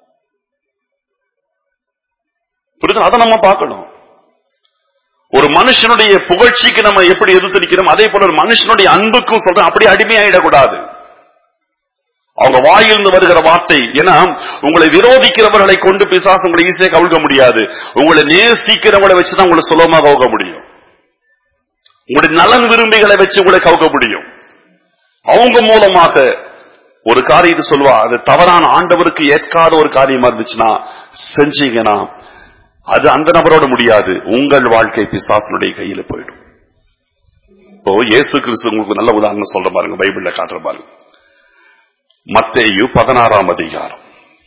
புரியுது? அதை நம்ம பார்க்கணும். ஒரு மனுஷனுடைய புகழ்ச்சிக்கு நம்ம எப்படி எதிர்த்து நிற்கிறோம், அதே போல ஒரு மனுஷனுடைய அன்புக்கும் சொல்றோம், அப்படி அடிமையாயிடக்கூடாது. அவங்க வாயிலிருந்து வருகிற வார்த்தை, ஏன்னா உங்களை விரோதிக்கிறவர்களை கொண்டு பிசாசு உங்களை ஈஸியா கவிழ்க்க முடியாது. உங்களை நேசிக்கிறவங்களை வச்சுதான் உங்களை சுலபமாக கவுக்க முடியும். உங்களுடைய நலன் விரும்பிகளை வச்சு உங்களை கவுக்க முடியும். அவங்க மூலமாக ஒரு காரியத்தை சொல்லுவா, அது தவறான ஆண்டவருக்கு ஏற்காத ஒரு காரியமா இருந்துச்சுன்னா செஞ்சீங்கன்னா அது அந்த நபரோட முடியாது, உங்கள் வாழ்க்கை பிசாசனுடைய கையில போயிடும். இப்போ இயேசு கிறிஸ்து உங்களுக்கு நல்ல உதாரணம் சொல்ற பாருங்க, பைபிள்ல காட்டுற பாருங்க. மத்தேயு பதினாறாம் அதிகாரம்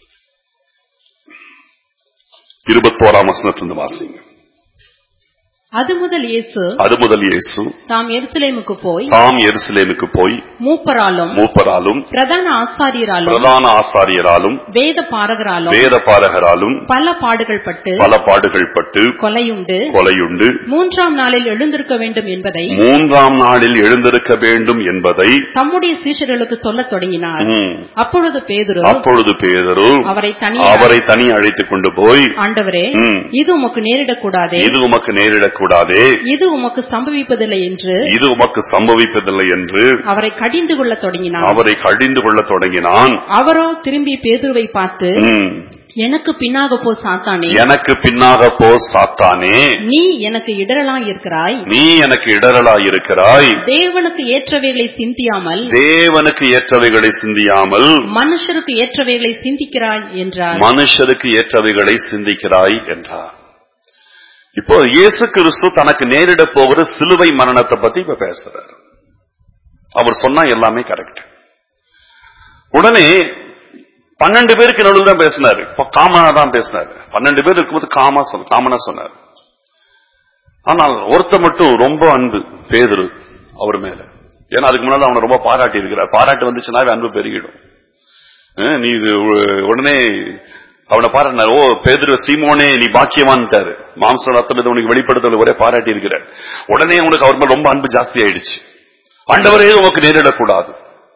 இருபத்தோராம் வசனத்திலிருந்து வாசிங்க. அது முதல் இயேசு அது முதல் இயேசு தாம் எருசலேமுக்கு போய் தாம் எருசலேமுக்கு போய் மூப்பராலும் மூப்பராலும் பிரதான ஆசாரியராலும் பிரதான ஆசாரியராலும் வேத பாரகராலும் வேத பாரகராலும் பல பாடுகள் பட்டு பல பாடுகள் பட்டு கொலையுண்டு கொலையுண்டு மூன்றாம் நாளில் எழுந்திருக்க வேண்டும் என்பதை மூன்றாம் நாளில் எழுந்திருக்க வேண்டும் என்பதை தம்முடைய சீஷர்களுக்கு சொல்லத் தொடங்கினார். அப்பொழுது பேதுரு அப்பொழுது பேதுரு அவரை தனி அவரை தனி அழைத்துக் கொண்டு போய், ஆண்டவரே, இது உமக்கு நேரிடக்கூடாதே, இது உமக்கு நேரிடக்கூடாதே, இது உமக்கு சம்பவிப்பதில்லை என்று இது உமக்கு சம்பவிப்பதில்லை என்று அவரை கடிந்து கொள்ள தொடங்கினான். அவரை கடிந்து கொள்ள தொடங்கினான். அவரோ திரும்பி பேதுருவை பார்த்து, எனக்கு பின்னாக போ சாத்தானே, எனக்கு பின்னாக போ சாத்தானே, நீ எனக்கு இடரலாய் இருக்கிறாய், நீ எனக்கு இடரலாய் இருக்கிறாய். தேவனுக்கு ஏற்றவைகளை சிந்தியாமல் தேவனுக்கு ஏற்றவைகளை சிந்தியாமல் மனுஷருக்கு ஏற்றவைகளை சிந்திக்கிறாய் என்றார். மனுஷருக்கு ஏற்றவைகளை சிந்திக்கிறாய் என்றார். இப்போ இயேசு கிறிஸ்து தனக்கு நேரிட போகிற சிலுவை மரணத்தை பத்தி இப்ப பேசுறார். அவர் சொன்னா எல்லாமே கரெக்ட். உடனே பன்னெண்டு பேருக்கு நடுவில் தான் பேசினாரு. இப்ப காமனா தான் பேசினாரு. பன்னெண்டு பேர் இருக்கும்போது காமா சொன்ன காமனா சொன்னார். ஆனால் ஒருத்த மட்டும் ரொம்ப அன்பு, பேதுரு அவர் மேல. ஏன்னா அதுக்கு முன்னாடி அவனை ரொம்ப பாராட்டி இருக்கிறார். பாராட்டு வந்துச்சுனாவே அன்பு பெருகிடும். நீ உடனே அவனை பாராட்டினார். ஓ பேதுரு, சீமோனே நீ பாக்கியவான்ட்டாரு. மாம்ச ரத்தம் இதை உனக்கு வெளிப்படுத்தல ஒரே பாராட்டி இருக்கிறார். உடனே உனக்கு அவர் மேல ரொம்ப அன்பு ஜாஸ்தி ஆயிடுச்சு. ஆண்டவரே உனக்கு நேரிடக்கூடாது.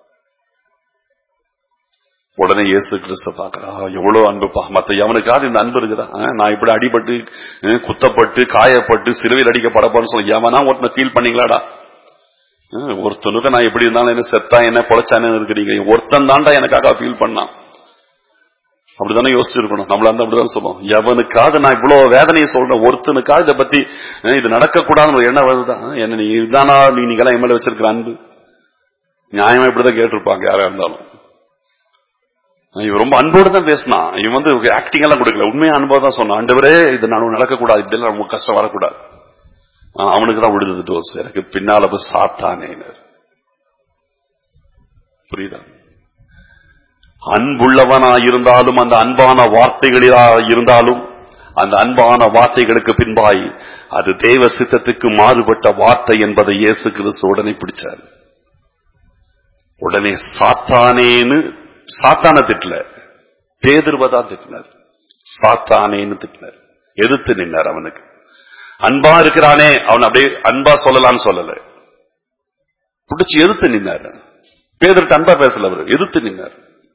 உடனே இயேசு கிறிஸ்து பாக்குறா, எவ்வளவு அன்புப்பா. மத்த எவனுக்காவது இந்த அன்பு இருக்குதா? நான் இப்படி அடிபட்டு குத்தப்பட்டு காயப்பட்டு சிலுவையில் அடிக்கப்படப்போன்னு சொல்லி எவனா ஒருத்தனை ஃபீல் பண்ணீங்களாடா? ஒருத்தனுக்கு நான் எப்படி இருந்தாலும் என்ன செத்தா என்ன பொழைச்சானு இருக்கிறீங்க, ஒருத்தன் தாண்டா எனக்காக ஃபீல் பண்ணான். அப்படித்தானே யோசிச்சிருக்கணும். நம்மள அந்த அப்படிதான் சொல்லுவோம். எவனுக்காக நான் இவ்வளவு வேதனையை சொல்றேன், ஒருத்தனுக்காக இதை பத்தி இது நடக்கக்கூடாதுன்னு என்ன வருதுதான். என்ன நீ இதுதானா நீ நீங்களாம் என் மேல வச்சிருக்கிற அன்பு? நியாயமா இப்படிதான் கேட்டிருப்பாங்க யாரா இருந்தாலும். இவன் ரொம்ப அன்போடு தான் பேசினான். இவன் வந்து ஆக்டிங் எல்லாம் கொடுக்கல, உண்மையா அன்போடு தான் சொன்னான். ஆண்டவரே இது நான் நடக்கக்கூடாது, இப்படி எல்லாம் ரொம்ப கஷ்டம் வரக்கூடாது. அவனுக்கு தான் விடுதது டோஸ். எனக்கு பின்னால போய் சாத்தானே. புரியுதா? அன்புள்ளவனா இருந்தாலும் அந்த அன்பான வார்த்தைகளா இருந்தாலும் அந்த அன்பான வார்த்தைகளுக்கு பின்பாய் அது தேவ சித்தத்துக்கு மாறுபட்ட வார்த்தை என்பதை இயேசு கிறிஸ்து உடனே பிடிச்சார். உடனே சாத்தானேன்னு சாத்தான திட்டல, பேதுருவதான் திட்டினார். சாத்தானேன்னு திட்டினார், எதிர்த்து நின்றார். அவனுக்கு அன்பா இருக்கிறானே அவன் அப்படியே அன்பா சொல்லலான்னு சொல்லல, பிடிச்சி எதிர்த்து நின்றார். பேதுருக்கு அன்பா பேசல, அவர் எதிர்த்து நின்றார்.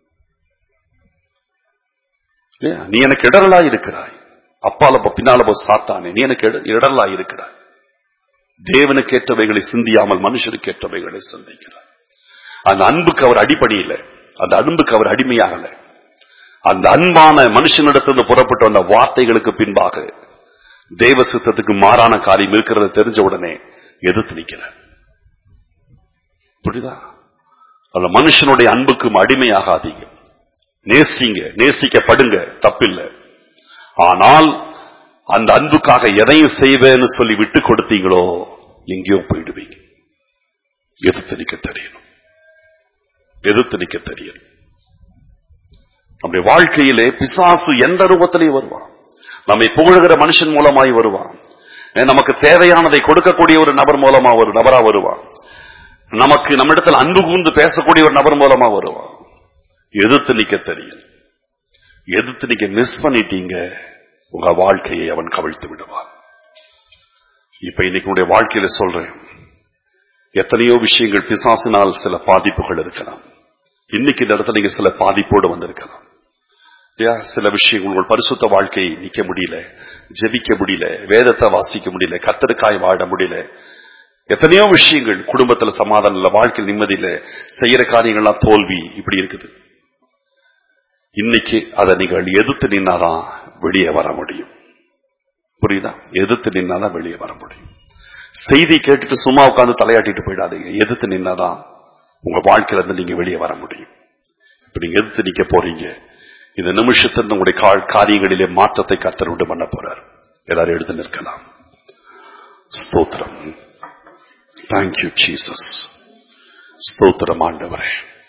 நீ எனக்கு இடரலாய் இருக்கிறாய், அப்பால பின்னால போ சாத்தானே, நீ எனக்கு இடரலாய் இருக்கிறாய். தேவனுக்கு ஏற்றவைகளை சிந்தியாமல் மனுஷருக்கு ஏற்றவைகளை சிந்திக்கிறார். அந்த அன்புக்கு அவர் அடிப்படையில், அந்த அன்புக்கு அவர் அடிமையாகல. அந்த அன்பான மனுஷனிடத்திலிருந்து புறப்பட்ட அந்த வார்த்தைகளுக்கு பின்பாக தேவ சித்தத்துக்கு மாறான காரியம் இருக்கிறத தெரிஞ்ச உடனே எதிர்த்து நிற்கிறார். புரியுதா? அந்த மனுஷனுடைய அன்புக்கும் அடிமையாகாதீங்க. நேசிங்க, நேசிக்கப்படுங்க, தப்பில்லை. ஆனால் அந்த அன்புக்காக எதையும் செய்வேன்னு சொல்லி விட்டு கொடுத்தீங்களோ எங்கேயோ போயிடுவீங்க. எதிர்த்து நிற்க தெரியணும், எதிர்த்து நிற்க தெரியணும். நம்முடைய வாழ்க்கையிலே பிசாசு எந்த ரூபத்திலேயே வருவான். நம்மை புகழுகிற மனுஷன் மூலமாய் வருவான். நமக்கு தேவையானதை கொடுக்கக்கூடிய ஒரு நபர் மூலமா ஒரு நபரா வருவான். நமக்கு நம்ம இடத்துல அன்பு கூர்ந்து பேசக்கூடிய ஒரு நபர் மூலமா வருவான். எதிர்த்து நிக்க தெரியும். எதிர்த்து நிக்க மிஸ் பண்ணிட்டீங்க, உங்க வாழ்க்கையை அவன் கவிழ்த்து விடுவான். இப்ப இன்னைக்கு உங்களுடைய வாழ்க்கையில சொல்றேன், எத்தனையோ விஷயங்கள் பிசாசினால் சில பாதிப்புகள் இருக்கலாம். இன்னைக்கு இந்த இடத்துல நீங்க சில பாதிப்போடு வந்திருக்கலாம். சில விஷயங்கள் உங்கள் பரிசுத்த வாழ்க்கையை நிக்க முடியல, ஜெபிக்க முடியல, வேதத்தை வாசிக்க முடியல, கர்த்தருக்காய் வாழ முடியல. எத்தனையோ விஷயங்கள், குடும்பத்துல சமாதானம் இல்ல, வாழ்க்கையில் நிம்மதி இல்ல, செய்யற காரியங்கள்லாம் தோல்வி, இப்படி இருக்குது. இன்னைக்கு அதை நீங்கள் எதிர்த்து நின்னாதான் வெளியே வர முடியும். புரியுதா? எதிர்த்து நின்னாதான் வெளியே வர முடியும். செய்தி கேட்டுட்டு சும்மா உட்கார்ந்து தலையாட்டிட்டு போயிடாதீங்க. எதிர்த்து நின்னாதான் உங்க வாழ்க்கையில இருந்து நீங்க வெளியே வர முடியும். இப்ப நீங்க எதிர்த்து நிக்க போறீங்க. இந்த நிமிஷத்திலிருந்து உங்களுடைய காரியங்களிலே மாற்றத்தை கர்த்தர் உண்டு பண்ண போறார். எல்லாரும் எழுந்து நிற்கலாம். ஸ்தோத்திரம். Thank you Jesus. ஸ்தோத்திரம் ஆண்டவரே.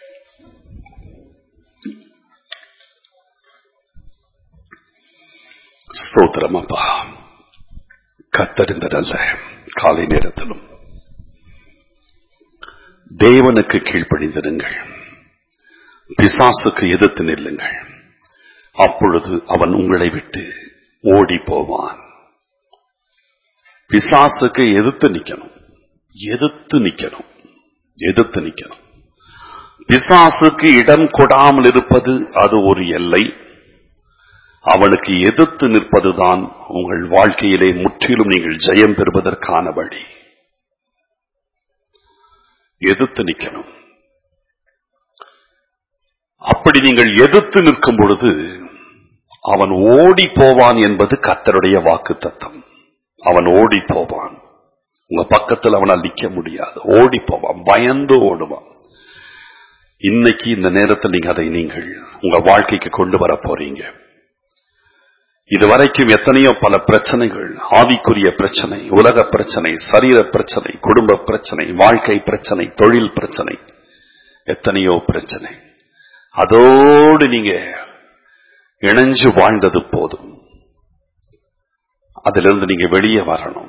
ஸ்தோத்திரம் அப்பா. கர்த்தர் இந்த நல்ல காலை நேரத்திலும் தேவனுக்கு கீழ்ப்படிந்திருங்கள், பிசாசுக்கு எதிர்த்து நில்லுங்கள், அப்பொழுது அவன் உங்களை விட்டு ஓடி போவான். பிசாசுக்கு எதிர்த்து நிக்கணும், எதிர்த்து நிக்கணும், எதிர்த்து நிக்கணும். பிசாசுக்கு இடம் கொடாமல் இருப்பது அது ஒரு எல்லை. அவனுக்கு எதிர்த்து நிற்பதுதான் உங்கள் வாழ்க்கையிலே முற்றிலும் நீங்கள் ஜெயம் பெறுவதற்கான வழி. எதிர்த்து நிக்கணும். அப்படி நீங்கள் எதிர்த்து நிற்கும் பொழுது அவன் ஓடி போவான் என்பது கர்த்தருடைய வாக்குத்தத்தம். அவன் ஓடி போவான். உங்க பக்கத்தில் அவனால் நிக்க முடியாது. ஓடி போவான், பயந்து ஓடுவான். இன்னைக்கு இந்த நேரத்தில் நீங்க அதை நீங்கள் உங்க வாழ்க்கைக்கு கொண்டு வர போறீங்க. இதுவரைக்கும் எத்தனையோ பல பிரச்சனைகள், ஆவிக்குரிய பிரச்சனை, உலக பிரச்சனை, சரீர பிரச்சனை, குடும்ப பிரச்சனை, வாழ்க்கை பிரச்சனை, தொழில் பிரச்சனை, எத்தனையோ பிரச்சனை. அதோடு நீங்க இணைஞ்சு வாழ்ந்தது போதும். அதிலிருந்து நீங்க வெளியே வரணும்.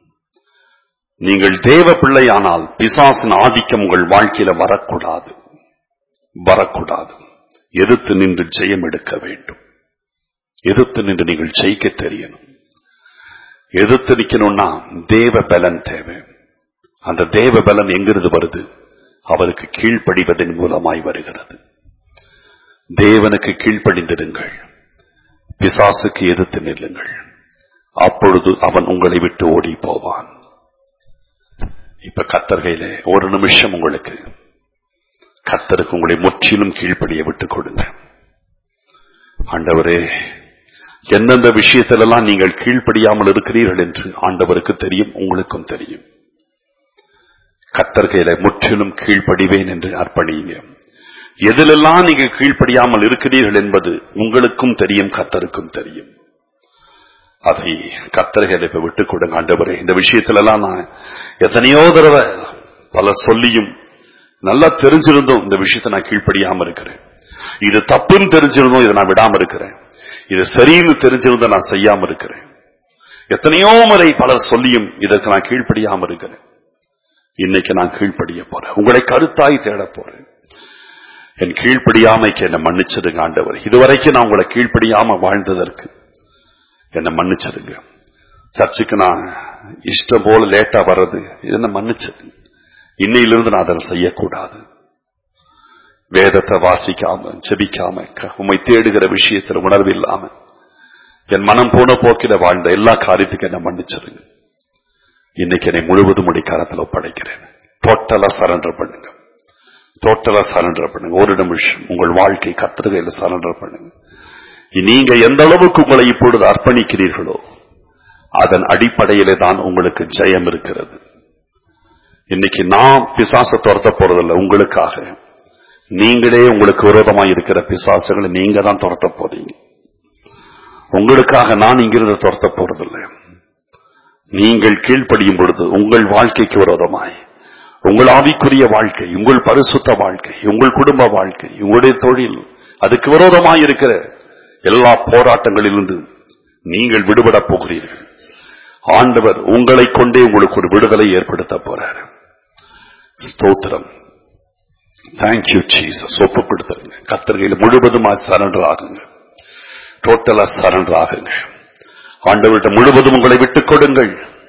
நீங்கள் தேவ பிள்ளையானால் பிசாசின் ஆதிக்கம் உங்கள் வாழ்க்கையில வரக்கூடாது, வரக்கூடாது. எதிர்த்து நின்று ஜெயம் எடுக்க வேண்டும். எதிர்த்து நின்று நீங்கள் ஜெயிக்க தெரியணும். எதிர்த்து நிக்கணும்னா தேவ பலன் தேவை. அந்த தேவ பலன் எங்கிருந்து வருது? அவருக்கு கீழ்ப்படிவதன் மூலமாய் வருகிறது. தேவனுக்கு கீழ்ப்படிந்திருங்கள், பிசாசுக்கு எதிர்த்து நில்லுங்கள். அப்பொழுது அவன் உங்களை விட்டு ஓடி போவான். இப்ப கர்த்தர்கையிலே ஒரு நிமிஷம் உங்களுக்கு கர்த்தருக்கு உங்களை முற்றிலும் கீழ்ப்படிய விட்டுக் கொடுங்க. ஆண்டவரே, எந்தெந்த விஷயத்திலெல்லாம் நீங்கள் கீழ்ப்படியாமல் இருக்கிறீர்கள் என்று ஆண்டவருக்கு தெரியும், உங்களுக்கும் தெரியும். கர்த்தர்கையில முற்றிலும் கீழ்ப்படிவேன் என்று அர்ப்பணிங்க. எதிலெல்லாம் நீங்கள் கீழ்ப்படியாமல் இருக்கிறீர்கள் என்பது உங்களுக்கும் தெரியும், கர்த்தருக்கும் தெரியும். அதை கர்த்தர்கையில இப்ப விட்டுக் கொடுங்க. ஆண்டவரே, இந்த விஷயத்திலெல்லாம் நான் எத்தனையோ தடவை பல சொல்லியும் நல்லா தெரிஞ்சிருந்தோம் இந்த விஷயத்தை நான் கீழ்ப்படியாம இருக்கிறேன். இது தப்புன்னு தெரிஞ்சிருந்தோம், இதை நான் விடாம இருக்கிறேன். இது சரின்னு தெரிஞ்சிருந்தோம், நான் செய்யாம இருக்கிறேன். எத்தனையோ முறை பலர் சொல்லியும் இதற்கு நான் கீழ்ப்படியாம இருக்கிறேன். இன்னைக்கு நான் கீழ்ப்படிய போறேன். உங்களை கருத்தாய் தேட போறேன். என் கீழ்ப்படியாமைக்கு என்னை மன்னிச்சதுங்க ஆண்டவர். இதுவரைக்கும் நான் உங்களை கீழ்ப்படியாம வாழ்ந்ததற்கு என்னை மன்னிச்சதுங்க. சர்ச்சுக்கு நான் இஷ்டம் போல லேட்டா வர்றது என்ன மன்னிச்சது. இன்னையிலிருந்து நான் அதை செய்யக்கூடாது. வேதத்தை வாசிக்காம, ஜெபிக்காம, உம்மை தேடுகிற விஷயத்துல உணர்வு இல்லாம என் மனம் போன போக்கில வாழ்ந்த எல்லா காரியத்துக்கும் என்ன மன்னிச்சதுங்க. இன்னைக்கு என்னை முழுவதும் உடைய கரத்தில் ஒப்படைக்கிறேன். டோட்டலா சரண்டர் பண்ணுங்க. டோட்டலா சரண்டர் பண்ணுங்க. ஒரு நிமிஷம் உங்கள் வாழ்க்கை கர்த்தர்கையில சரண்டர் பண்ணுங்க. நீங்க எந்த அளவுக்கு உங்களை இப்பொழுது அர்ப்பணிக்கிறீர்களோ அதன் அடிப்படையிலே தான் உங்களுக்கு ஜெயம் இருக்கிறது. இன்னைக்கு நான் பிசாசை துரத்த போறதில்லை. உங்களுக்காக நீங்களே உங்களுக்கு விரோதமாக இருக்கிற பிசாசுகளை நீங்க தான் துரத்த போறீங்க. உங்களுக்காக நான் இங்கிருந்து துரத்த போறதில்லை. நீங்கள் கீழ்ப்படியும் பொழுது உங்கள் வாழ்க்கைக்கு விரோதமாய், உங்கள் ஆவிக்குரிய வாழ்க்கை, உங்கள் பரிசுத்த வாழ்க்கை, உங்கள் குடும்ப வாழ்க்கை, உங்களுடைய தொழில், அதுக்கு விரோதமாய் இருக்கிற எல்லா போராட்டங்களிலிருந்து நீங்கள் விடுபட போகிறீர்கள். ஆண்டவர் உங்களை கொண்டே உங்களுக்கு ஒரு விடுதலை ஏற்படுத்த போறார். ஸ்தோத்திரம். Thank you Jesus. ஒப்பு கொடுத்துருங்க. கர்த்தர்கையில் முழுவதுமா சரண்டர் ஆகுங்க. டோட்டலா சரண்டர் ஆகுங்க. ஆண்டவர்கிட்ட முழுவதும் உங்களை விட்டுக் கொடுங்கள்.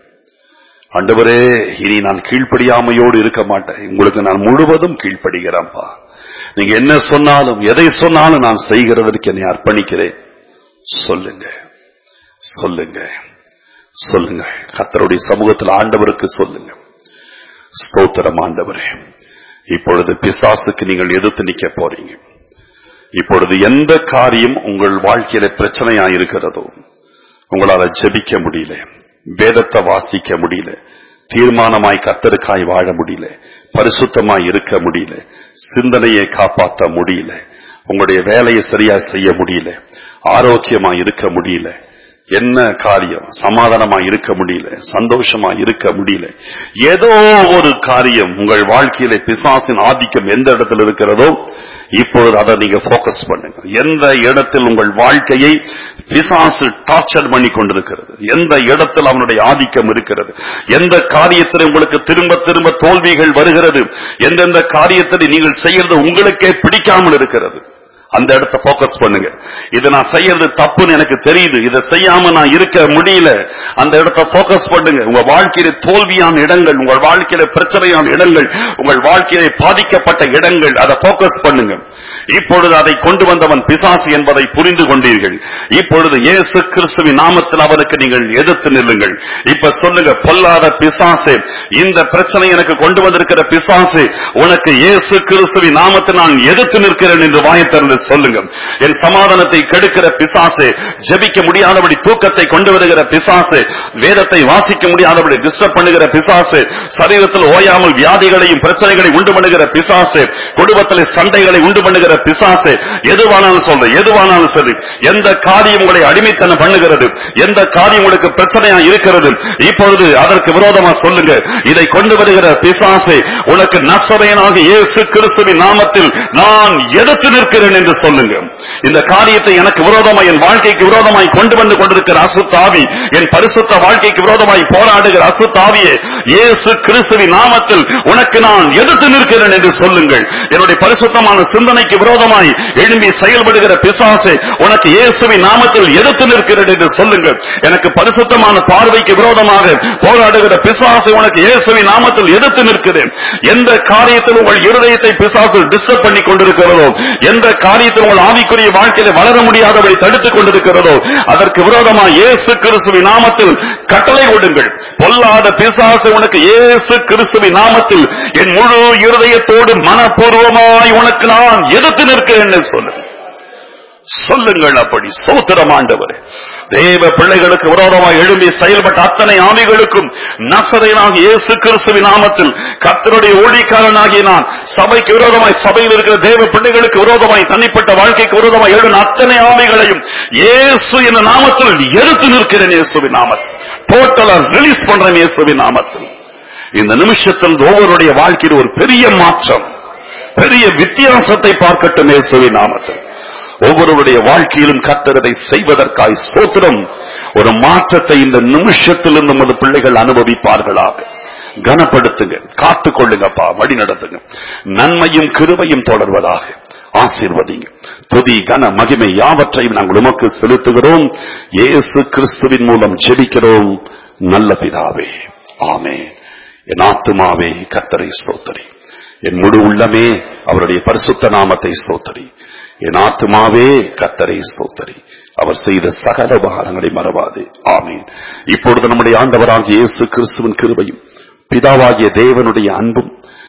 ஆண்டவரே, இனி நான் கீழ்ப்படியாமையோடு இருக்க மாட்டேன். உங்களுக்கு நான் முழுவதும் கீழ்ப்படுகிறேன்ப்பா. நீங்க என்ன சொன்னாலும், எதை சொன்னாலும் நான் செய்கிறதற்கு என்னை அர்ப்பணிக்கிறேன். சொல்லுங்க, சொல்லுங்க, சொல்லுங்க. கர்த்தருடைய சமூகத்தில் ஆண்டவருக்கு சொல்லுங்க. ஸ்தோத்திரம் ஆண்டவரே. இப்பொழுது பிசாசுக்கு நீங்கள் எதிர்த்து நிக்க போறீங்க. இப்பொழுது எந்த காரியம் உங்கள் வாழ்க்கையில பிரச்சனையா இருக்கிறதோ, உங்களால ஜெபிக்க முடியல, வேதத்தை வாசிக்க முடியல, தீர்மானமாய் கர்த்தருக்காய் வாழ முடியல, பரிசுத்தமாய் இருக்க முடியல, சிந்தனையை காப்பாற்ற முடியல, உங்களுடைய வேலையை சரியா செய்ய முடியல, ஆரோக்கியமா இருக்க முடியல, என்ன காரியம் சமாதானமா இருக்க முடியல, சந்தோஷமா இருக்க முடியல, ஏதோ ஒரு காரியம் உங்கள் வாழ்க்கையில பிசாசின் ஆதிக்கம் எந்த இடத்துல இருக்கிறதோ இப்பொழுது அதை நீங்க போக்கஸ் பண்ணுங்க. எந்த இடத்தில் உங்கள் வாழ்க்கையை பிசாசு டார்ச்சர் பண்ணி கொண்டிருக்கிறது, எந்த இடத்தில் அவனுடைய ஆதிக்கம் இருக்கிறது, எந்த காரியத்தில் உங்களுக்கு திரும்ப திரும்ப தோல்விகள் வருகிறது, எந்தெந்த காரியத்தில் நீங்கள் செய்யறது உங்களுக்கே பிடிக்காமல் இருக்கிறது, அந்த இடத்தை போக்கஸ் பண்ணுங்க. இதை நான் செய்யறது தப்புன்னு எனக்கு தெரியுது, இதை செய்யாம நான் இருக்க முடியல, அந்த இடத்தை போக்கஸ் பண்ணுங்க. உங்க வாழ்க்கையில தோல்வியான இடங்கள், உங்கள் வாழ்க்கையில பிரச்சனையான இடங்கள், உங்கள் வாழ்க்கையில பாதிக்கப்பட்ட இடங்கள், அதை போக்கஸ் பண்ணுங்க. இப்பொழுது அதை கொண்டு வந்தவன் பிசாசு என்பதை புரிந்து கொண்டீர்கள். இப்பொழுது இயேசு கிறிஸ்துவின் நாமத்தில் அவனுக்கு நீங்கள் எதிர்த்து நில்லுங்கள். இப்ப சொல்லுங்க, பொல்லாத பிசாசு, இந்த பிரச்சனை எனக்கு கொண்டு வந்திருக்கிற பிசாசு, உனக்கு இயேசு கிறிஸ்துவின் நாமத்தில் நான் எதிர்த்து நிற்கிறேன் என்று வாயை திறந்து சொல்லுங்க. என் சமாதானத்தை கெடுக்கிற பிசாசு, ஜெபிக்க முடியாதபடி தூக்கத்தை கொண்டு வருகிற பிசாசு, வேதத்தை வாசிக்க முடியாதபடி டிஸ்டர்ப் பண்ணுகிற பிசாசு, சரீரத்தில் ஓயாமல் வியாதிகளையும் பிரச்சனைகளை உண்டு பண்ணுகிற பிசாசு, குடும்பத்தில் சண்டைகளை உண்டு பண்ணுகிற பிசாசு, எதுவானாலும் சொல்ற எதுவானாலும் சரி, எந்த காரியம் உங்களை அடிமைத்தனம் பண்ணுகிறது, எந்த காரியம் உங்களுக்கு பிரச்சனையா இருக்கிறது, இப்பொழுது அதற்கு விரோதமா சொல்லுங்க. இதை கொண்டு வருகிற பிசாசு, உனக்கு நசரேயனாகிய இயேசு கிறிஸ்துவின் நாமத்தில் நான் எதிர்த்து நிற்கிறேன் என்று சொல்லுங்க. இந்த காரியத்தை எனக்கு விரோதமாய், என் வாழ்க்கைக்கு விரோதமாய் கொண்டு வந்து கொண்டிருக்கிற அசுத்தாவி, என் பரிசுத்த வாழ்க்கைக்கு விரோதமாய் போராடுகிற அசுத்தாவியே, இயேசு கிறிஸ்துவின் நாமத்தில் உனக்கு நான் எதிர்த்து நிற்கிறேன் என்று சொல்லுங்கள். என்னுடைய பரிசுத்தமான சிந்தனைக்கு விரோதமாய் எழும்பி செயல்படுகிற பிசாசே, உனக்கு இயேசுவின் நாமத்தில் எதிர்த்து நிற்கிறேன் என்று சொல்லுங்கள். எனக்கு பரிசுத்தமான பார்வைக்கு விரோதமாக போராடுகிற பிசாசை, உனக்கு இயேசுவின் நாமத்தில் எதிர்த்து நிற்கிறேன். எந்த காரியத்தில் உங்கள் இருதயத்தை பிசாசு டிஸ்டர்ப் பண்ணி கொண்டிருக்கிறதோ, எந்த காரியத்தில் உங்கள் ஆவிக்குரிய வாழ்க்கையில வளர முடியாதபடி தடுத்துக் கொண்டிருக்கிறதோ, அதற்கு விரோதமாக இயேசு கிறிஸ்துவின் நாமத்தில் கட்டளை கொடுங்கள். பொல்லாத பிசாசு, உனக்கு இயேசு கிறிஸ்துவின் நாமத்தில் என் முழு இருதயத்தோடு மனப்பூர்வமாய் உனக்கு நான் எதிர்த்து நிற்கிறேன் என்று சொல்லுங்கள். சொல்லுங்கள். அப்படி ஸ்தோத்திரம் ஆண்டவரே. தேவ பிள்ளைகளுக்கு விரோதமாக எழும்பி செயல்பட்ட அத்தனை ஆவிகளுக்கும் நசரேயனாகிய இயேசு கிறிஸ்துவின் நாமத்தில், கர்த்தருடைய ஊழியக்காரனாகிய நான் சபைக்கு விரோதமாய், சபையில் இருக்கிற தேவ பிள்ளைகளுக்கு விரோதமாய், தனிப்பட்ட வாழ்க்கைக்கு விரோதமாய் எழுந்த அத்தனை ஆவிகளையும் இயேசு என்ற நாமத்தில் எதிர்த்து நிற்கிறேன். இயேசுவின் நாமத்தில் டோட்டலா ரிலீஸ் பண்றேன். இயேசுவின் நாமத்தில் இந்த நிமிஷத்தில் ஒவ்வொருடைய வாழ்க்கையில் ஒரு பெரிய மாற்றம், பெரிய வித்தியாசத்தை பார்க்கட்டும். இயேசுவின் நாமத்தில் ஒவ்வொருவருடைய வாழ்க்கையிலும் கர்த்தரை செய்வதற்காய் ஸ்தோத்திரம். ஒரு மாற்றத்தை இந்த நிமிஷத்தில் நமது பிள்ளைகள் அனுபவிப்பார்களாக. கனப்படுத்துங்க, காத்துக் கொள்ளுங்கப்பா, வழி நடத்துங்க. நன்மையும் கிருபையும் தொடர்வதாக. ஆசீர்வதிங்க. துதி கன மகிமை யாவற்றையும் நாங்கள் உமக்கு செலுத்துகிறோம். இயேசு கிறிஸ்துவின் மூலம் ஜெபிக்கிறோம் நல்ல பிதாவே, ஆமென். என் ஆத்துமாவே கர்த்தரை ஸ்தோத்திரி, என் முழு உள்ளமே அவருடைய பரிசுத்த நாமத்தை ஸ்தோத்திரி. என் ஆத்துமாவே கர்த்தரை ஸ்தோத்திரி, அவர் செய்த சகல உபகாரங்களை மறவாதே. ஆமென். இப்பொழுது நம்முடைய ஆண்டவராகிய இயேசு கிறிஸ்துவின் கிருபையும் பிதாவாகிய தேவனுடைய அன்பும்